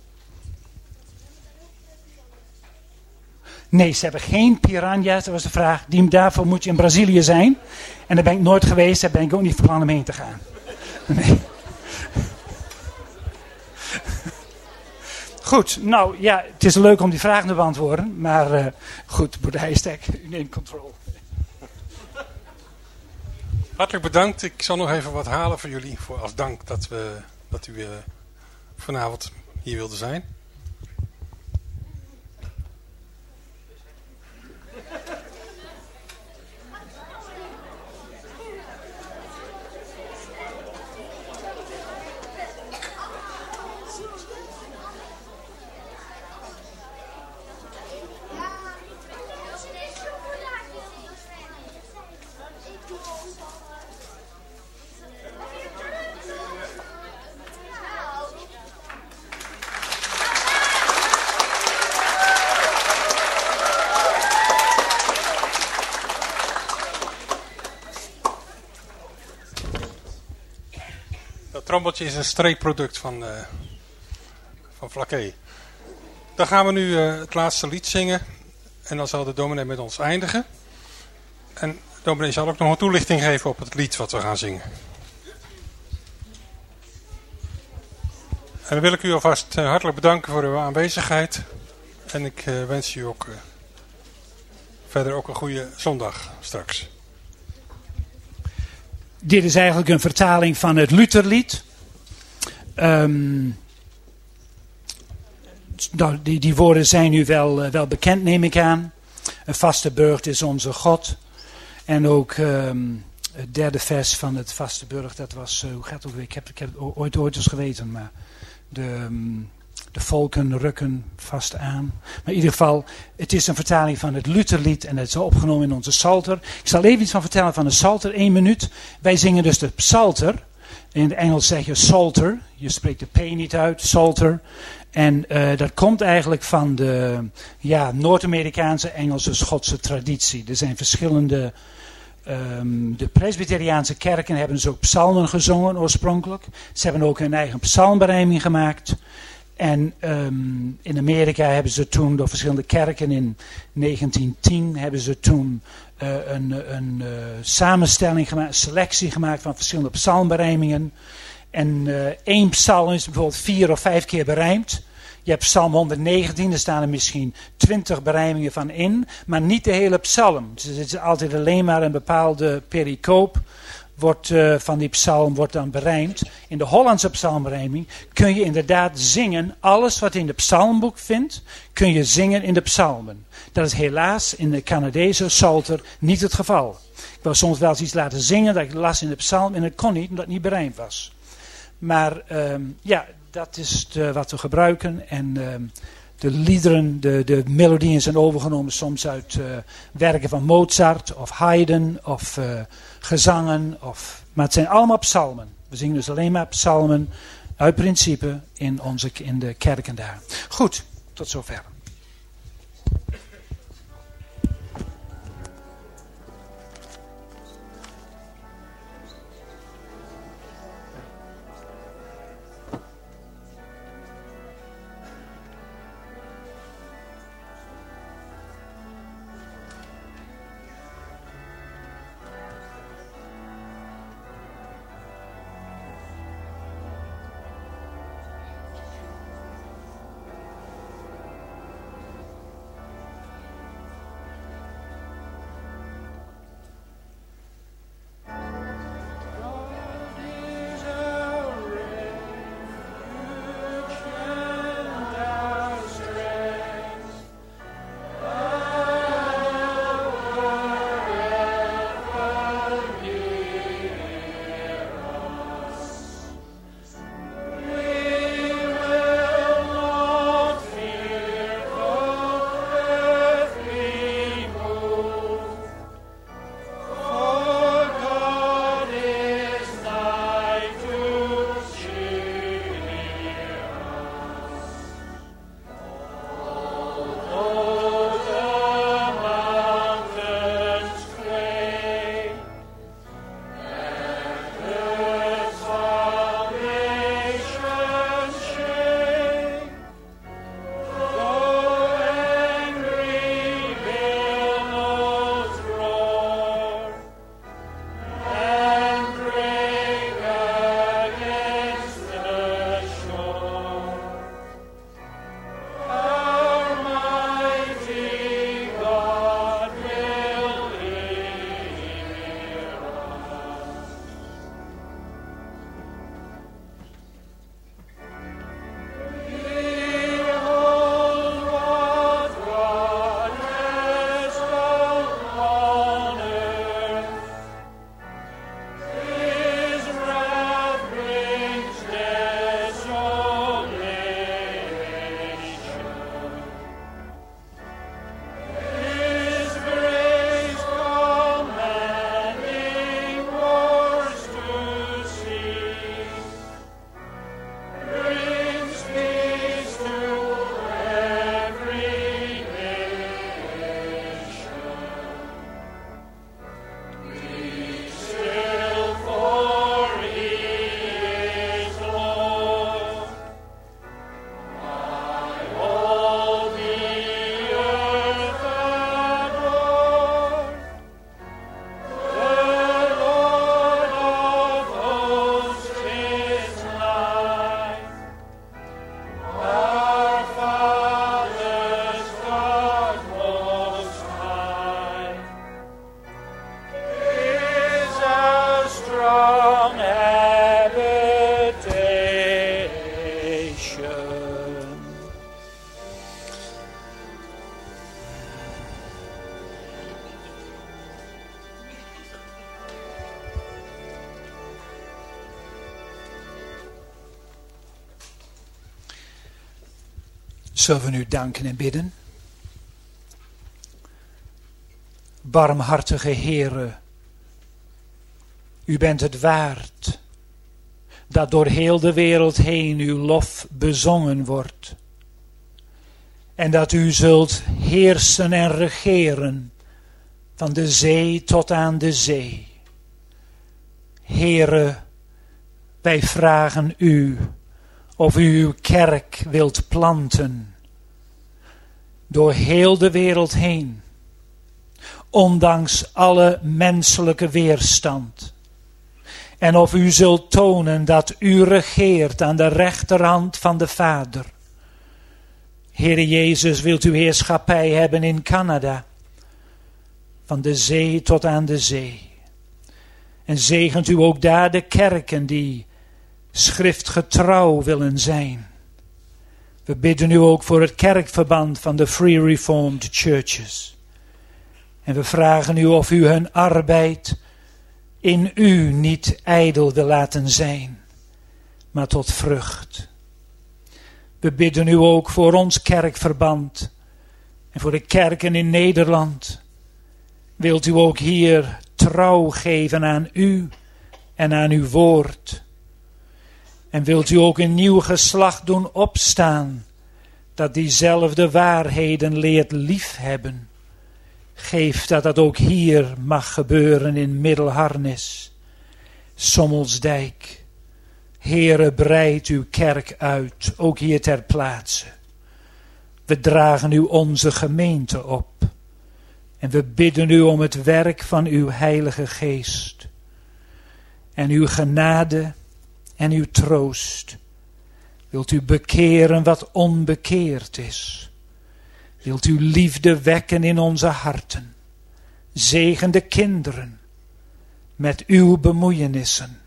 S1: Nee, ze hebben geen piranha's, dat was de vraag. Daarvoor moet je in Brazilië zijn. En daar ben ik nooit geweest, daar ben ik ook niet van plan om heen te gaan. Nee. Goed, nou ja, het is leuk om die vragen te beantwoorden. Maar goed, broeder Heijstek, u neemt controle.
S2: Hartelijk bedankt. Ik zal nog even wat halen voor jullie. Als dank dat u vanavond hier wilde zijn. Dat trombeltje is een streekproduct van Flaké. Dan gaan we nu het laatste lied zingen. En dan zal de dominee met ons eindigen. En de dominee zal ook nog een toelichting geven op het lied wat we gaan zingen. En dan wil ik u alvast hartelijk bedanken voor uw aanwezigheid. En ik wens u ook verder ook een goede zondag straks.
S1: Dit is eigenlijk een vertaling van het Lutherlied. Die woorden zijn nu wel bekend, neem ik aan. Een vaste burcht is onze God. En ook het derde vers van het vaste burcht, dat was, hoe gaat het ook weer? Ik heb het ooit eens geweten, maar De volken rukken vast aan. Maar in ieder geval, het is een vertaling van het Lutherlied en het is opgenomen in onze psalter. Ik zal even iets van vertellen van de psalter, 1 minuut. Wij zingen dus de psalter. In het Engels zeg je psalter. Je spreekt de P niet uit, psalter. En dat komt eigenlijk van de Noord-Amerikaanse Engelse Schotse traditie. Er zijn verschillende... de Presbyteriaanse kerken hebben dus ook psalmen gezongen oorspronkelijk. Ze hebben ook hun eigen psalmberijming gemaakt. En in Amerika hebben ze toen door verschillende kerken in 1910 hebben ze toen een samenstelling gemaakt, een selectie gemaakt van verschillende psalmberijmingen. En 1 psalm is bijvoorbeeld 4 of 5 keer berijmd. Je hebt psalm 119, daar staan er misschien 20 berijmingen van in, maar niet de hele psalm. Dus het is altijd alleen maar een bepaalde pericoop van die psalm wordt dan berijmd. In de Hollandse psalmberijming kun je inderdaad zingen. Alles wat in de psalmboek vindt, kun je zingen in de psalmen. Dat is helaas in de Canadese psalter niet het geval. Ik wil soms wel eens iets laten zingen dat ik las in de psalm en dat kon niet, omdat het niet berijmd was. Maar dat is wat we gebruiken. En de liederen, de melodieën zijn overgenomen soms uit werken van Mozart of Haydn of gezangen. Maar het zijn allemaal psalmen. We zingen dus alleen maar psalmen uit principe in de kerken daar. Goed, tot zover. Zullen we nu danken en bidden? Barmhartige Heere, u bent het waard dat door heel de wereld heen uw lof bezongen wordt. En dat u zult heersen en regeren van de zee tot aan de zee. Heere, wij vragen u of u uw kerk wilt planten door heel de wereld heen, ondanks alle menselijke weerstand. En of u zult tonen dat u regeert aan de rechterhand van de Vader. Heere Jezus, wilt u heerschappij hebben in Canada, van de zee tot aan de zee. En zegent u ook daar de kerken die schriftgetrouw willen zijn. We bidden u ook voor het kerkverband van de Free Reformed Churches. En we vragen u of u hun arbeid in u niet ijdel wil laten zijn, maar tot vrucht. We bidden u ook voor ons kerkverband en voor de kerken in Nederland. Wilt u ook hier trouw geven aan u en aan uw woord. En wilt u ook een nieuw geslacht doen opstaan, dat diezelfde waarheden leert liefhebben. Geef dat dat ook hier mag gebeuren in Middelharnis, Sommelsdijk. Heere, breid uw kerk uit, ook hier ter plaatse. We dragen u onze gemeente op. En we bidden u om het werk van uw Heilige Geest. En uw genade en uw troost. Wilt u bekeren wat onbekeerd is. Wilt u liefde wekken in onze harten. Zegen de kinderen met uw bemoeienissen.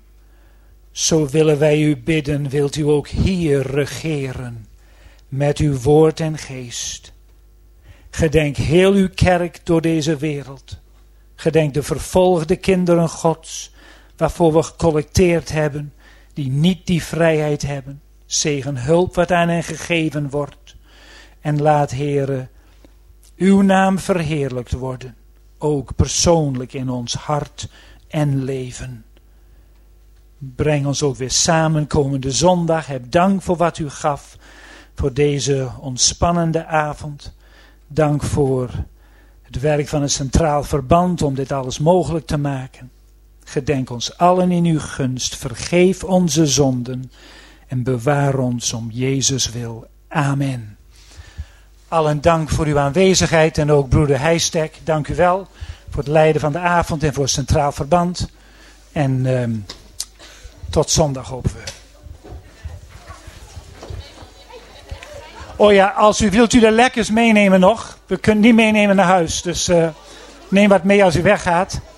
S1: Zo willen wij u bidden, wilt u ook hier regeren met uw woord en geest. Gedenk heel uw kerk door deze wereld. Gedenk de vervolgde kinderen Gods, waarvoor we gecollecteerd hebben, die niet die vrijheid hebben. Zegen hulp wat aan hen gegeven wordt. En laat, Heere, uw naam verheerlijkt worden, ook persoonlijk in ons hart en leven. Breng ons ook weer samen komende zondag. Heb dank voor wat u gaf, voor deze ontspannende avond. Dank voor het werk van het Centraal Verband om dit alles mogelijk te maken. Gedenk ons allen in uw gunst. Vergeef onze zonden en bewaar ons om Jezus wil. Amen. Allen dank voor uw aanwezigheid en ook broeder Heijstek. Dank u wel voor het leiden van de avond en voor het Centraal Verband. En tot zondag hopen we. Oh ja, als u wilt u de lekkers meenemen nog. We kunnen niet meenemen naar huis. Dus neem wat mee als u weggaat.